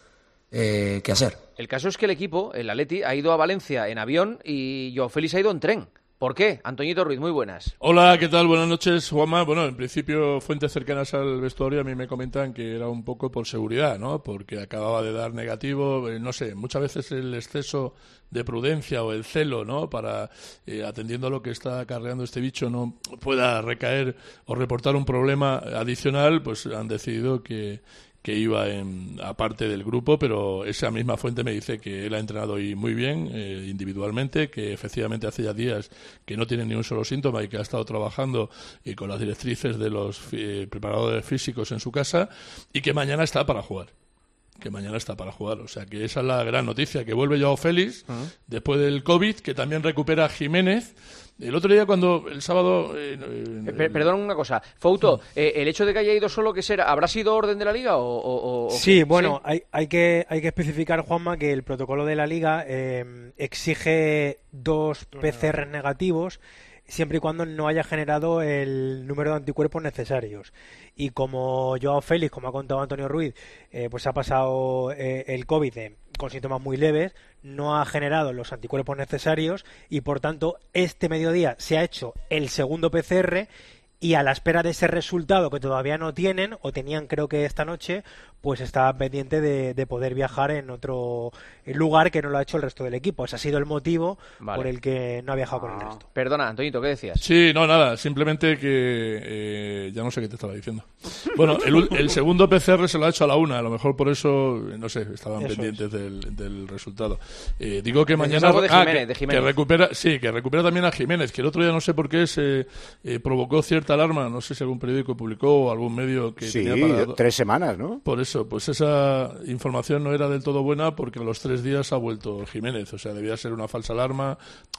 eh, qué hacer. El caso es que el equipo, el Atleti, ha ido a Valencia en avión y Joao Félix ha ido en tren. ¿Por qué? Antoñito Ruiz, muy buenas. Hola, ¿qué tal? Buenas noches, Juanma. Bueno, en principio, fuentes cercanas al vestuario a mí me comentan que era un poco por seguridad, ¿no? Porque acababa de dar negativo, eh, no sé, muchas veces el exceso de prudencia o el celo, ¿no? Para, eh, atendiendo a lo que está acarreando este bicho, no pueda recaer o reportar un problema adicional, pues han decidido que que iba en, aparte del grupo, pero esa misma fuente me dice que él ha entrenado hoy muy bien, eh, individualmente, que efectivamente hace ya días que no tiene ni un solo síntoma y que ha estado trabajando y con las directrices de los eh, preparadores físicos en su casa y que mañana está para jugar. que mañana está para jugar. O sea, que esa es la gran noticia, que vuelve Joao Félix uh-huh. después del COVID, que también recupera a Jiménez. El otro día cuando el sábado... Eh, eh, per perdón una cosa. Fouto, eh, ¿el hecho de que haya ido solo, que será? ¿Habrá sido orden de la Liga o...? o, o sí, qué? bueno, ¿Sí? Hay, hay, que, hay que especificar, Juanma, que el protocolo de la Liga eh, exige dos P C R negativos siempre y cuando no haya generado el número de anticuerpos necesarios. Y como Joao Félix, como ha contado Antonio Ruiz, eh, pues ha pasado eh, el COVID eh, con síntomas muy leves, no ha generado los anticuerpos necesarios y por tanto este mediodía se ha hecho el segundo P C R y a la espera de ese resultado que todavía no tienen, o tenían creo que esta noche, pues está pendiente de, de poder viajar en otro lugar que no lo ha hecho el resto del equipo. Ese ha sido el motivo vale. por el que no ha viajado ah. con el resto. Perdona, Antonito, ¿qué decías? Sí, no, nada, simplemente que eh, ya no sé qué te estaba diciendo. Bueno, el, el segundo P C R se lo ha hecho a la una, a lo mejor por eso, no sé, estaban eso pendientes es. del, del resultado. Eh, digo que mañana... Algo de Jiménez, ah, que, de Jiménez. que recupera, sí, que recupera también a Jiménez, que el otro día no sé por qué se eh, provocó cierta alarma, no sé si algún periódico publicó o algún medio que sí, tenía para... tres semanas, ¿no? Por eso, pues esa información no era del todo buena porque a los tres días ha vuelto Jiménez, o sea, debía ser una falsa alarma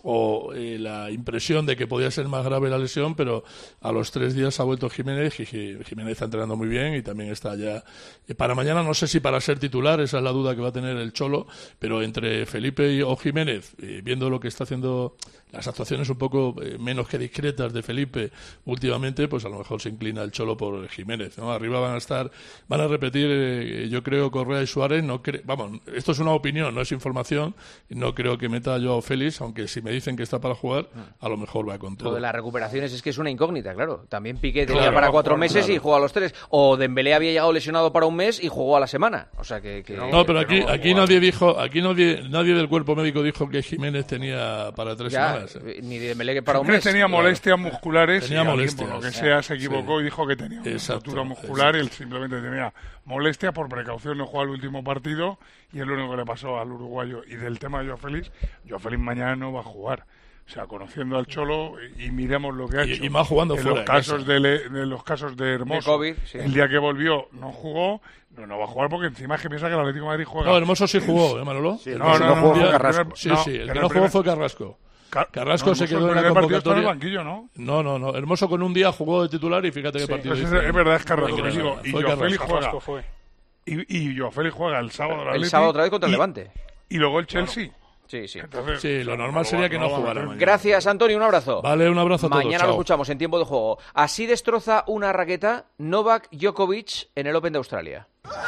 o eh, la impresión de que podía ser más grave la lesión, pero a los tres días ha vuelto Jiménez y Jiménez está entrenando muy bien y también está ya... Eh, para mañana no sé si para ser titular, esa es la duda que va a tener el Cholo, pero entre Felipe y, o Jiménez, eh, viendo lo que está haciendo, las actuaciones un poco eh, menos que discretas de Felipe últimamente, pues a lo mejor se inclina el Cholo por Jiménez, ¿no? Arriba van a estar, van a repetir, eh, yo creo, Correa y Suárez, no cre vamos, esto es una opinión, no es información, no creo que meta a Joao Félix, aunque si me dicen que está para jugar, a lo mejor va con todo. Lo de las recuperaciones es que es una incógnita, claro. También Piqué tenía claro, para cuatro claro, meses claro. y jugó a los tres. O Dembélé había llegado lesionado para un mes y jugó a la semana. O sea que... que no, pero aquí, aquí nadie dijo, aquí nadie, nadie del cuerpo médico dijo que Jiménez tenía para tres ya, semanas. ¿eh? Ni Dembélé que para Jiménez un mes. tenía molestias claro. musculares tenía y molestias. por lo que sea se equivocó sí. y dijo que tenía una fractura muscular exacto. y él simplemente tenía molestias por precaución, no jugó el último partido y es lo único que le pasó al uruguayo. Y del tema de Joao Félix, Joao Félix mañana no va a jugar O sea, conociendo al Cholo y, y miremos lo que ha y, hecho. Y más jugando en fuera los casos de, Le, de los casos de Hermoso. De COVID, sí. El día que volvió no jugó, no, no va a jugar porque encima es que piensa que el Atlético de Madrid juega. No, Hermoso sí jugó, ¿eh, Manolo? Sí, no, no, no, no, no, no, Carrasco. Sí, no, sí, el que el no primer... jugó fue Carrasco. Car... Carrasco no, se quedó en en la convocatoria. En el banquillo, ¿no? No, no, no. Hermoso con un día jugó de titular y fíjate qué sí, partido pues hizo. Es, es verdad, es Carrasco. Fue Digo, y fue Joao Félix Carrasco. juega. Y, y Joao Félix juega el sábado. El, el sábado otra vez contra el y, Levante. Y luego el Chelsea. Bueno. Sí, sí. Entonces, sí, lo normal sería que no jugara. Gracias, Antonio, un abrazo. Vale, un abrazo a todos. Mañana Chao. lo escuchamos en tiempo de juego. Así destroza una raqueta Novak Djokovic en el Open de Australia.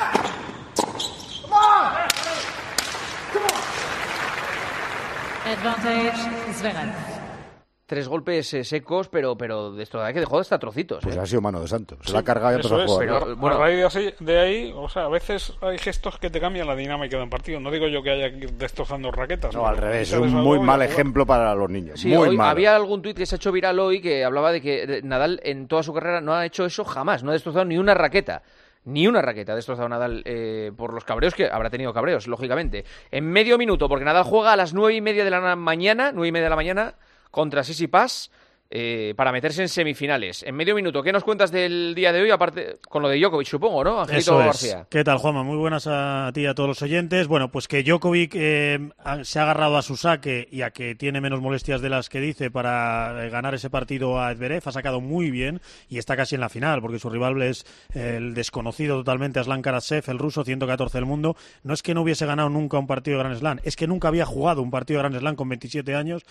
Advantage Zverev. Tres golpes eh, secos, pero pero de esto que dejó hasta trocitos. Pues ¿eh? ha sido mano de santo. Se Sí, la ha cargado y ha eso empezado a es, jugar. pero, bueno, a raíz de, así, de ahí, o sea, a veces hay gestos que te cambian la dinámica de un partido. No digo yo que haya que ir destrozando raquetas. No, al revés. Es quitarles un algo muy y mal a jugar. ejemplo para los niños. Sí, muy hoy mal. había algún tuit que se ha hecho viral hoy que hablaba de que Nadal en toda su carrera no ha hecho eso jamás, no ha destrozado ni una raqueta. Ni una raqueta ha destrozado Nadal eh, por los cabreos, que habrá tenido cabreos, lógicamente. En medio minuto, porque Nadal juega a las nueve y media de la mañana, nueve y media de la mañana, contra Tsitsipas, eh, para meterse en semifinales. En medio minuto, ¿qué nos cuentas del día de hoy? Aparte, con lo de Djokovic, supongo, ¿no? Angelito Eso es. García. ¿Qué tal, Juanma? Muy buenas a ti y a todos los oyentes. Bueno, pues que Djokovic eh, se ha agarrado a su saque y a que tiene menos molestias de las que dice para eh, ganar ese partido a Zverev. Ha sacado muy bien y está casi en la final, porque su rival es eh, el desconocido totalmente Aslan Karatsev, el ruso, ciento catorce del mundo. No es que no hubiese ganado nunca un partido de Grand Slam, es que nunca había jugado un partido de Grand Slam con veintisiete años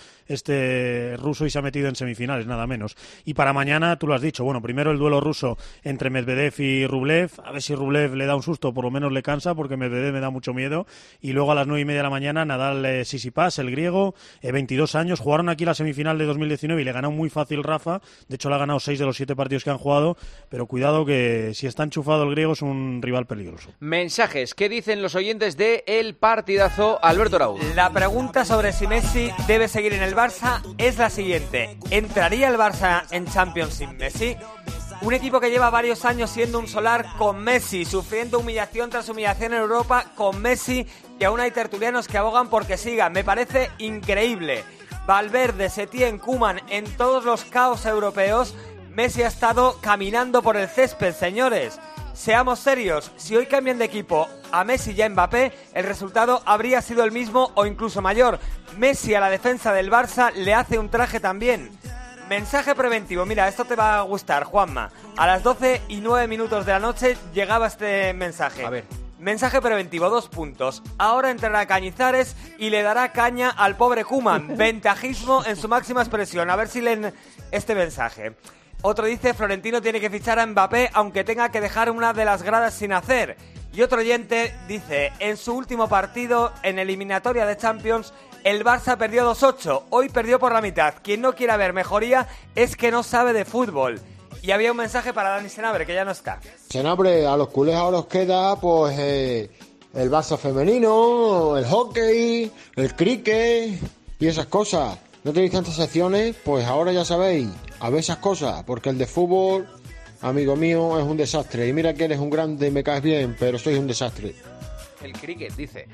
este ruso y se ha metido en semifinales, nada menos. Y para mañana, tú lo has dicho, bueno, primero el duelo ruso entre Medvedev y Rublev, a ver si Rublev le da un susto, por lo menos le cansa, porque Medvedev me da mucho miedo, y luego a las nueve y media de la mañana Nadal eh, Tsitsipas, el griego, eh, veintidós años, jugaron aquí la semifinal de dos mil diecinueve y le ganó muy fácil Rafa, de hecho le ha ganado seis de los siete partidos que han jugado, pero cuidado que si está enchufado el griego es un rival peligroso. Mensajes, ¿qué dicen los oyentes de El Partidazo? Alberto Arauz. La pregunta sobre si Messi debe seguir en el Barça es la siguiente: ¿entraría el Barça en Champions sin Messi? Un equipo que lleva varios años siendo un solar con Messi, sufriendo humillación tras humillación en Europa con Messi, y aún hay tertulianos que abogan porque siga. Me parece increíble. Valverde, Setién, Koeman, en todos los caos europeos, Messi ha estado caminando por el césped, señores. Seamos serios, si hoy cambian de equipo a Messi y a Mbappé, el resultado habría sido el mismo o incluso mayor. Messi a la defensa del Barça le hace un traje también. Mensaje preventivo, mira, esto te va a gustar, Juanma. A las doce y nueve minutos de la noche llegaba este mensaje. A ver. Mensaje preventivo, dos puntos. Ahora entrará Cañizares y le dará caña al pobre Koeman. Ventajismo en su máxima expresión. A ver si leen este mensaje. Otro dice: Florentino tiene que fichar a Mbappé aunque tenga que dejar una de las gradas sin hacer. Y otro oyente dice: en su último partido en eliminatoria de Champions, el Barça perdió dos ocho. Hoy perdió por la mitad. Quien no quiera ver mejoría es que no sabe de fútbol. Y había un mensaje para Dani Senabre, que ya no está. Senabre, a los culés ahora os queda pues eh, el Barça femenino, el hockey, el cricket y esas cosas. No tenéis tantas secciones, pues ahora ya sabéis, a ver esas cosas, porque el de fútbol, amigo mío, es un desastre. Y mira que eres un grande y me caes bien, pero sois un desastre. El cricket, dice.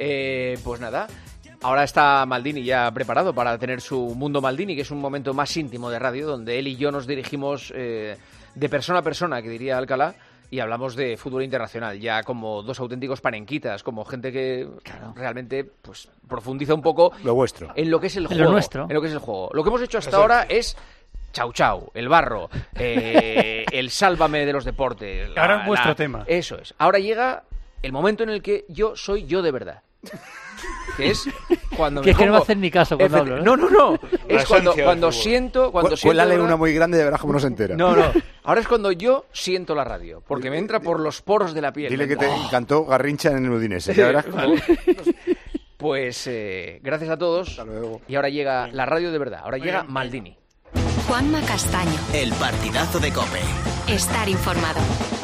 Eh, pues nada, ahora está Maldini ya preparado para tener su Mundo Maldini, que es un momento más íntimo de radio, donde él y yo nos dirigimos eh, de persona a persona, que diría Alcalá, y hablamos de fútbol internacional, ya como dos auténticos panenquitas, como gente que claro. realmente pues profundiza un poco lo vuestro. en lo que es el en juego. Lo nuestro. En lo que es el juego. Lo que hemos hecho hasta Exacto. ahora es Chau Chau, el barro, eh, el sálvame de los deportes. La, ahora es vuestro la, tema. Eso es. Ahora llega el momento en el que yo soy yo de verdad. Que es cuando que me es que pongo... no me hacen ni caso cuando hablo, ¿eh? No, no, no. Es cuando, cuando siento... Cuando Cu siento Cuélale una muy grande y verás cómo no se entera. No, no. Ahora es cuando yo siento la radio. Porque me entra por los poros de la piel. Dile que te oh. encantó Garrincha en el Udinese. Ya verás cómo... Pues eh, gracias a todos. Hasta luego. Y ahora llega la radio de verdad. Ahora llega Maldini. Juanma Castaño. El partidazo de COPE. Estar informado.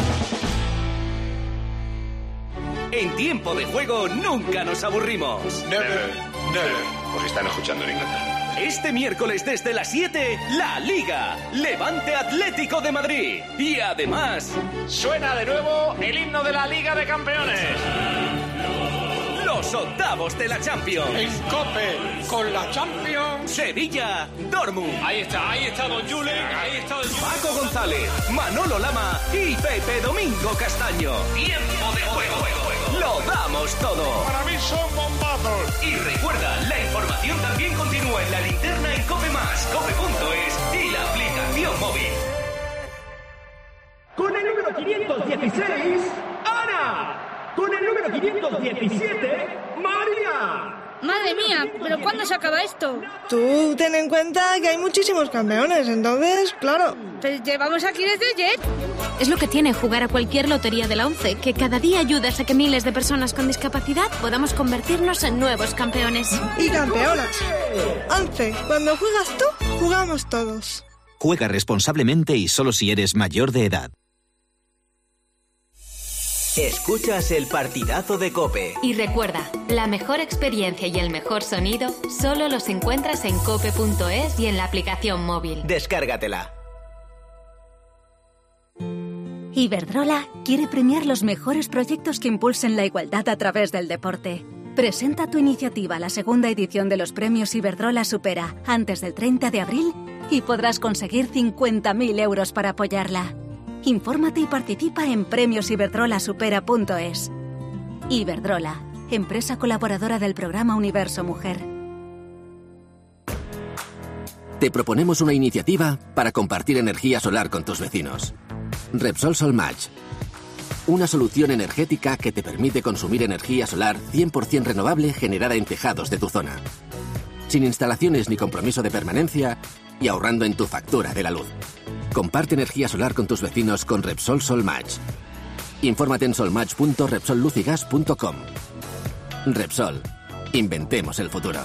En tiempo de juego nunca nos aburrimos. Never, never. Os están escuchando en Inglaterra. Este miércoles desde las siete, La Liga. Levante Atlético de Madrid. Y además... Suena de nuevo el himno de la Liga de Campeones. Los los octavos de la Champions. En COPE, con la Champions. Sevilla, Dortmund. Ahí está, ahí está Don Julen, ahí está Don Julen. Paco González, Manolo Lama y Pepe Domingo Castaño. Tiempo de juego. Lo damos todo. Para mí son bombazos. Y recuerda, la información también continúa en la linterna en COPE más, cope punto es y la aplicación móvil. Con el número quinientos dieciséis, Ana. Con el número quinientos diecisiete, María. Madre mía, ¿pero cuándo se acaba esto? Tú ten en cuenta que hay muchísimos campeones, entonces, claro. Pero llevamos aquí desde ayer. Es lo que tiene jugar a cualquier lotería de la ONCE, que cada día ayudas a que miles de personas con discapacidad podamos convertirnos en nuevos campeones. Y campeonas. ONCE, cuando juegas tú, jugamos todos. Juega responsablemente y solo si eres mayor de edad. Escuchas el partidazo de COPE. Y recuerda, la mejor experiencia y el mejor sonido solo los encuentras en cope punto es y en la aplicación móvil. Descárgatela. Iberdrola quiere premiar los mejores proyectos que impulsen la igualdad a través del deporte. Presenta tu iniciativa a la segunda edición de los premios Iberdrola Supera antes del treinta de abril y podrás conseguir cincuenta mil euros para apoyarla. Infórmate y participa en premios iberdrola supera punto es. Iberdrola, empresa colaboradora del programa Universo Mujer. Te proponemos una iniciativa para compartir energía solar con tus vecinos. Repsol Solmatch. Una solución energética que te permite consumir energía solar cien por ciento renovable generada en tejados de tu zona. Sin instalaciones ni compromiso de permanencia y ahorrando en tu factura de la luz. Comparte energía solar con tus vecinos con Repsol Solmatch. Infórmate en solmatch punto repsol luz y gas punto com. Repsol. Inventemos el futuro.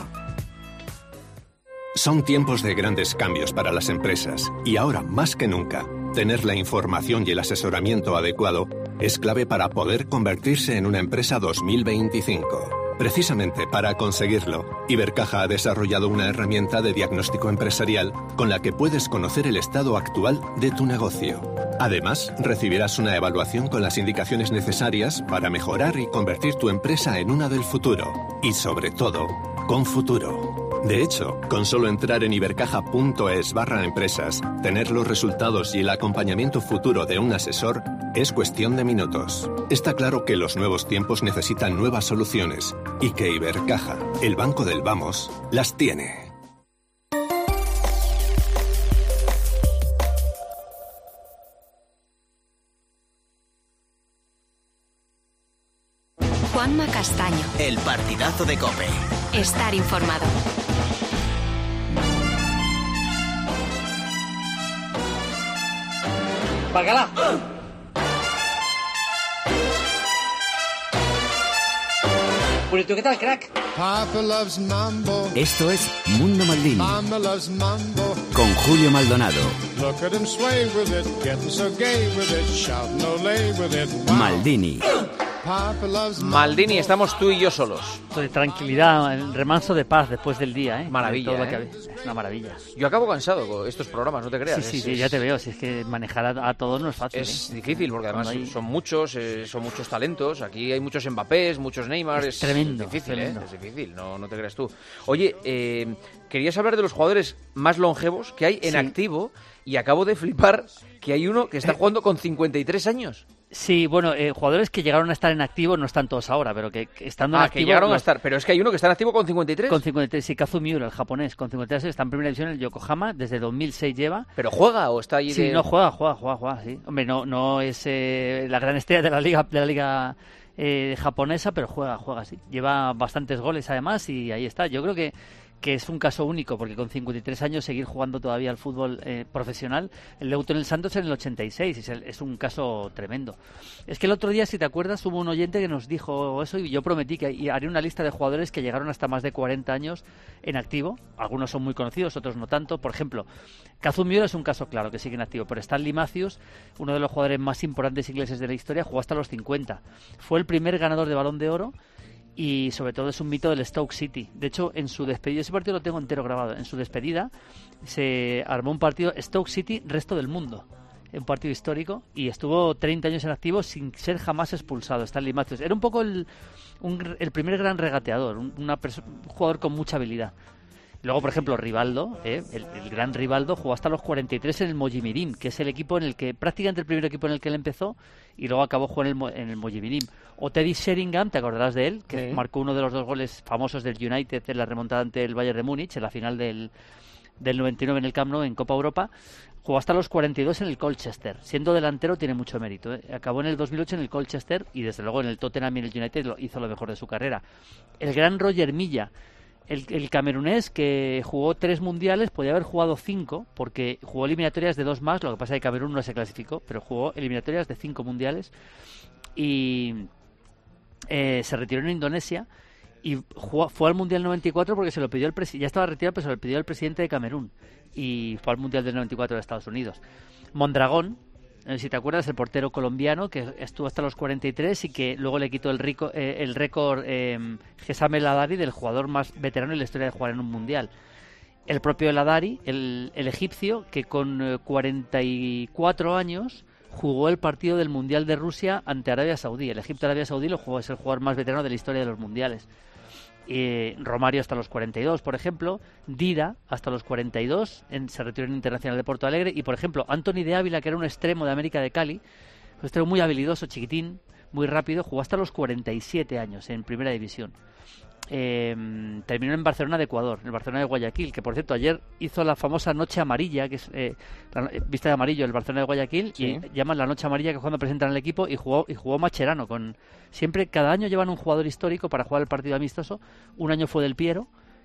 Son tiempos de grandes cambios para las empresas y ahora más que nunca, tener la información y el asesoramiento adecuado es clave para poder convertirse en una empresa dos mil veinticinco. Precisamente para conseguirlo, Ibercaja ha desarrollado una herramienta de diagnóstico empresarial con la que puedes conocer el estado actual de tu negocio. Además, recibirás una evaluación con las indicaciones necesarias para mejorar y convertir tu empresa en una del futuro. Y sobre todo, con futuro. De hecho, con solo entrar en ibercaja punto es barra empresas, tener los resultados y el acompañamiento futuro de un asesor es cuestión de minutos. Está claro que los nuevos tiempos necesitan nuevas soluciones y que Ibercaja, el banco del vamos, las tiene. Juanma Castaño. El partidazo de COPE. Estar informado. ¡Bacalá! Purito, ¿qué tal, crack? Esto es Mundo Maldini con Julio Maldonado. Maldini. Maldini, estamos tú y yo solos. De tranquilidad, el remanso de paz después del día, ¿eh? Maravilla, Todo lo ¿eh? que habéis- Es una maravilla. Yo acabo cansado con estos programas, no te creas. Sí, sí, es, sí, es- ya te veo. Si es que manejar a, a todos no es fácil. Es ¿eh? difícil porque además Cuando hay- son muchos, eh, son muchos talentos. Aquí hay muchos Mbappés, muchos Neymar. Es Es, tremendo, es difícil, tremendo. ¿eh? Es difícil, no, no te creas tú. Oye, eh, querías hablar de los jugadores más longevos que hay en Sí. activo y acabo de flipar que hay uno que está jugando con cincuenta y tres años. Sí, bueno, eh, jugadores que llegaron a estar en activo no están todos ahora, pero que, que estando en Ah, activo... que llegaron a los- estar. Pero es que hay uno que está en activo con cincuenta y tres. Con cincuenta y tres, sí, Kazu Miura, el japonés, con cincuenta y tres está en primera división, el Yokohama, desde dos mil seis lleva. ¿Pero juega o está ahí Sí, de...? no, juega, juega, juega, juega, sí. Hombre, no, no es eh, la gran estrella de la liga, de la liga eh, japonesa, pero juega, juega, sí. Lleva bastantes goles además y ahí está. Yo creo que que es un caso único, porque con cincuenta y tres años seguir jugando todavía al fútbol eh, profesional. El debutó en el Santos en el ochenta y seis, es, el- es un caso tremendo. Es que el otro día, si te acuerdas, hubo un oyente que nos dijo eso y yo prometí que y haré una lista de jugadores que llegaron hasta más de cuarenta años en activo. Algunos son muy conocidos, otros no tanto. Por ejemplo, Kazu Miura es un caso claro que sigue en activo, pero Stanley Matthews, uno de los jugadores más importantes ingleses de la historia, jugó hasta los cincuenta. Fue el primer ganador de Balón de Oro y sobre todo es un mito del Stoke City. De hecho, en su despedida, ese partido lo tengo entero grabado, en su despedida se armó un partido Stoke City resto del mundo. un partido histórico, y estuvo treinta años en activo sin ser jamás expulsado. Stanley Matthews era un poco el, un, el primer gran regateador, un, una perso- un jugador con mucha habilidad. Luego, por ejemplo, Rivaldo, ¿eh? el, el gran Rivaldo, jugó hasta los cuarenta y tres en el Mojimirim, que es el equipo en el que, prácticamente el primer equipo en el que él empezó, y luego acabó jugando en el, en el Mojimirim. O Teddy Sheringham, te acordarás de él, que sí. marcó uno de los dos goles famosos del United en la remontada ante el Bayern de Múnich, en la final del, del noventa y nueve en el Camp Nou, en Copa Europa. Jugó hasta los cuarenta y dos en el Colchester. Siendo delantero tiene mucho mérito, ¿eh? Acabó en el dos mil ocho en el Colchester y desde luego en el Tottenham y en el United lo, hizo lo mejor de su carrera. El gran Roger Milla, el, el camerunés que jugó tres mundiales, podía haber jugado cinco, porque jugó eliminatorias de dos más, lo que pasa es que Camerún no se clasificó, pero jugó eliminatorias de cinco mundiales y eh, se retiró en Indonesia y jugó, fue al Mundial noventa y cuatro porque se lo pidió el presidente, ya estaba retirado, pero se lo pidió el presidente de Camerún, y fue al Mundial del noventa y cuatro de Estados Unidos. Mondragón, no sé si te acuerdas, el portero colombiano que estuvo hasta los cuarenta y tres y que luego le quitó el, rico, eh, el récord eh, Hesam El Hadari del jugador más veterano en la historia de jugar en un mundial. El propio El Hadari, el, el egipcio, que con eh, cuarenta y cuatro años jugó el partido del Mundial de Rusia ante Arabia Saudí. El Egipto-Arabia Saudí lo jugó, es el jugador más veterano de la historia de los mundiales. Eh, Romario hasta los cuarenta y dos, por ejemplo. Dida hasta los cuarenta y dos, en, se retiró en Internacional de Porto Alegre. Y, por ejemplo, Anthony de Ávila, que era un extremo de América de Cali, un extremo muy habilidoso, chiquitín, muy rápido, jugó hasta los cuarenta y siete años en Primera División. Eh, terminó en Barcelona de Ecuador, en Barcelona de Guayaquil, que por cierto ayer hizo la famosa Noche Amarilla, que es eh, la, vista de amarillo el Barcelona de Guayaquil, sí. y llaman la Noche Amarilla, que es cuando presentan el equipo, y jugó y jugó Macherano. Con siempre cada año llevan un jugador histórico para jugar el partido amistoso. Un año fue Del Piero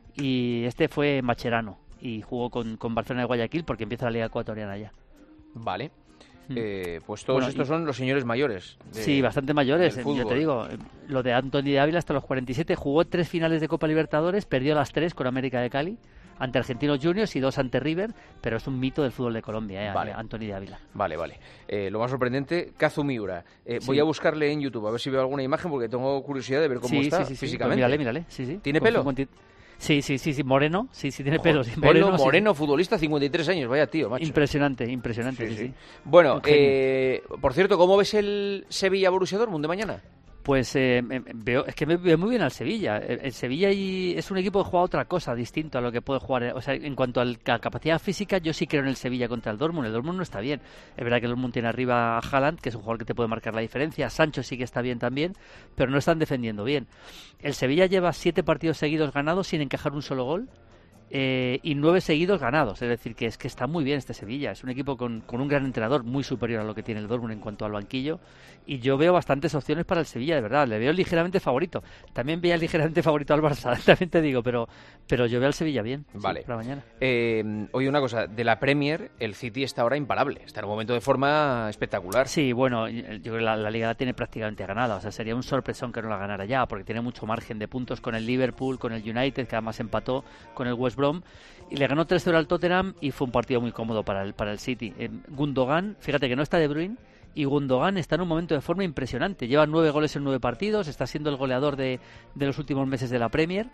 y este fue Macherano, y jugó con, con Barcelona de Guayaquil porque empieza la Liga Ecuatoriana ya. Vale. Eh, pues todos bueno, estos y, son los señores mayores. De, sí, bastante mayores. Ya te digo, lo de Anthony de Ávila hasta los cuarenta y siete, jugó tres finales de Copa Libertadores, perdió las tres con América de Cali, ante Argentinos Juniors y dos ante River, pero es un mito del fútbol de Colombia, eh, vale. Anthony de Ávila. Vale, vale. Eh, lo más sorprendente, Kazu Miura. Eh, sí. Voy a buscarle en YouTube a ver si veo alguna imagen porque tengo curiosidad de ver cómo sí, está sí, sí, físicamente. Pues mírale, mírale. Sí, sí. ¿Tiene pelo? cincuenta Sí, sí, sí, sí, moreno, sí, sí tiene pelo. Sí, moreno, moreno, moreno sí. futbolista, cincuenta y tres años, vaya tío, macho. Impresionante, impresionante, sí, sí. sí. Bueno, eh, por cierto, ¿cómo ves el Sevilla-Borussia Dortmund de mañana? Pues eh, veo, es que me veo muy bien al Sevilla. El, el Sevilla y es un equipo que juega otra cosa, distinto a lo que puede jugar. O sea, en cuanto a la capacidad física, yo sí creo en el Sevilla contra el Dortmund. El Dortmund no está bien. Es verdad que el Dortmund tiene arriba a Haaland, que es un jugador que te puede marcar la diferencia. Sancho sí que está bien también, pero no están defendiendo bien. El Sevilla lleva siete partidos seguidos ganados sin encajar un solo gol. Eh, y nueve seguidos ganados, es decir, que es que está muy bien este Sevilla, es un equipo con, con un gran entrenador muy superior a lo que tiene el Dortmund en cuanto al banquillo, y yo veo bastantes opciones para el Sevilla, de verdad, le veo ligeramente favorito, también veía ligeramente favorito al Barça, también te digo, pero pero yo veo al Sevilla bien, vale. Sí, para mañana. Eh, oye, una cosa, de la Premier, el City está ahora imparable, está en un momento de forma espectacular. Sí, bueno, yo creo que la, la Liga la tiene prácticamente ganada, o sea, sería un sorpresón que no la ganara ya, porque tiene mucho margen de puntos con el Liverpool, con el United, que además empató con el West Brom, y le ganó tres cero al Tottenham y fue un partido muy cómodo para el, para el City. Eh, Gundogan, fíjate que no está De Bruyne, y Gundogan está en un momento de forma impresionante. Lleva nueve goles en nueve partidos, está siendo el goleador de, de los últimos meses de la Premier.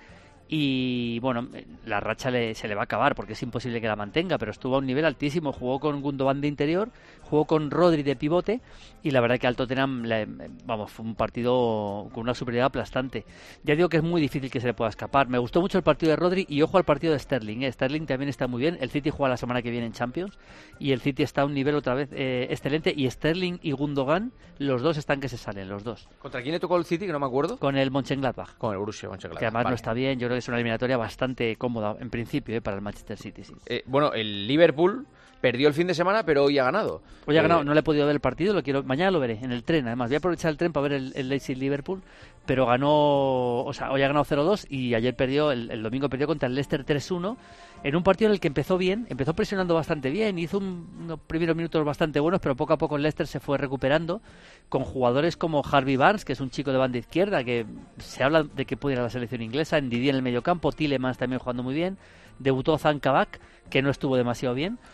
Y bueno, la racha le, se le va a acabar porque es imposible que la mantenga, pero estuvo a un nivel altísimo. Jugó con Gundogan de interior, jugó con Rodri de pivote y la verdad que al Tottenham le, vamos, fue un partido con una superioridad aplastante. Ya digo que es muy difícil que se le pueda escapar. Me gustó mucho el partido de Rodri y ojo al partido de Sterling. ¿eh? Sterling también está muy bien. El City juega la semana que viene en Champions y el City está a un nivel otra vez eh, excelente, y Sterling y Gundogan, los dos están que se salen, los dos. ¿Contra quién le tocó el City, que no me acuerdo? Con el Mönchengladbach. Con el Borussia Mönchengladbach. Que además vale. no está bien, yo creo que es una eliminatoria bastante cómoda en principio eh, para el Manchester City. Sí. Eh, bueno, el Liverpool perdió el fin de semana, pero hoy ha ganado. Hoy ha eh... ganado, no le he podido ver el partido, lo quiero mañana lo veré en el tren. Además, voy a aprovechar el tren para ver el, el Leipzig-Liverpool, pero ganó, o sea, hoy ha ganado cero dos y ayer perdió, el, el domingo perdió contra el Leicester tres uno, en un partido en el que empezó bien, empezó presionando bastante bien, hizo un, unos primeros minutos bastante buenos, pero poco a poco el Leicester se fue recuperando, con jugadores como Harvey Barnes, que es un chico de banda izquierda, que se habla de que puede ir a la selección inglesa, Ndidi en el mediocampo, Tielemans también jugando muy bien, debutó Zan Kabak, que no estuvo demasiado bien,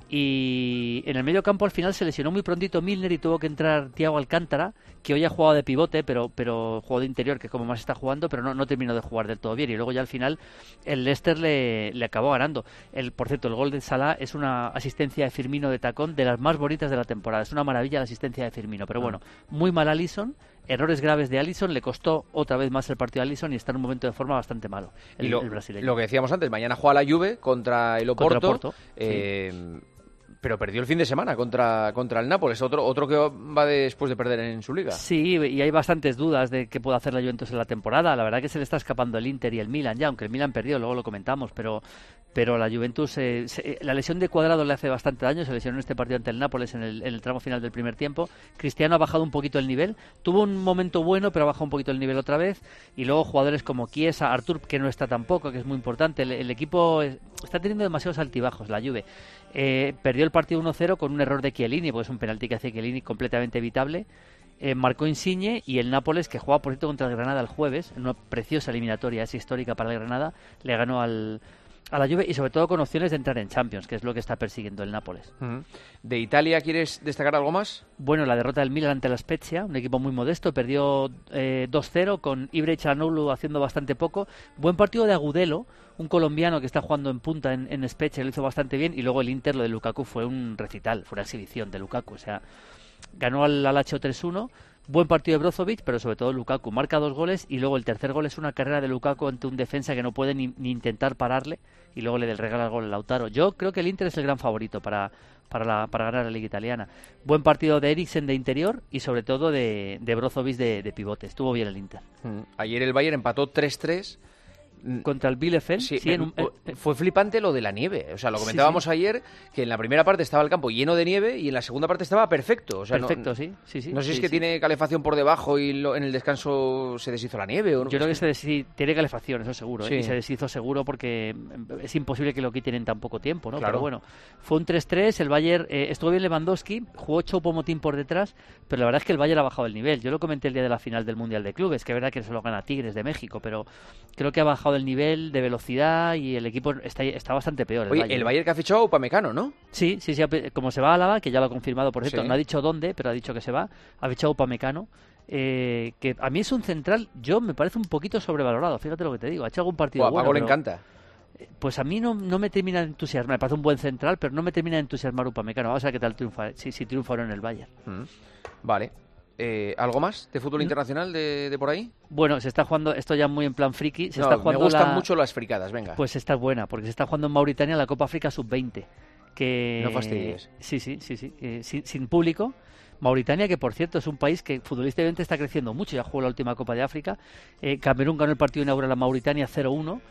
Y en el medio campo al final se lesionó muy prontito Milner y tuvo que entrar Thiago Alcántara, que hoy ha jugado de pivote, pero pero jugó de interior, que es como más está jugando, pero no, no terminó de jugar del todo bien. Y luego ya al final el Leicester le, le acabó ganando. El, por cierto, el gol de Salah es una asistencia de Firmino de tacón de las más bonitas de la temporada. Es una maravilla la asistencia de Firmino. Pero bueno, muy mal Alisson. Errores graves de Alisson, le costó otra vez más el partido a Alisson y está en un momento de forma bastante malo el, y lo, el brasileño. Lo que decíamos antes, mañana juega la Juve contra el Oporto, contra Oporto eh, sí. pero perdió el fin de semana contra, contra el Nápoles, otro otro que va después de perder en su liga. Sí, y hay bastantes dudas de qué puede hacer la Juventus en la temporada. La verdad que se le está escapando el Inter y el Milan ya, aunque el Milan perdió, luego lo comentamos, pero pero la Juventus, eh, se, la lesión de Cuadrado le hace bastante daño, se lesionó en este partido ante el Nápoles en el, en el tramo final del primer tiempo. Cristiano ha bajado un poquito el nivel, tuvo un momento bueno, pero ha bajado un poquito el nivel otra vez, y luego jugadores como Chiesa, Artur, que no está tampoco, que es muy importante. El, el equipo es, está teniendo demasiados altibajos, la Juve. Eh, perdió el partido uno cero con un error de Chiellini, pues es un penalti que hace Chiellini completamente evitable. Eh, marcó Insigne, y el Nápoles, que juega por cierto contra el Granada el jueves, en una preciosa eliminatoria, es histórica para el Granada, le ganó al a la Juve, y sobre todo con opciones de entrar en Champions, que es lo que está persiguiendo el Nápoles. Uh-huh. ¿De Italia quieres destacar algo más? Bueno, la derrota del Milan ante la Spezia, un equipo muy modesto, perdió eh, dos cero con Ibra y Çalhanoğlu haciendo bastante poco. Buen partido de Agudelo, un colombiano que está jugando en punta en, en Spezia, lo hizo bastante bien, y luego el Inter, lo de Lukaku, fue un recital, fue una exhibición de Lukaku, o sea, ganó al Lazio tres uno. Buen partido de Brozovic, pero sobre todo Lukaku marca dos goles, y luego el tercer gol es una carrera de Lukaku ante un defensa que no puede ni, ni intentar pararle, y luego le regala el gol a Lautaro. Yo creo que el Inter es el gran favorito para, para, la, para ganar la Liga Italiana. Buen partido de Eriksen de interior y sobre todo de, de Brozovic de, de pivote. Estuvo bien el Inter. Mm. Ayer el Bayern empató tres tres contra el Bielefeld. Sí, sí, en un, eh, fue flipante lo de la nieve. O sea, lo comentábamos sí, sí. ayer, que en la primera parte estaba el campo lleno de nieve y en la segunda parte estaba perfecto. O sea, perfecto, no, sí, sí, sí. No sé si sí, es que sí. tiene calefacción por debajo y lo, en el descanso se deshizo la nieve. ¿O no? Yo creo que se deshizo, tiene calefacción, eso seguro. Sí. ¿eh? Y se deshizo seguro porque es imposible que lo quiten en tan poco tiempo, ¿no? Claro. Pero bueno, fue un tres tres. El Bayern, eh, estuvo bien Lewandowski, jugó Choupo-Moting por detrás, pero la verdad es que el Bayern ha bajado el nivel. Yo lo comenté el día de la final del Mundial de Clubes, que es verdad que se lo gana Tigres de México, pero creo que ha bajado el nivel de velocidad y el equipo está, está bastante peor. El Oye, Bayern. el Bayern que ha fichado a Upamecano, ¿no? Sí, sí, sí, como se va a Álava, que ya lo ha confirmado, por cierto, sí. no ha dicho dónde, pero ha dicho que se va, ha fichado a Upamecano, eh, que a mí es un central, yo me parece un poquito sobrevalorado, fíjate lo que te digo, ha hecho algún partido o a bueno. Paco le pero, encanta. Pues a mí no, no me termina de entusiasmar, me parece un buen central, pero no me termina de entusiasmar Upamecano. Vamos a ver qué tal triunfa, si, si triunfa en el Bayern. Mm. Vale. Eh, ¿Algo más de fútbol internacional de, de por ahí? Bueno, se está jugando, esto ya muy en plan friki, se no, está jugando me gustan la... mucho las fricadas, venga. Pues esta es buena, porque se está jugando en Mauritania la Copa África sub veinte. Que... No fastidies. Sí, sí, sí, sí, eh, sin, sin público. Mauritania, que por cierto es un país que futbolísticamente está creciendo mucho, ya jugó la última Copa de África. Eh, Camerún ganó el partido inaugural a Mauritania cero uno.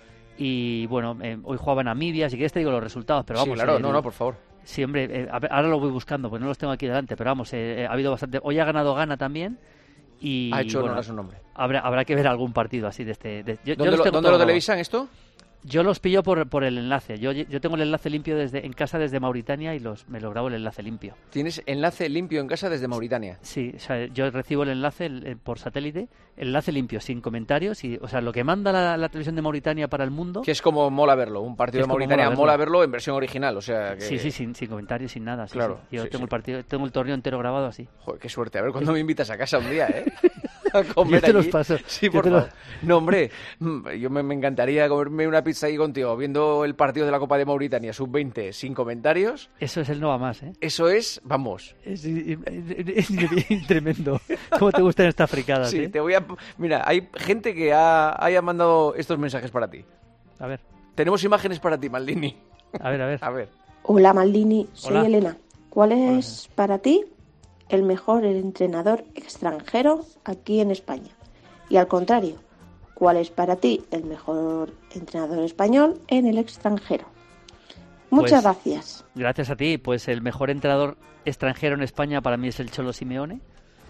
Y bueno, eh, hoy jugaba Namibia, si quieres te digo los resultados, pero vamos. Sí, claro, el, no, no, por favor. Sí, hombre, eh, a ver, ahora lo voy buscando, pues no los tengo aquí delante, pero vamos, eh, eh, ha habido bastante. Hoy ha ganado Ghana también. Y, ha hecho bueno, honor a su nombre. Habrá, habrá que ver algún partido así de este. De, yo, ¿Dónde, yo lo, ¿dónde lo televisan esto? Yo los pillo por, por el enlace. Yo, yo tengo el enlace limpio desde en casa desde Mauritania y los me lo grabo el enlace limpio. ¿Tienes enlace limpio en casa desde Mauritania? Sí, o sea, yo recibo el enlace el, el, por satélite, el enlace limpio, sin comentarios. Y, o sea, lo que manda la, la televisión de Mauritania para el mundo... Que es como mola verlo, un partido de Mauritania mola verlo. mola verlo en versión original, o sea que... Sí, sí, sin, sin comentarios, sin nada. Sí, claro. Sí. Yo sí, tengo sí. el partido, tengo el torneo entero grabado así. Joder, qué suerte. A ver cuándo me invitas a casa un día, ¿eh? A comer yo te allí. los paso. Sí, por favor. Lo... No, hombre, yo me, me encantaría comerme una pizza ahí contigo, viendo el partido de la Copa de Mauritania, sub veinte, sin comentarios. Eso es el no va más, ¿eh? Eso es, vamos. Es, es, es, es tremendo. ¿Cómo te gustan estas fricadas? Sí, eh? te voy a... Mira, hay gente que ha, haya mandado estos mensajes para ti. A ver. Tenemos imágenes para ti, Maldini. A ver, a ver. A ver. Hola, Maldini. Soy Hola. Elena. ¿Cuál es Hola. para ti el mejor entrenador extranjero aquí en España? Y al contrario, ¿cuál es para ti el mejor entrenador español en el extranjero? Muchas pues, gracias. Gracias a ti. Pues el mejor entrenador extranjero en España para mí es el Cholo Simeone.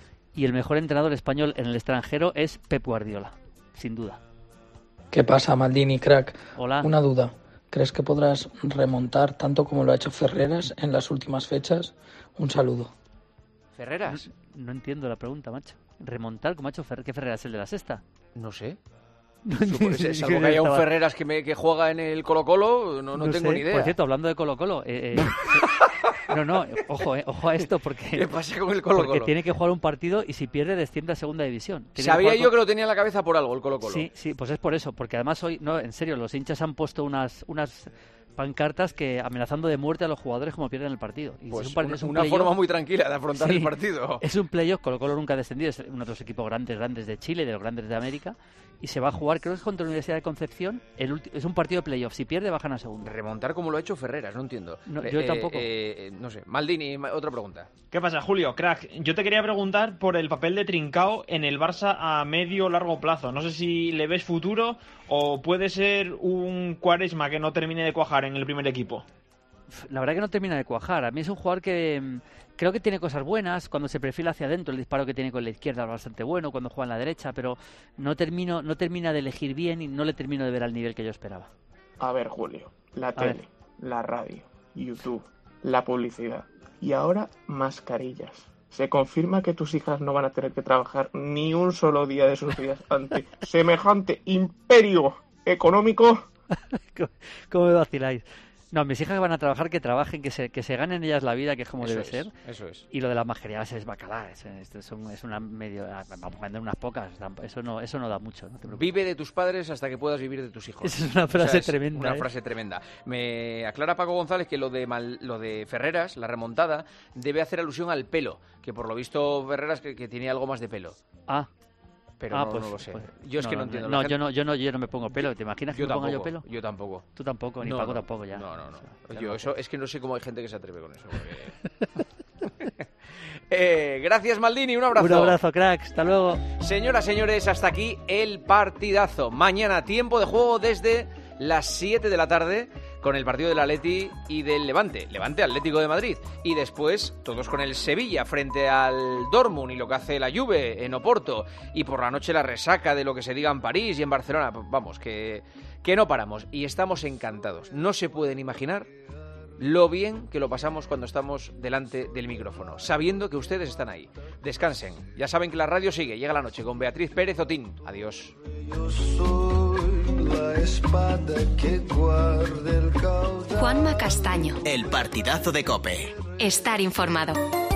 Y el mejor entrenador español en el extranjero es Pep Guardiola, sin duda. ¿Qué pasa, Maldini, crack? Hola. Una duda. ¿Crees que podrás remontar tanto como lo ha hecho Ferreras en las últimas fechas? Un saludo. ¿Ferreras? No, no entiendo la pregunta, macho. ¿Remontar como ha hecho Ferreras? ¿Qué Ferreras? ¿El de la sexta? No sé. Supongo, salvo que haya un Ferreras que, me, que juega en el Colo-Colo, no, no, no tengo sé. ni idea. Por cierto, hablando de Colo-Colo, eh, eh, no, no, ojo, eh, ojo a esto, porque, ¿qué pasa con el Colo-Colo? Porque tiene que jugar un partido y si pierde desciende a segunda división. Tiene Sabía que yo con... que lo tenía en la cabeza por algo el Colo-Colo. Sí, sí, pues es por eso, porque además hoy, no, en serio, los hinchas han puesto unas unas pancartas que amenazando de muerte a los jugadores como pierden el partido. Y pues es un partido, una, es un una forma muy tranquila de afrontar sí, el partido. Es un playoff, Colo-Colo nunca ha descendido, es uno de los equipos grandes, grandes de Chile, de los grandes de América, y se va a jugar, creo que es contra la Universidad de Concepción, el ulti- es un partido de playoff, si pierde bajan a segunda. Remontar como lo ha hecho Ferreras, no entiendo. No, eh, yo tampoco. Eh, eh, no sé, Maldini, otra pregunta. ¿Qué pasa, Julio? Crack, yo te quería preguntar por el papel de Trincao en el Barça a medio o largo plazo. No sé si le ves futuro o puede ser un Quaresma que no termine de cuajar en el primer equipo. La verdad que no termina de cuajar. A mí es un jugador que mmm, creo que tiene cosas buenas. Cuando se perfila hacia adentro, el disparo que tiene con la izquierda es bastante bueno. Cuando juega en la derecha, pero no termino, no termina de elegir bien y no le termino de ver al nivel que yo esperaba. A ver, Julio, la A tele, ver. la radio, YouTube, la publicidad y ahora mascarillas. Se confirma que tus hijas no van a tener que trabajar ni un solo día de sus vidas ante semejante imperio económico. ¿Cómo me vaciláis? No, mis hijas van a trabajar, que trabajen, que se, que se ganen ellas la vida, que es como Eso debe es, ser. eso es. Y lo de las mascarillas es bacalá, es, es, es, un, es una medio... Vamos a vender unas pocas, eso no, eso no da mucho. No te preocupes. Vive de tus padres hasta que puedas vivir de tus hijos. Esa es una frase O sea, es tremenda. Una ¿eh? frase tremenda. Me aclara Paco González que lo de mal, lo de Ferreras, la remontada, debe hacer alusión al pelo, que por lo visto Ferreras que, que tiene algo más de pelo. Ah. Pero ah, no, pues, no lo sé. Pues, yo es no, que no, no entiendo. No, gente... yo no, yo no, yo no me pongo pelo. ¿Te imaginas que yo me ponga tampoco, yo pelo? Yo tampoco. Tú tampoco, ni no, Paco no, tampoco ya. No, no, no. O sea, yo eso es que no sé cómo hay gente que se atreve con eso. Porque... eh, gracias, Maldini. Un abrazo. Un abrazo, crack. Hasta luego. Señoras, señores, hasta aquí el partidazo. Mañana tiempo de juego desde las siete de la tarde con el partido del Atleti y del Levante, Levante Atlético de Madrid, y después todos con el Sevilla frente al Dortmund y lo que hace la Juve en Oporto, y por la noche la resaca de lo que se diga en París y en Barcelona. Vamos, que, que no paramos y estamos encantados. No se pueden imaginar lo bien que lo pasamos cuando estamos delante del micrófono, sabiendo que ustedes están ahí. Descansen, ya saben que la radio sigue, llega la noche con Beatriz Pérez Otín. Adiós. La espada que guarda el caudal. Juanma Castaño. El partidazo de COPE. Estar informado.